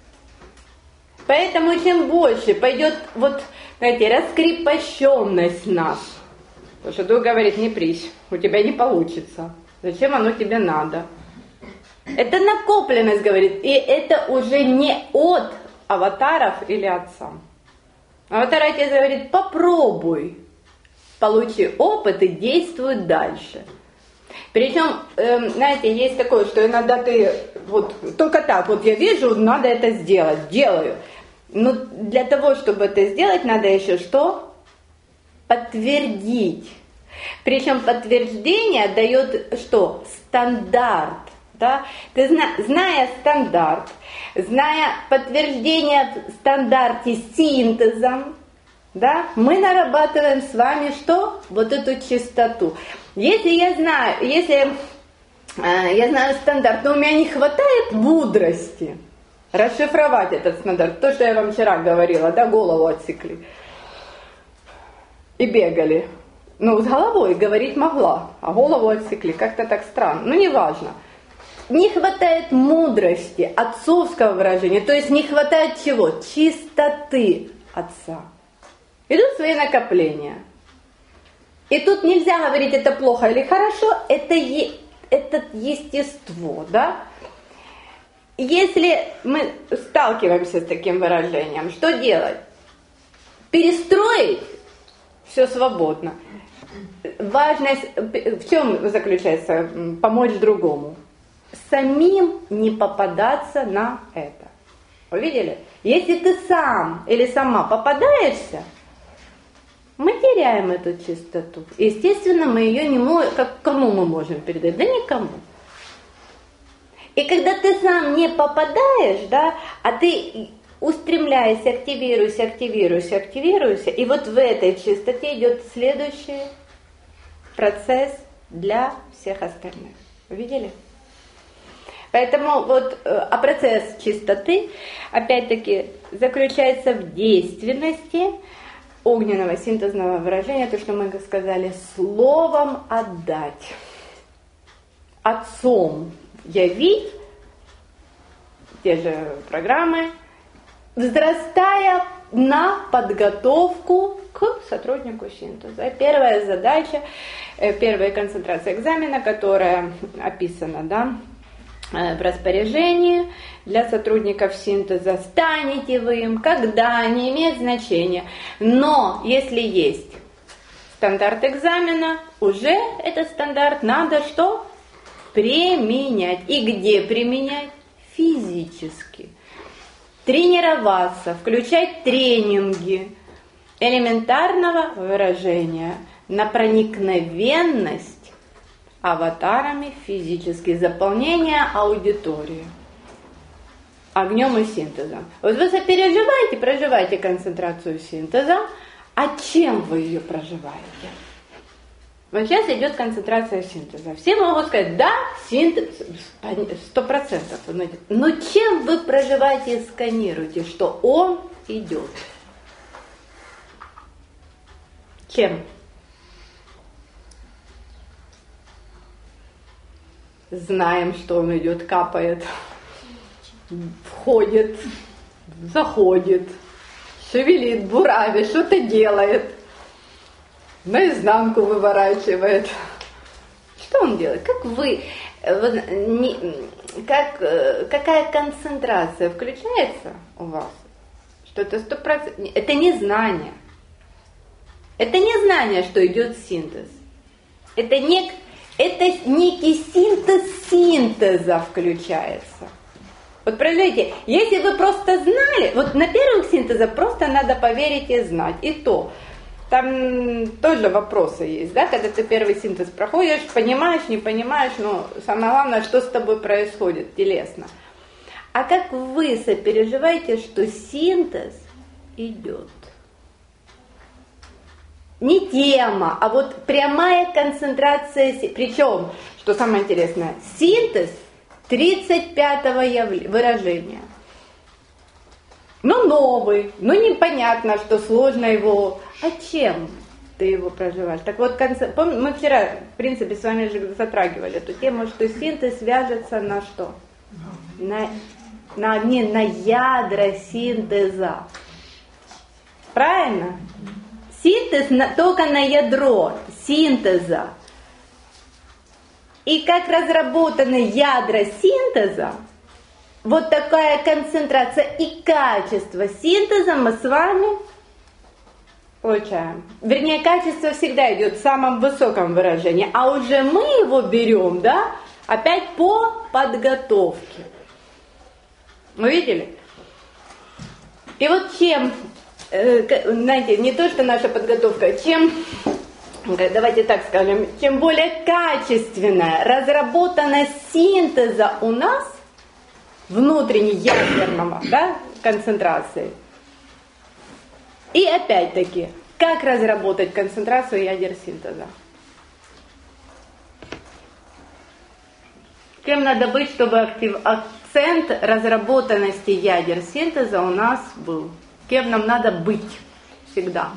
Поэтому чем больше пойдет, вот, знаете, раскрепощенность нас, потому что Дух говорит, не прись, у тебя не получится, зачем оно тебе надо? Это накопленность, говорит, и это уже не от аватаров или Отца. Аватар Отец говорит, попробуй, получи опыт и действуй дальше. Причем, знаете, есть такое, что иногда ты, вот только так, вот я вижу, надо это сделать, делаю. Но для того, чтобы это сделать, надо еще что? Подтвердить. Причем подтверждение дает что? Стандарт. Да? Ты зная стандарт, зная подтверждение в стандарте синтезом, да, мы нарабатываем с вами что? Вот эту чистоту. Если я знаю стандарт, но у меня не хватает мудрости расшифровать этот стандарт, то, что я вам вчера говорила, да, голову отсекли и бегали. Ну, с головой говорить могла, а голову отсекли, как-то так странно, ну, неважно. не хватает мудрости, отцовского выражения, то есть не хватает чего? Чистоты отца. Идут свои накопления. И тут нельзя говорить, это плохо или хорошо, это естество, да? Если мы сталкиваемся с таким выражением, что делать? Перестроить все свободно. Важность в чем заключается? Помочь другому. Самим не попадаться на это. Вы видели? Если ты сам или сама попадаешься, мы теряем эту чистоту. Естественно, мы ее не можем, кому мы можем передать? Да никому. И когда ты сам не попадаешь, да, а ты устремляешься, активируйся, и вот в этой чистоте идет следующий процесс для всех остальных. Вы видели? Поэтому вот, а процесс чистоты, опять-таки, заключается в действенности огненного синтезного выражения, то, что мы сказали, словом отдать, отцом явить, те же программы, взрастая на подготовку к сотруднику синтеза. Первая задача, первая концентрация экзамена, которая описана, да, в распоряжении для сотрудников синтеза. Станете вы им, когда, не имеет значения. Но если есть стандарт экзамена, уже этот стандарт надо что? Применять. И где применять? Физически. Тренироваться, включать тренинги элементарного выражения на проникновенность аватарами физически, заполнение аудитории огнем и синтезом. Вот вы сопереживаете, проживаете концентрацию синтеза, а чем вы ее проживаете? Вот сейчас идет концентрация синтеза. Все могут сказать, да, синтез 100%. Но чем вы проживаете и сканируете, что он идет? Чем? Знаем, что он идет, капает, входит, заходит, шевелит, буравит, что-то делает, наизнанку выворачивает. Что он делает? Как вы, какая концентрация включается у вас? Что это 100%? Это не знание. Это не знание, что идет синтез. Это некий синтез синтеза включается. Вот представляете, если вы просто знали, вот на первых синтезах просто надо поверить и знать. И то, там тоже вопросы есть, да, когда ты первый синтез проходишь, понимаешь, не понимаешь, но самое главное, что с тобой происходит телесно. А как вы сопереживаете, что синтез идет? Не тема, а вот прямая концентрация, причем, что самое интересное, синтез 35-го выражения. Ну, новый, ну, непонятно, что сложно его. А чем ты его проживаешь? Так вот, мы вчера, в принципе, с вами же затрагивали эту тему, что синтез вяжется на что? На ядра синтеза. Правильно? Синтез только на ядро синтеза. И как разработаны ядра синтеза, вот такая концентрация и качество синтеза мы с вами получаем. Вернее, качество всегда идет в самом высоком выражении, а уже мы его берем, да, опять по подготовке. Вы видели? И вот чем... знаете, не то, что наша подготовка, давайте так скажем, чем более качественная разработанность синтеза у нас, внутренней ядерного, да, концентрации. И опять-таки, как разработать концентрацию ядер синтеза? Кем надо быть, чтобы акцент разработанности ядер синтеза у нас был? Кем нам надо быть всегда?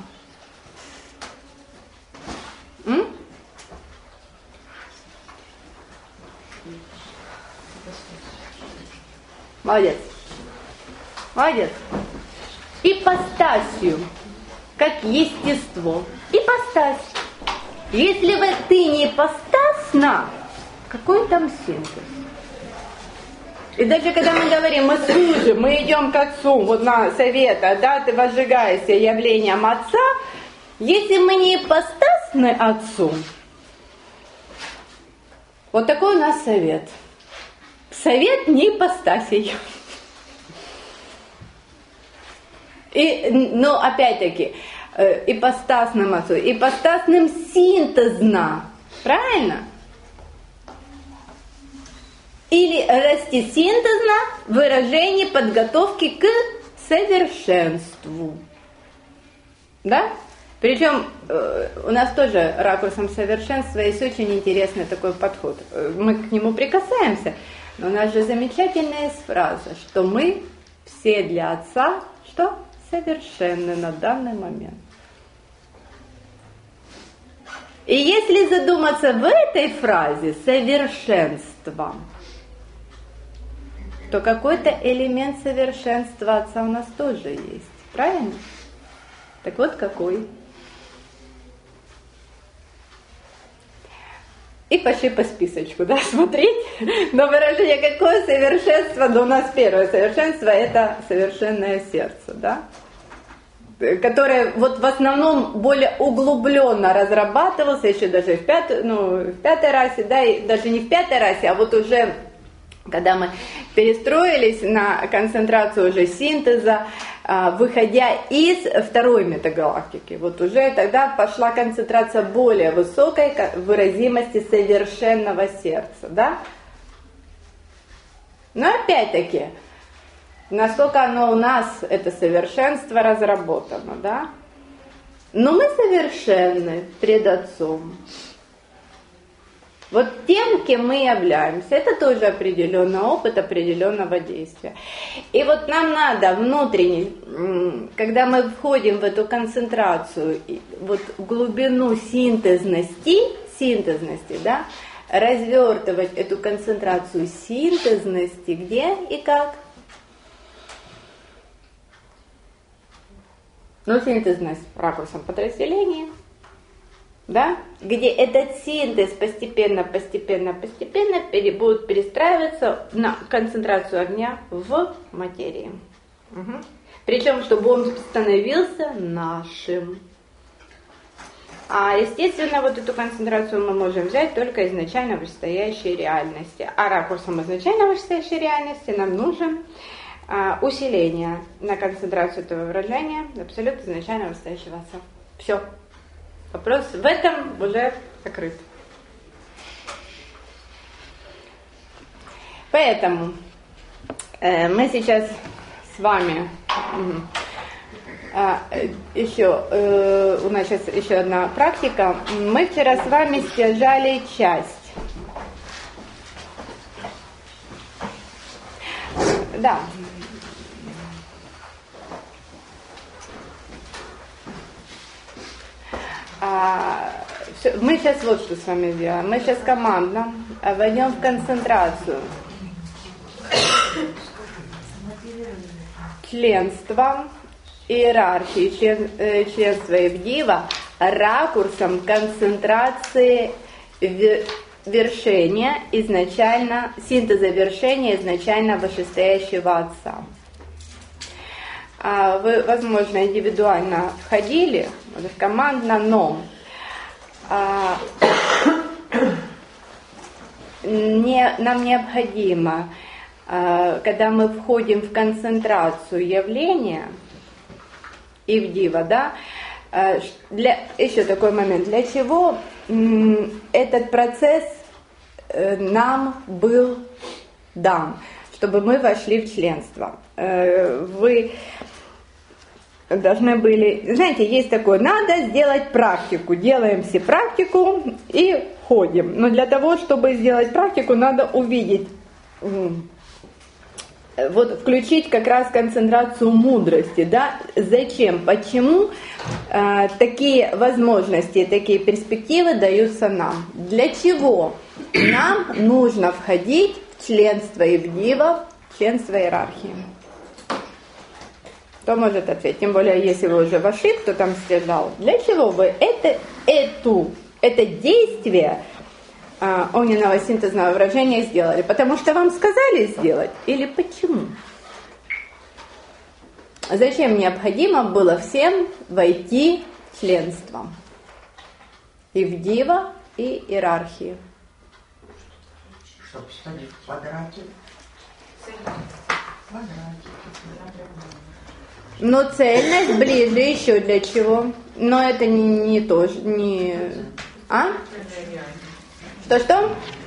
Молодец. Молодец. Ипостасью, как естество. Ипостась. Если бы ты не ипостасна, какой там синтез? И даже когда мы говорим, мы служим, мы идем к Отцу, вот на совета, да, ты возжигаешься явлением Отца, если мы не ипостасны Отцу, вот такой у нас совет. Совет не ипостасей. Но опять-таки, ипостасным Отцу, ипостасным синтезно. Правильно? Или расти синтезно в выражении подготовки к совершенству. Да? Причем у нас тоже ракурсом совершенства есть очень интересный такой подход. Мы к нему прикасаемся, но у нас же замечательная есть фраза, что мы все для Отца, что? Совершенны на данный момент. И если задуматься в этой фразе совершенство, то какой-то элемент совершенства Отца у нас тоже есть. Правильно? Так вот какой? И пошли по списочку, да, смотреть. Но выражение какое совершенство? Но у нас первое совершенство – это совершенное сердце, да? Которое вот в основном более углубленно разрабатывался еще даже в пятой расе, да, и даже не в пятой расе, а вот уже когда мы перестроились на концентрацию уже синтеза, выходя из второй метагалактики, вот уже тогда пошла концентрация более высокой выразимости совершенного сердца, да? Но опять-таки, насколько оно у нас, это совершенство разработано, да? Но мы совершенны пред Отцом. Вот тем, кем мы являемся, это тоже определенный опыт определенного действия. И вот нам надо внутренне, когда мы входим в эту концентрацию, вот глубину синтезности, да, развертывать эту концентрацию синтезности где и как? Ну, синтезность ракурсом подразделения. Да? Где этот синтез постепенно будет перестраиваться на концентрацию огня в материи. Угу. Причем, чтобы он становился нашим. А естественно, вот эту концентрацию мы можем взять только изначально вышестоящей реальности. А ракурсом изначально вышестоящей реальности нам нужен усиление на концентрацию этого выражения абсолютно изначально вышестоящего Отца. Все. Вопрос в этом уже закрыт. Поэтому мы сейчас с вами еще, у нас сейчас еще одна практика. Мы вчера с вами стяжали часть. Да. Мы сейчас вот что с вами делаем. Мы сейчас командно войдем в концентрацию членства, иерархии, членства Евдива ракурсом концентрации вершения изначально, синтеза вершения изначально вышестоящего Отца. Вы, возможно, индивидуально входили в командно, но нам необходимо, когда мы входим в концентрацию явления Евдива, да, еще такой момент, для чего этот процесс нам был дан, чтобы мы вошли в членство. Вы должны были, знаете, есть такое, надо сделать практику, делаем все практику и ходим. Но для того, чтобы сделать практику, надо увидеть, вот включить как раз концентрацию мудрости, да, зачем, почему такие возможности, такие перспективы даются нам. Для чего нам нужно входить в членство Евдива членство иерархии. Кто может ответить? Тем более, если вы уже вошли, кто там сказал, для чего вы это действие огненного синтезного выражения сделали? Потому что вам сказали сделать? Или почему? Зачем необходимо было всем войти в членство? И в дива, и иерархии. Чтобы стали в квадрате. Но цельность ближе еще для чего? Но это не то, не... А? Что?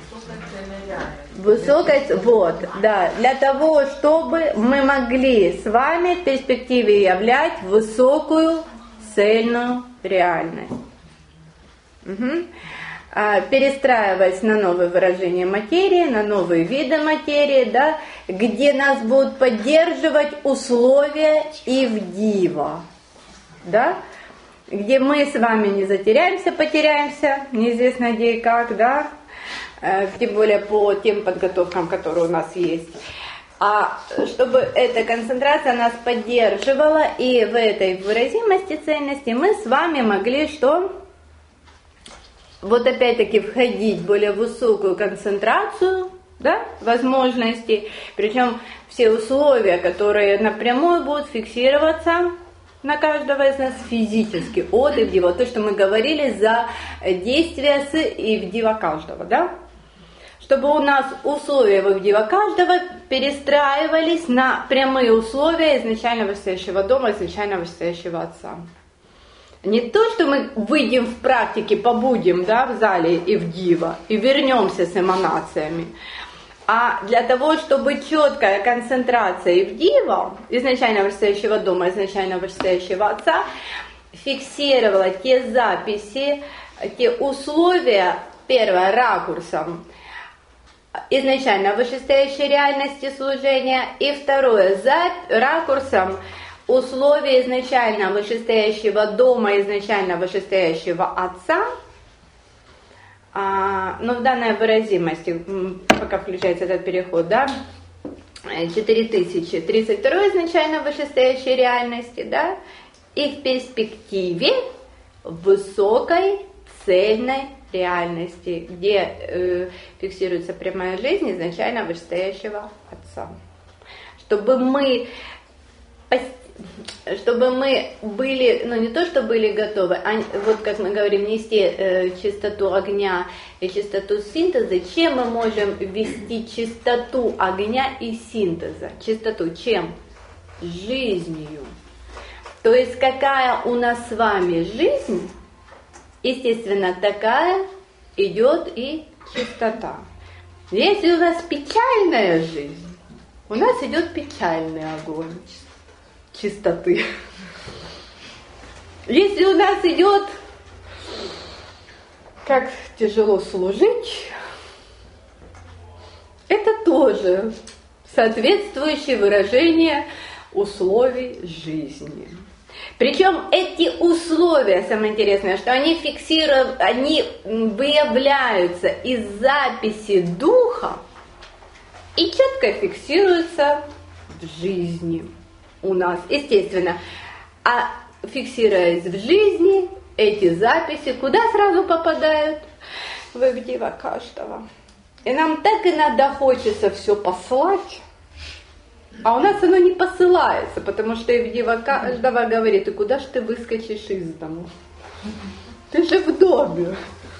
Высокая, вот, да, для того, чтобы мы могли с вами в перспективе являть высокую цельную реальность. Угу. Перестраиваясь на новые выражения материи, на новые виды материи, да, где нас будут поддерживать условия ивдива, да, где мы с вами не затеряемся, потеряемся, неизвестно где и как, да, тем более по тем подготовкам, которые у нас есть. А чтобы эта концентрация нас поддерживала, и в этой выразимости цельности мы с вами могли что? Вот опять-таки входить в более высокую концентрацию, да, возможностей, причем все условия, которые напрямую будут фиксироваться на каждого из нас физически, от ивдива, то, что мы говорили за действие с ивдива каждого, да, чтобы у нас условия в ивдива каждого перестраивались на прямые условия изначально вышестоящего дома, изначально вышестоящего отца. Не то, что мы выйдем в практике, побудем, да, в зале ивдива и вернемся с эманациями, а для того, чтобы четкая концентрация ивдива, изначально вышестоящего дома, изначально вышестоящего отца, фиксировала те записи, те условия, первое, ракурсом изначально вышестоящей реальности служения, и второе, ракурсом условия изначально вышестоящего дома, изначально вышестоящего отца, но в данной выразимости, пока включается этот переход, да, 4032 изначально вышестоящей реальности, да, и в перспективе высокой цельной реальности, где фиксируется прямая жизнь изначально вышестоящего отца. Чтобы мы были, ну не то, что были готовы, а вот как мы говорим, нести чистоту огня и чистоту синтеза, чем мы можем ввести чистоту огня и синтеза? Чистоту чем? Жизнью. То есть какая у нас с вами жизнь, естественно, такая идет и чистота. Если у нас печальная жизнь, у нас идет печальный огонь чистоты. Если у нас идет, как тяжело служить, это тоже соответствующее выражение условий жизни. Причем эти условия, самое интересное, что они фиксируют, они выявляются из записи духа и четко фиксируются в жизни у нас, естественно. А фиксируясь в жизни, эти записи куда сразу попадают? В ивдива каждого. И нам так иногда хочется все послать, а у нас оно не посылается, потому что ивдива каждого говорит: и куда ж ты выскочишь из дому? Ты же в доме.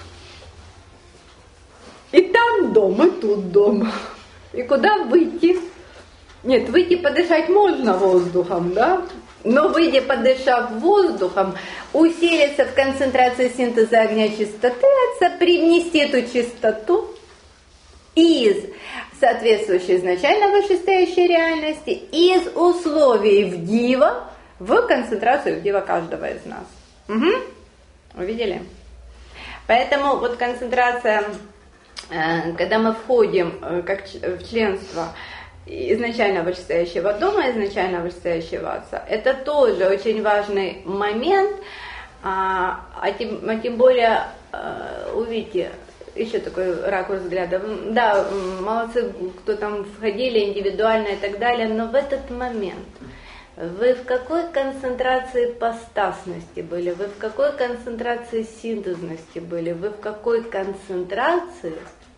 И там дом, и тут дом. И куда выйти? Нет, выйти подышать можно воздухом, да? Но выйдя, подышав воздухом, усилиться в концентрации синтеза огня чистоты отца, привнести эту чистоту из соответствующей изначально вышестоящей реальности, из условий ивдива в концентрацию ивдива каждого из нас. Угу. Увидели? Поэтому вот концентрация, когда мы входим как в членство изначально вышестоящего дома, изначально вышестоящего отца, это тоже очень важный момент, тем более, увидите, еще такой ракурс взгляда. Да, молодцы, кто там входили индивидуально и так далее, но в этот момент вы в какой концентрации постасности были? Вы в какой концентрации синтезности были? Вы в какой концентрации,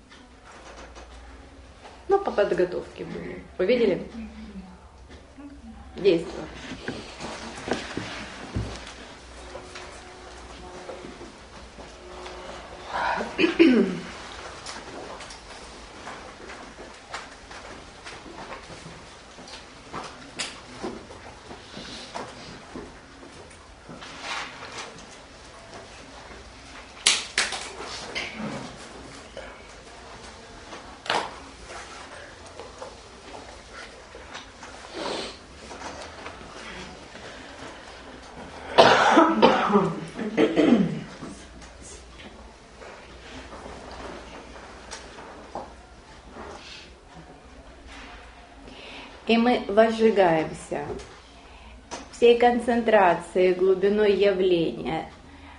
ну, по подготовке были? Вы видели? Действие. И мы возжигаемся всей концентрацией, глубиной явления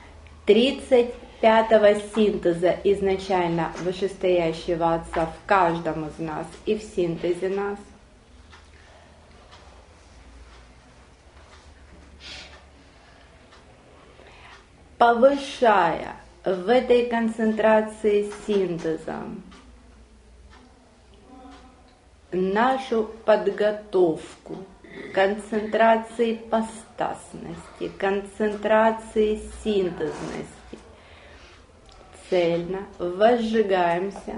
35-го синтеза изначально вышестоящего Отца в каждом из нас и в синтезе нас. Повышая в этой концентрации синтеза нашу подготовку концентрации постасности, концентрации синтезности, цельно возжигаемся.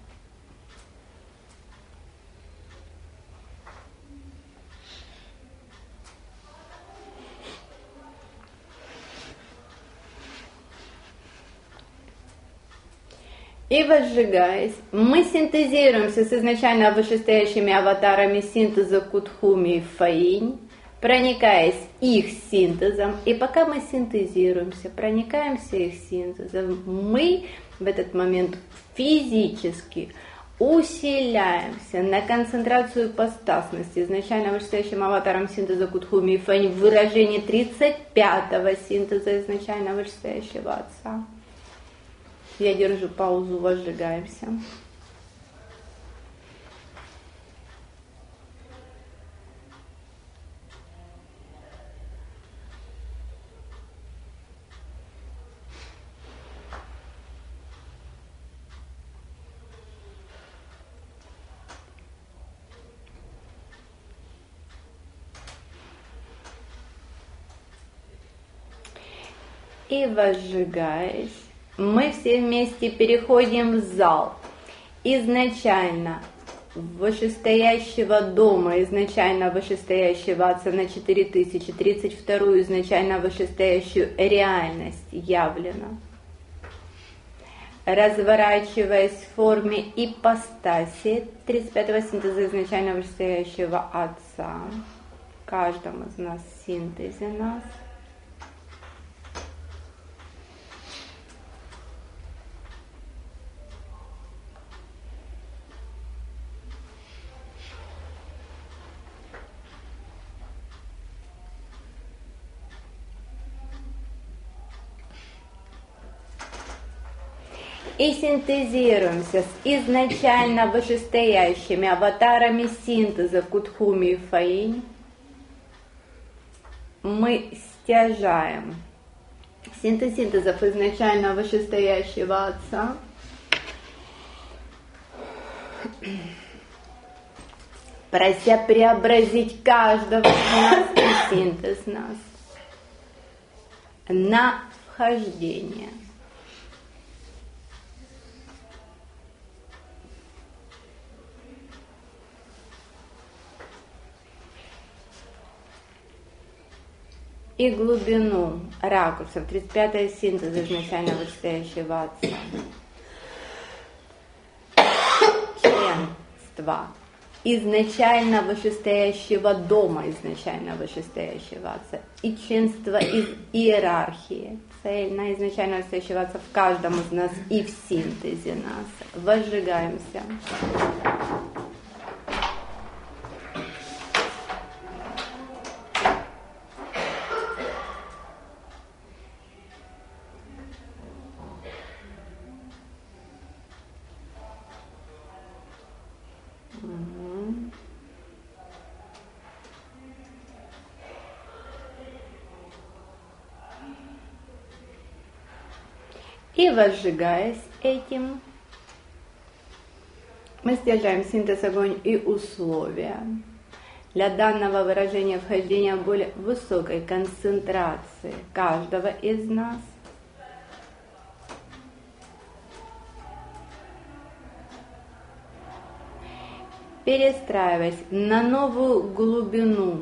И возжигаясь, мы синтезируемся с изначально вышестоящими аватарами синтеза Кутхуми и Фаинь, проникаясь их синтезом. И пока мы синтезируемся, проникаемся их синтезом, мы в этот момент физически усиляемся на концентрацию постасности изначально вышестоящим аватаром синтеза Кутхуми и Фаинь в выражении 35-го синтеза изначально вышестоящего Отца. Я держу паузу, возжигаемся. И возжигаясь, мы все вместе переходим в зал изначально вышестоящего дома, изначально вышестоящего Отца на 4000, 32-ю изначально вышестоящую реальность явлено, разворачиваясь в форме ипостаси 35-го синтеза изначально вышестоящего Отца, в каждом из нас синтезе нас. И синтезируемся с изначально вышестоящими аватарами синтеза Кутхуми и Фаинь. Мы стяжаем синтез синтезов изначально вышестоящего Отца, прося преобразить каждого из нас и синтез нас на вхождение. И глубину ракурсов 35-й синтез изначально вышестоящего Отца. Членство изначально вышестоящего дома, изначально вышестоящего Отца. И членство из иерархии, цельно изначально вышестоящего Отца в каждом из нас и в синтезе нас. Возжигаемся. И возжигаясь этим, мы стяжаем синтез, огонь и условия для данного выражения вхождения в более высокой концентрации каждого из нас. Перестраиваясь на новую глубину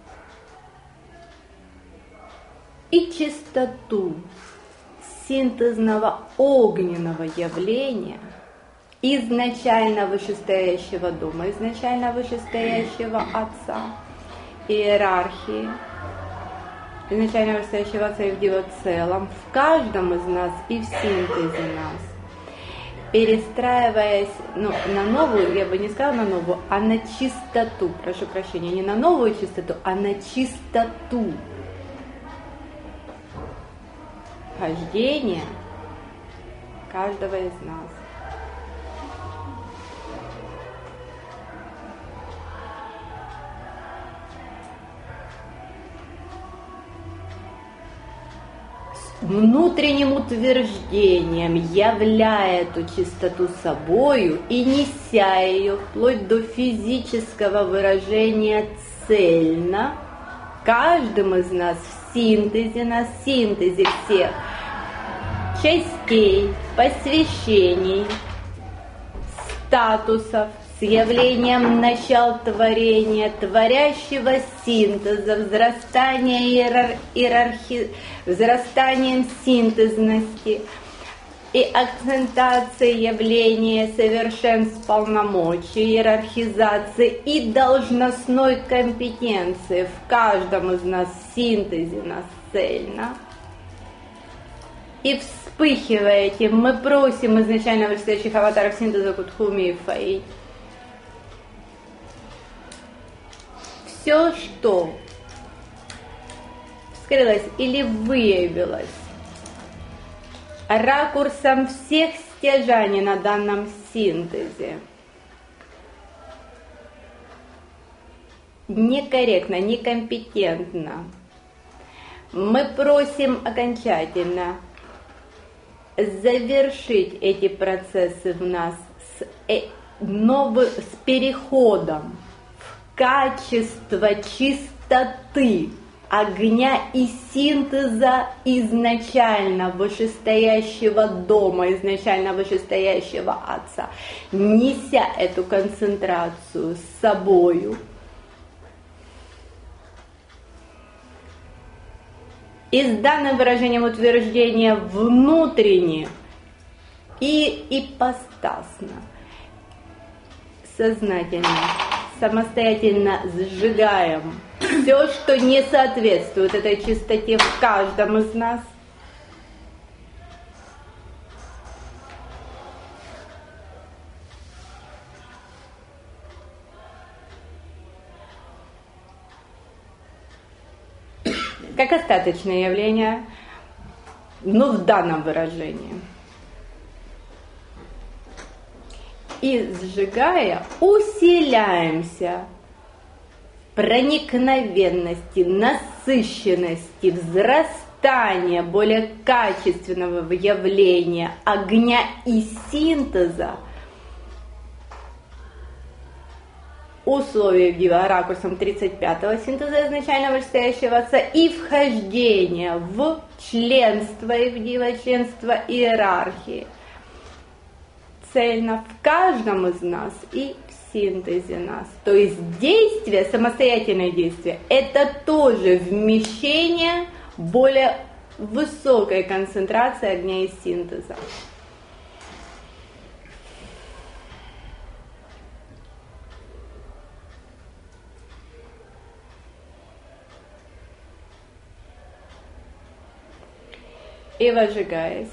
и чистоту синтезного огненного явления изначально вышестоящего дома, изначально вышестоящего Отца, иерархии, изначально вышестоящего Отца и в Дива в целом, в каждом из нас и в синтезе нас, перестраиваясь на новую, я бы не сказала на новую, а на чистоту, прошу прощения, не на новую чистоту, а на чистоту хождения каждого из нас. Внутренним утверждением, являя эту чистоту собою и неся ее вплоть до физического выражения цельно, каждым из нас в синтезе всех частей, посвящений, статусов, с явлением начал творения, творящего синтеза, взрастанием синтезности и акцентацией явления совершенств полномочий, иерархизации и должностной компетенции в каждом из нас в синтезе нас цельно. И вспыхивая этим, мы просим изначально вышестоящих аватаров синтеза Кутхуми и Фэй. Все, что вскрылось или выявилось ракурсом всех стяжаний на данном синтезе, некорректно, некомпетентно, мы просим окончательно завершить эти процессы в нас с переходом в качество чистоты огня и синтеза изначально вышестоящего дома, изначально вышестоящего Отца, неся эту концентрацию с собою. И с данным выражением утверждения внутренне и ипостасно, сознательно, самостоятельно сжигаем все, что не соответствует этой чистоте в каждом из нас. Как остаточное явление, но в данном выражении. И сжигая, усиляемся проникновенности, насыщенности, взрастания более качественного явления огня и синтеза, условия Дива ракурсом 35-го синтеза изначально вышестоящего Отца и вхождение в членство Ивдива, членство иерархии, цельно в каждом из нас и в синтезе нас. То есть действие, самостоятельное действие, это тоже вмещение более высокой концентрации огня и синтеза. И возжигаясь,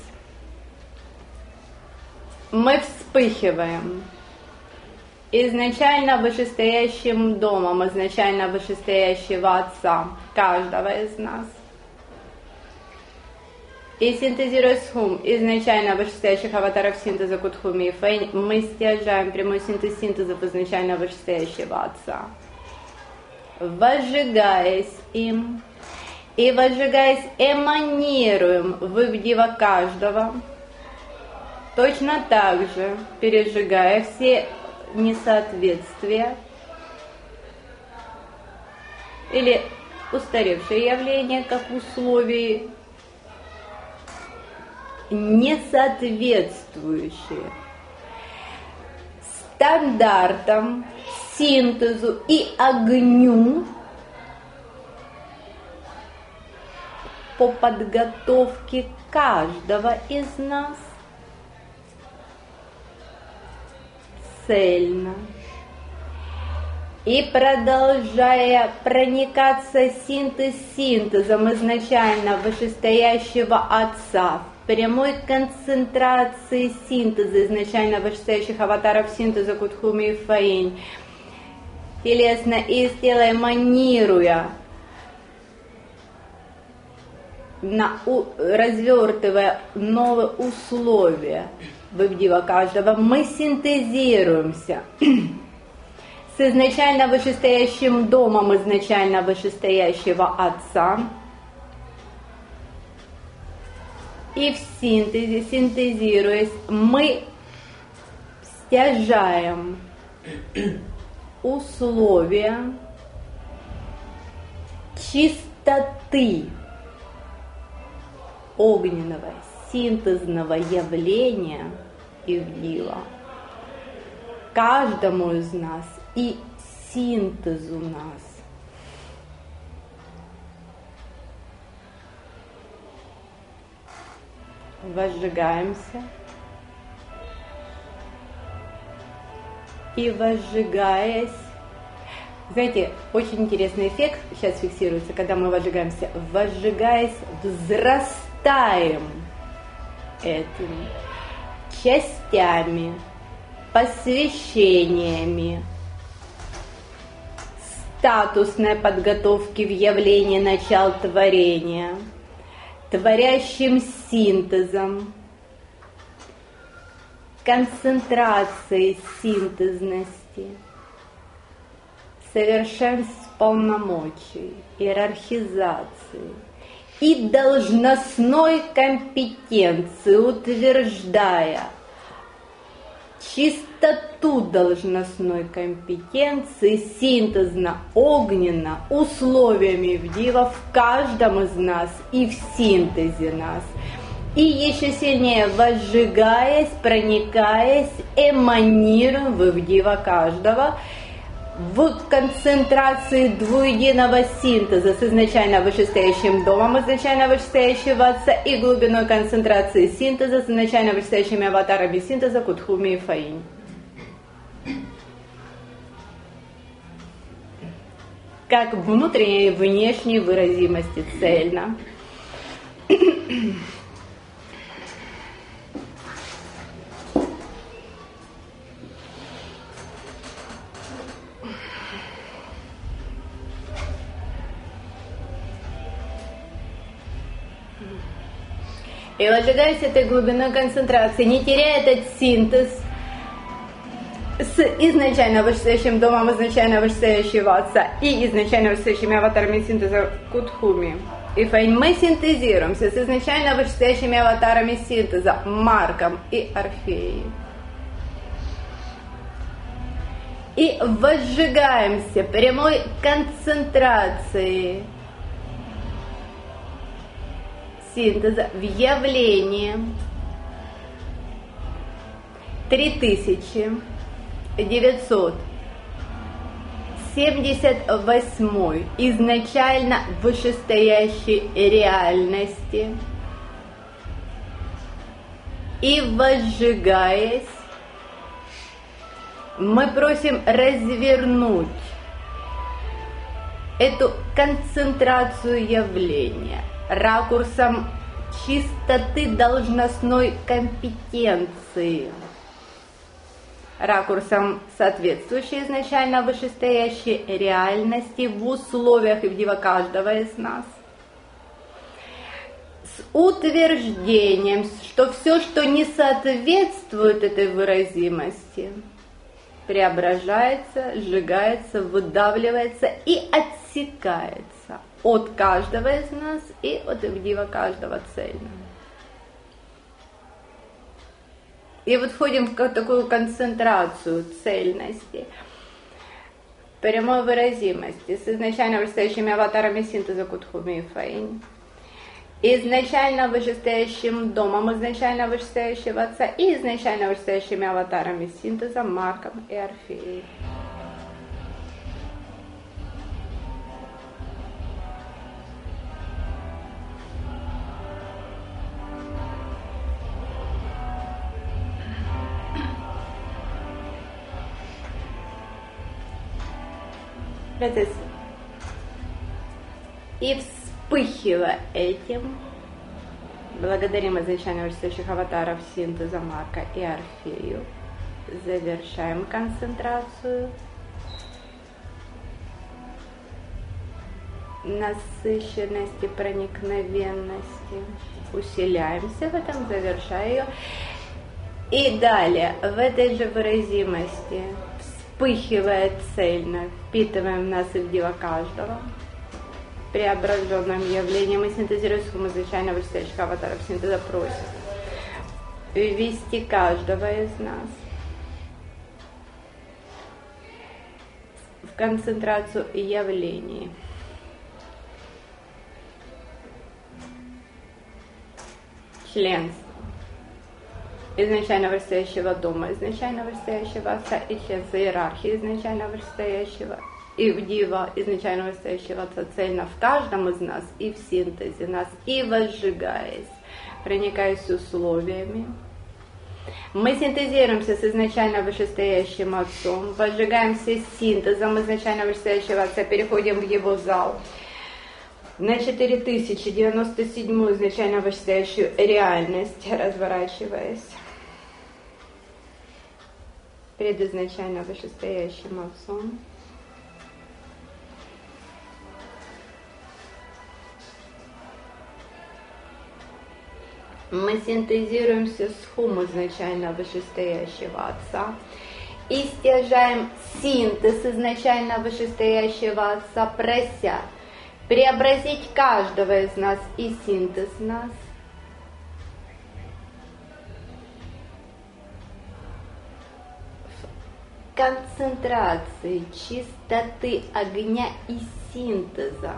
мы вспыхиваем изначально вышестоящим домом, изначально вышестоящего Отца, каждого из нас. И синтезируя схум изначально вышестоящих аватаров синтеза Кутхуми и Фэй, мы стяжаем прямой синтез синтезов изначально вышестоящего Отца. Возжигаясь им, и возжигаясь, эманируем в Ивдива каждого, Точно так же, пережигая все несоответствия или устаревшие явления, как условия, не соответствующие стандартам, синтезу и огню по подготовке каждого из нас цельно и продолжая проникаться синтезом изначально вышестоящего Отца, в прямой концентрации синтеза изначально вышестоящих аватаров синтеза Кутхуми и Фаинь, телесно и из тела эманируя, развертывая новые условия вывдива каждого, мы синтезируемся с изначально вышестоящим домом изначально вышестоящего Отца. И в синтезе, синтезируясь, мы стяжаем условия чистоты огненного синтезного явления Ивдива каждому из нас и синтезу нас. Возжигаемся и возжигаясь. Знаете, очень интересный эффект сейчас фиксируется, когда мы возжигаемся. Возжигаясь, взрастаем этими частями, посвящениями, статусной подготовки в явлении начал творения, творящим синтезом, концентрацией синтезности, совершенств полномочий, иерархизации и должностной компетенции, утверждая чистоту должностной компетенции синтезно-огненно условиями Ивдива в каждом из нас и в синтезе нас. И еще сильнее возжигаясь, проникаясь, эманируем в Ивдива каждого в концентрации двуединого синтеза с изначально вышестоящим домом, изначально вышестоящего Отца и глубиной концентрации синтеза с изначально вышестоящими аватарами синтеза Кутхуми и Фаинь. Как внутренней и внешней выразимости цельно. И возжигаясь этой глубиной концентрации, не теряя этот синтез с изначально вышестоящим домом, изначально вышестоящего Отца и изначально вышестоящими аватарами синтеза Кутхуми и Фаинь, мы синтезируемся с изначально вышестоящими аватарами синтеза Марком и Орфеей. И возжигаемся прямой концентрацией синтеза в явлении 3978 изначально вышестоящей реальности. И возжигаясь, мы просим развернуть эту концентрацию явления ракурсом чистоты должностной компетенции, ракурсом соответствующей изначально вышестоящей реальности в условиях Ивдива каждого из нас, с утверждением, что все, что не соответствует этой выразимости, преображается, сжигается, выдавливается и отсекается от каждого из нас и от Ивдива каждого цельно. И вот входим в такую концентрацию цельности, прямой выразимости с изначально вышестоящими аватарами синтеза Кутхуми и Фаинь, изначально вышестоящим домом изначально вышестоящего Отца и изначально вышестоящими аватарами синтеза Марком и Орфеей. Процесс. И вспыхивая этим, благодарим изначально вышестоящих аватаров синтеза Марка и Орфею, завершаем концентрацию, насыщенности, проникновенности, усиляемся в этом, завершая ее. И далее, в этой же выразимости, вспыхивая цельно, впитываем в нас и в дива каждого, преображенным явлением и синтезируем изначально вышестоящих аватаров синтеза просит ввести каждого из нас в концентрацию явлений. Членство изначально вышестоящего дома, изначально вышестоящего Отца и членство иерархии изначально вышестоящего и в дива изначально вышестоящего Отца цельно в каждом из нас и в синтезе нас, и возжигаясь, проникаясь условиями. Мы синтезируемся с изначально вышестоящим Отцом, возжигаемся с синтезом изначально вышестоящего Отца, переходим в его зал на 4097 изначально вышестоящую реальность, разворачиваясь перед изначально вышестоящим Отцом. Мы синтезируемся с хум изначально вышестоящего Отца и стяжаем синтез изначально вышестоящего Отца, прося преобразить каждого из нас и синтез нас в концентрации чистоты огня и синтеза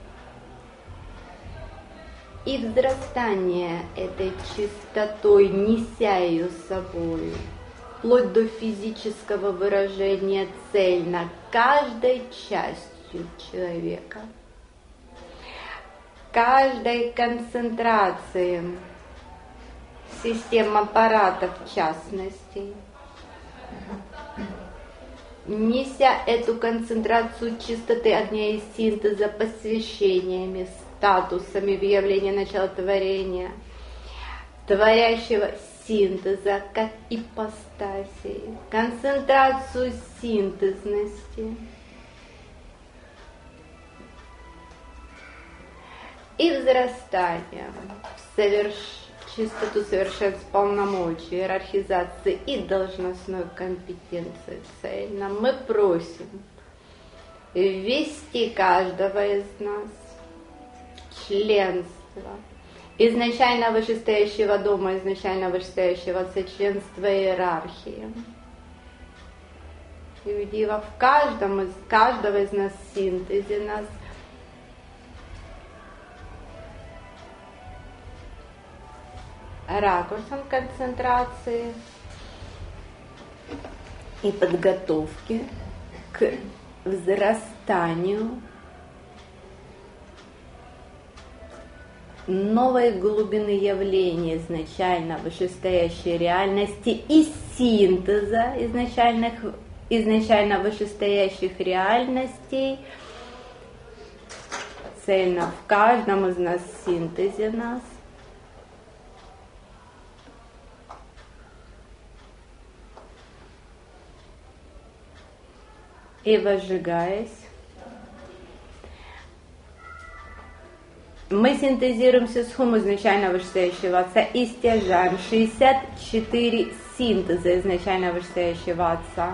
и взрастание этой чистотой, неся ее с собой, вплоть до физического выражения цельно каждой частью человека, каждой концентрации систем аппаратов в частности, неся эту концентрацию чистоты огня и синтеза посвящениями, статусами в явлении начала творения, творящего синтеза как ипостаси, концентрацию синтезности и взрастание в чистоту совершенств полномочий, иерархизации и должностной компетенции цельно. Мы просим ввести каждого из нас членство изначально вышестоящего дома, изначально вышестоящего Отца, членство иерархии. И в каждого из нас синтезе нас ракурсом концентрации и подготовки к взрастанию новой глубины явления изначально вышестоящей реальности и синтеза изначально вышестоящих реальностей цельно в каждом из нас синтезе нас. И возжигаясь, мы синтезируемся с хум изначально вышестоящего Отца и стяжаем 64 синтеза изначально вышестоящего Отца.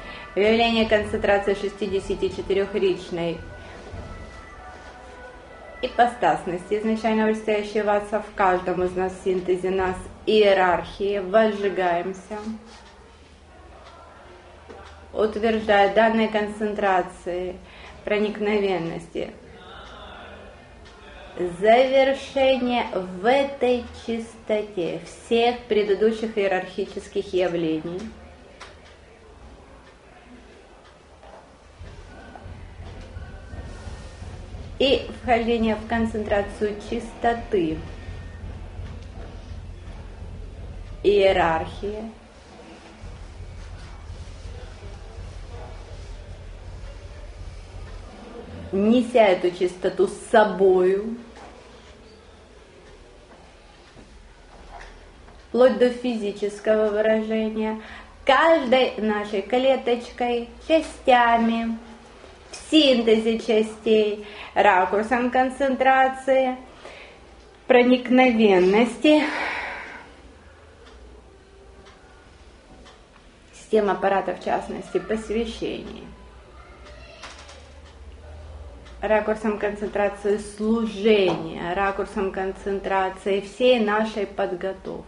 Явление концентрации 64-ричной ипостасности изначально вырастающего Отца в каждом из нас, в синтезе нас, иерархии, возжигаемся, утверждая данные концентрации, проникновенности, завершение в этой чистоте всех предыдущих иерархических явлений. И вхождение в концентрацию чистоты, иерархии, неся эту чистоту с собою, вплоть до физического выражения, каждой нашей клеточкой, частями, в синтезе частей, ракурсом концентрации, проникновенности, систем аппарата, в частности, посвящений, ракурсом концентрации служения, ракурсом концентрации всей нашей подготовки.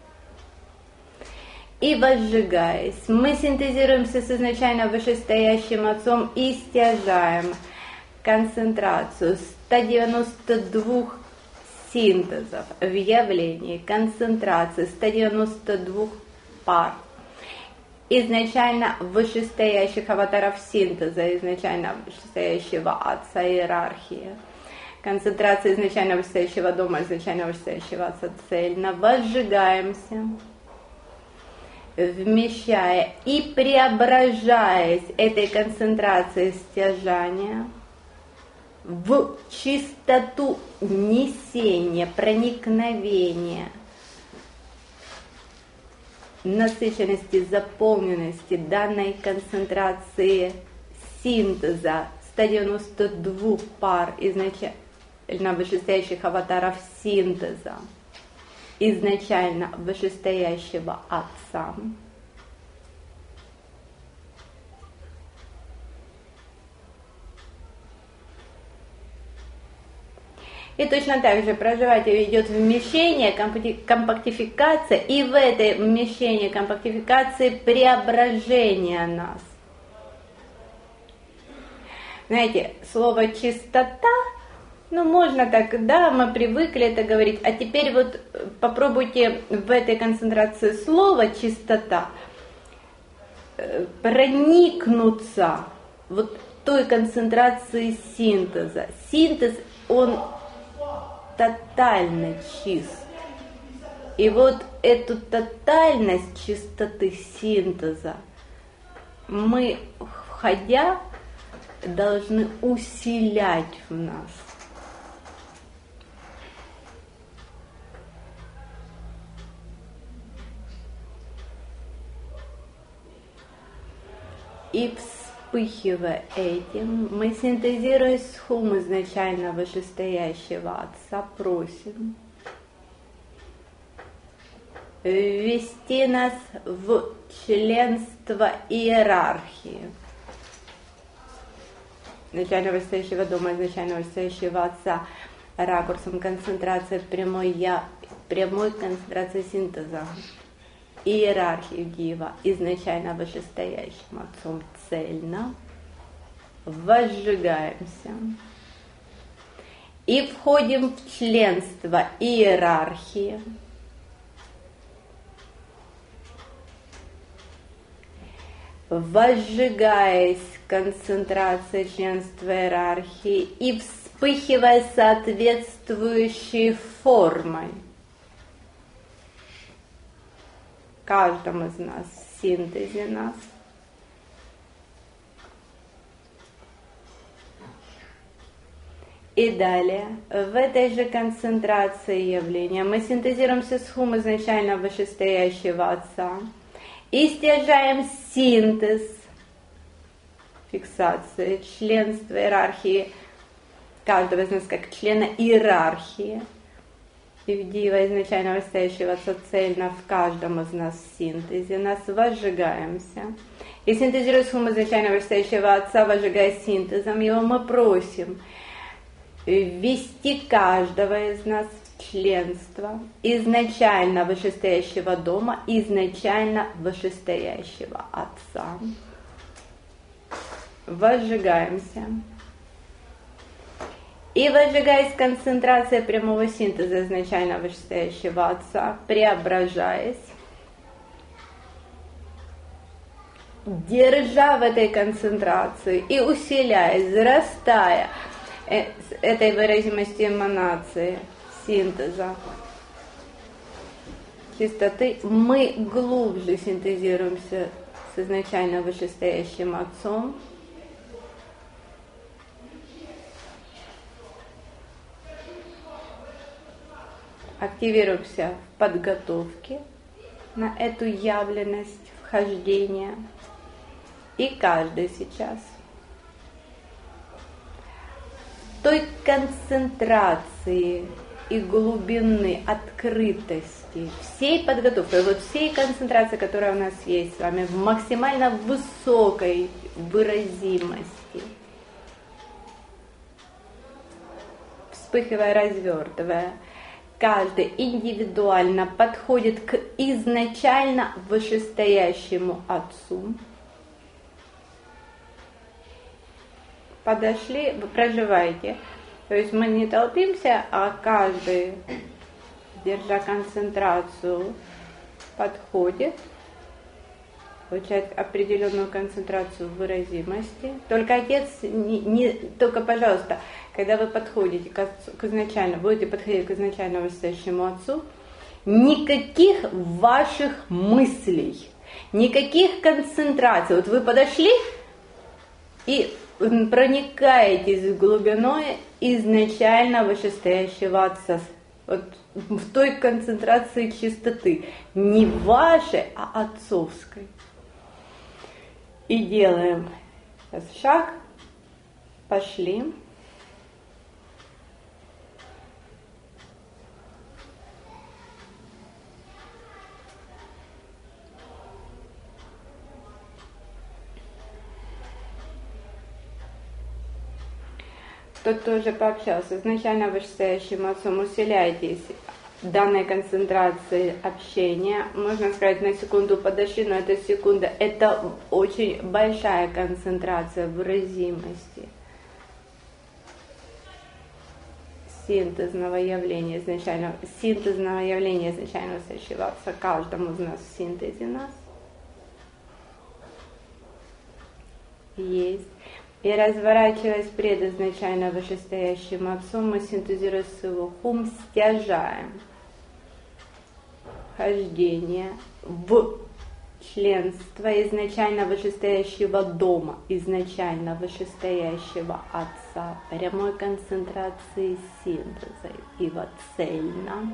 И возжигаясь, мы синтезируемся с изначально вышестоящим Отцом и стяжаем концентрацию 192 синтезов в явлении, концентрации 192 пар изначально вышестоящих аватаров синтеза, изначально вышестоящего Отца иерархии, концентрация изначально вышестоящего дома, изначально вышестоящего Отца цельно, возжигаемся, вмещая и преображаясь этой концентрацией стяжания в чистоту несения, проникновения, насыщенности, заполненности данной концентрации синтеза 192 пар изначально вышестоящих аватаров синтеза, изначально вышестоящего Отца. И точно так же проживатель идет вмещение, компактификация, и в этой вмещении, компактификации преображение нас. Знаете, слово «чистота», ну, можно так, да, мы привыкли это говорить, а теперь вот попробуйте в этой концентрации слова «чистота» проникнуться вот той концентрации синтеза. Синтез, он тотально чист. И вот эту тотальность чистоты синтеза мы, входя, должны усилять в нас. И вспыхивая этим, мы, синтезируя схум изначально вышестоящего Отца, просим ввести нас в членство иерархии. Изначально вышестоящего дома, изначально вышестоящего Отца, ракурсом концентрации прямой концентрации синтеза. Иерархию Дива, изначально вышестоящим Отцом цельно, возжигаемся и входим в членство иерархии, возжигаясь концентрацией членства иерархии и вспыхивая соответствующей формой. Каждому из нас, в синтезе нас. И далее, в этой же концентрации явления мы синтезируемся с хум изначально вышестоящего Отца и стяжаем синтез, фиксации, членства иерархии, каждого из нас как члена иерархии, Ивдива, изначально вырастающего Отца цельно в каждом из нас в синтезе, нас возжигаемся. И синтезируя схему изначально вырастающего Отца, возжигая синтезом его, мы просим ввести каждого из нас в членство изначально вышестоящего дома, изначально вышестоящего Отца. Возжигаемся. И возжигаясь концентрация прямого синтеза изначально вышестоящего Отца, преображаясь, держа в этой концентрации и усиляясь, зарастая этой выразимости эманации, синтеза, чистоты, мы глубже синтезируемся с изначально вышестоящим Отцом, активируемся в подготовке на эту явленность вхождения. И каждый сейчас той концентрации и глубины, открытости, всей подготовки, вот всей концентрации, которая у нас есть с вами, в максимально высокой выразимости, вспыхивая, развертывая, каждый индивидуально подходит к изначально вышестоящему Отцу. Подошли, вы проживаете. То есть мы не толпимся, а каждый, держа концентрацию, подходит, получает определенную концентрацию выразимости. Только Отец, только, пожалуйста, когда вы подходите к изначально, будете подходить к изначально вышестоящему Отцу, никаких ваших мыслей, никаких концентраций. Вот вы подошли и проникаетесь глубиной изначально вышестоящего Отца, вот в той концентрации чистоты, не вашей, а отцовской. И делаем сейчас шаг, пошли. Тот, кто уже пообщался с изначально вышестоящим Отцом, усиляйтесь данной концентрации общения. Можно сказать, на секунду подошли, но эта секунда – это очень большая концентрация выразимости синтезного явления изначально вышестоящего Отца каждому из нас в синтезе нас есть. И разворачиваясь пред изначально вышестоящим Отцом, мы, синтезируя своего хум, стяжаем вхождение в членство изначально вышестоящего дома, изначально вышестоящего Отца, прямой концентрации синтеза и цельно,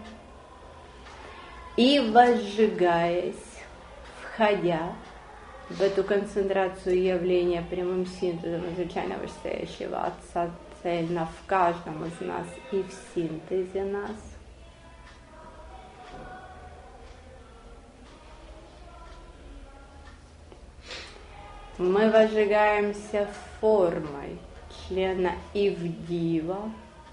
и возжигаясь, входя в эту концентрацию явления прямым синтезом изначально вышестоящего Отца цельно в каждом из нас и в синтезе нас. Мы возжигаемся формой члена Ивдива,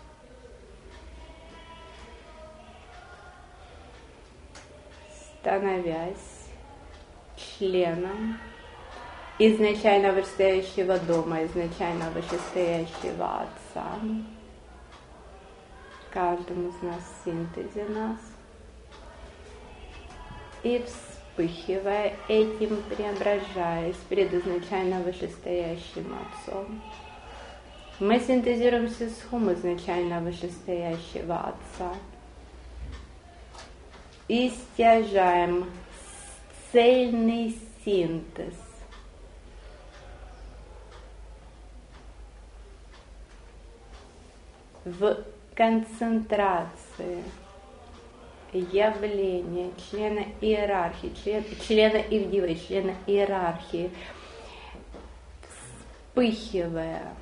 становясь членом изначально вышестоящего дома, изначально вышестоящего Отца, каждому из нас в синтезе нас, и вспыхивая этим, преображаясь перед изначально вышестоящим Отцом. Мы синтезируемся с хум изначально вышестоящего Отца и стяжаем цельный синтез в концентрации явления члена иерархии, члена Ивдива, члена иерархии, вспыхивая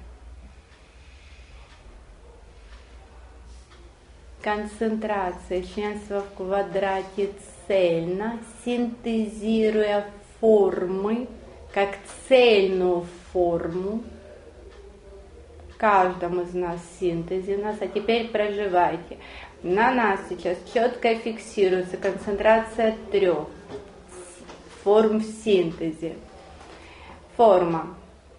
концентрация членства в квадрате цельно, синтезируя формы, как цельную форму, каждом из нас синтезе нас, а теперь проживайте. На нас сейчас четко фиксируется концентрация 3 форм в синтезе. Форма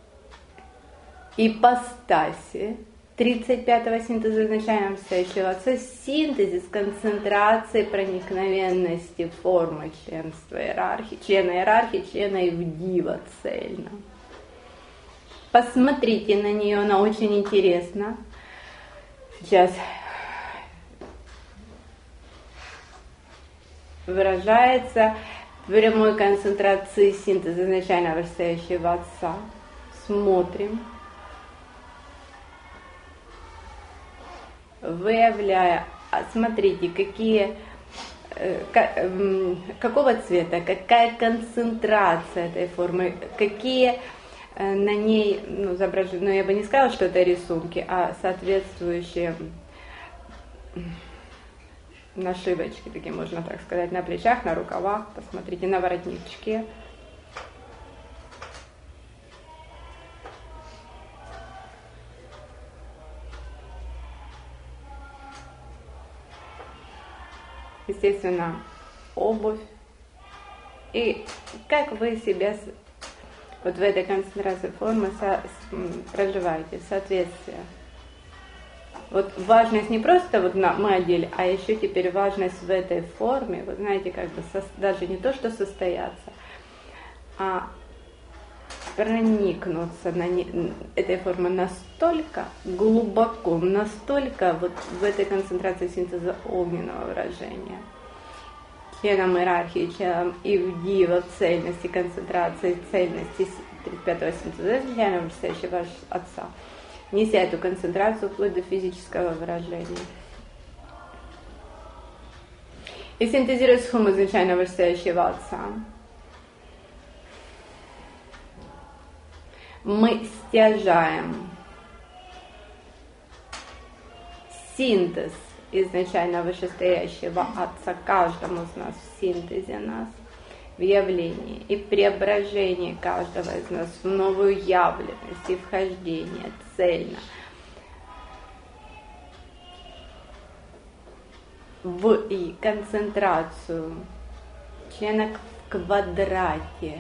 ипостаси 35-го синтеза изначально настоящего отца, синтез концентрации проникновенности формы членства иерархии, члена Ивдива цельно. Посмотрите на нее, она очень интересна. Сейчас выражается в прямой концентрации синтеза изначально настоящего отца. Смотрим. Выявляя, смотрите, какого цвета, какая концентрация этой формы, какие на ней изображены, я бы не сказала, что это рисунки, а соответствующие нашивочки, такие можно так сказать, на плечах, на рукавах, посмотрите, на воротничке. Естественно, обувь. И как вы себя вот в этой концентрации формы проживаете, соответствие. Вот важность не просто вот мы одели, а еще теперь важность в этой форме, вы знаете, как бы даже не то, что состояться, а проникнуться этой формы настолько глубоко, настолько вот в этой концентрации синтеза огненного выражения, членом иерархии, членом Ивдива цельности, концентрации цельности 35-го синтеза, членом настоящего отца, неся эту концентрацию вплоть до физического выражения. И синтезируя схему изначально вышестоящего отца, мы стяжаем синтез изначально вышестоящего Отца каждому из нас в синтезе нас, в явлении и преображении каждого из нас в новую явленность и вхождение цельно в концентрацию члена в квадрате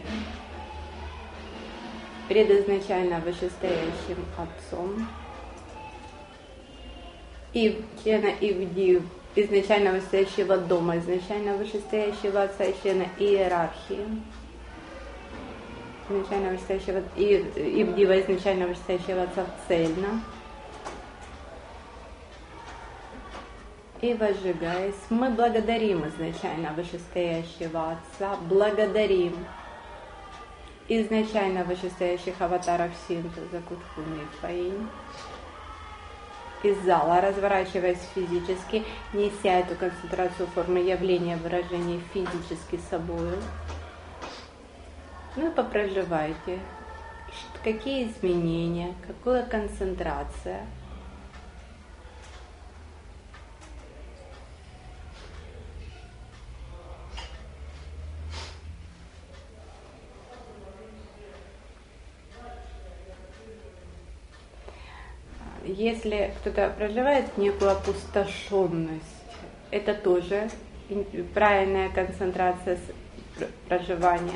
перед изначально вышестоящим Отцом и члена Ивдив, изначально вышестоящего дома, изначально вышестоящего Отца и члена иерархии, изначально вышестоящего Ивдива, изначально вышестоящего Отца цельно. И возжигаясь, мы благодарим изначально вышестоящего Отца, благодарим изначально вышестоящих аватаров синтеза Кутхуми и Фаинь. Из зала, разворачиваясь физически, неся эту концентрацию формы явления, выражения физически собою. Ну и попроживайте, какие изменения, какая концентрация. Если кто-то проживает некую опустошенность, это тоже правильная концентрация проживания.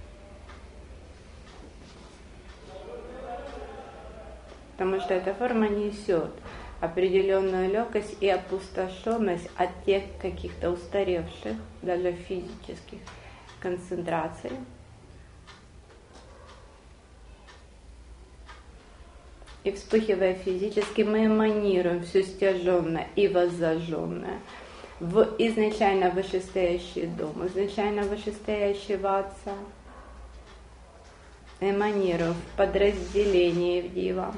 Потому что эта форма несет определенную легкость и опустошенность от тех каких-то устаревших, даже физических концентраций. И вспыхивая физически, мы эманируем все стяженное и воззаженное в изначально вышестоящий дом, изначально вышестоящего Отца. Эманируем в подразделение Ивдива.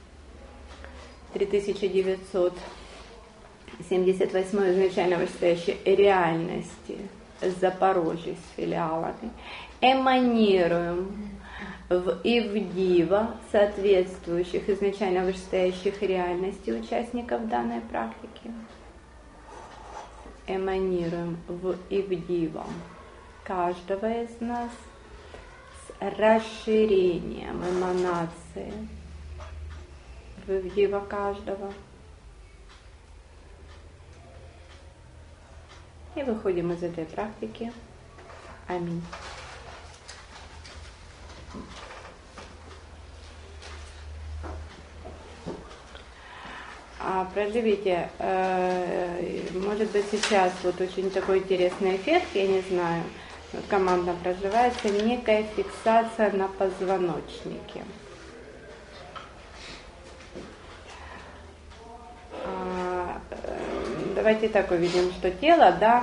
3978 изначально вышестоящей реальности Запорожье с филиалами. Эманируем в Ивдива, соответствующих изначально вышестоящих реальностей участников данной практики. Эманируем в Ивдива каждого из нас с расширением эманации в молитвы в Дива каждого. И выходим из этой практики. Аминь. Проживите, может быть, сейчас вот очень такой интересный эффект, я не знаю, вот командно проживается некая фиксация на позвоночнике. Давайте так увидим, что тело, да,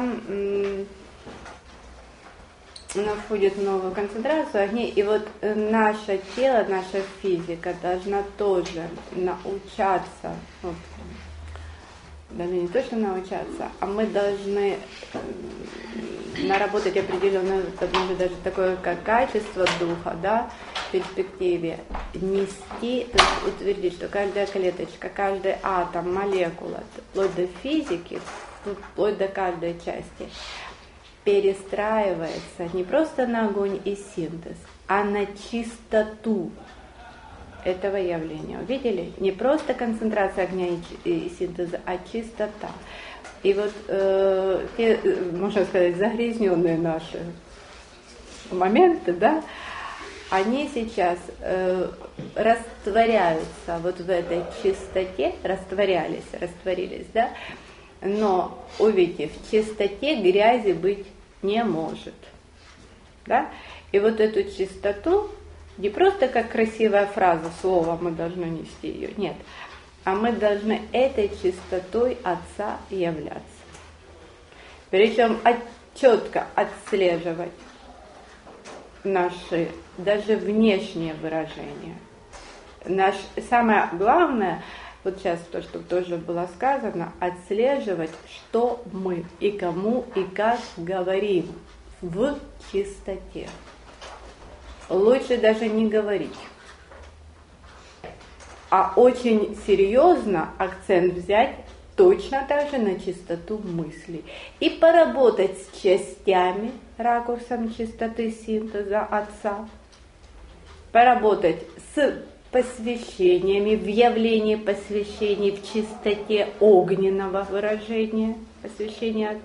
оно входит в новую концентрацию огней, и вот наше тело, наша физика должна тоже научаться, вот, даже не то, что научаться, а мы должны наработать определенное, даже такое как качество духа, да, в перспективе, нести, то есть утвердить, что каждая клеточка, каждый атом, молекула, вплоть до физики, вплоть до каждой части, перестраивается не просто на огонь и синтез, а на чистоту этого явления. Увидели? Не просто концентрация огня и синтеза, а чистота. И вот те, можно сказать, загрязненные наши моменты, да, они сейчас растворяются вот в этой чистоте, растворились, да, но, увидите, в чистоте грязи быть не может, да, и вот эту чистоту не просто как красивая фраза, слово мы должны нести ее, нет, а мы должны этой чистотой Отца являться. Причем четко отслеживать наши даже внешние выражения. Самое главное, вот сейчас то, что тоже было сказано, отслеживать, что мы и кому и как говорим в чистоте. Лучше даже не говорить, а очень серьезно акцент взять точно так же на чистоту мыслей. И поработать с частями, ракурсом чистоты синтеза Отца, поработать с посвящениями, в явлении посвящений, в чистоте огненного выражения, посвящения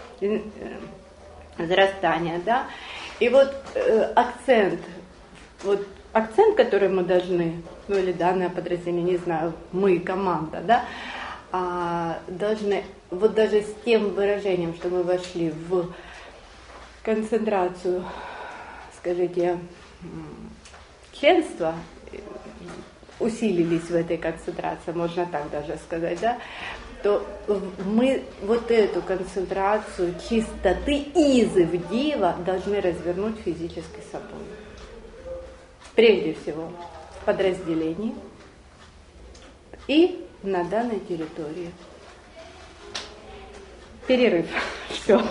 возрастания, да. И вот акцент, который мы должны, ну или данное подразделение, не знаю, мы, команда, да, должны, вот даже с тем выражением, что мы вошли в концентрацию, скажите, членства, усилились в этой концентрации, можно так даже сказать, да, то мы вот эту концентрацию чистоты изы в Дива должны развернуть физически собой. Прежде всего в подразделении и на данной территории. Перерыв. Все.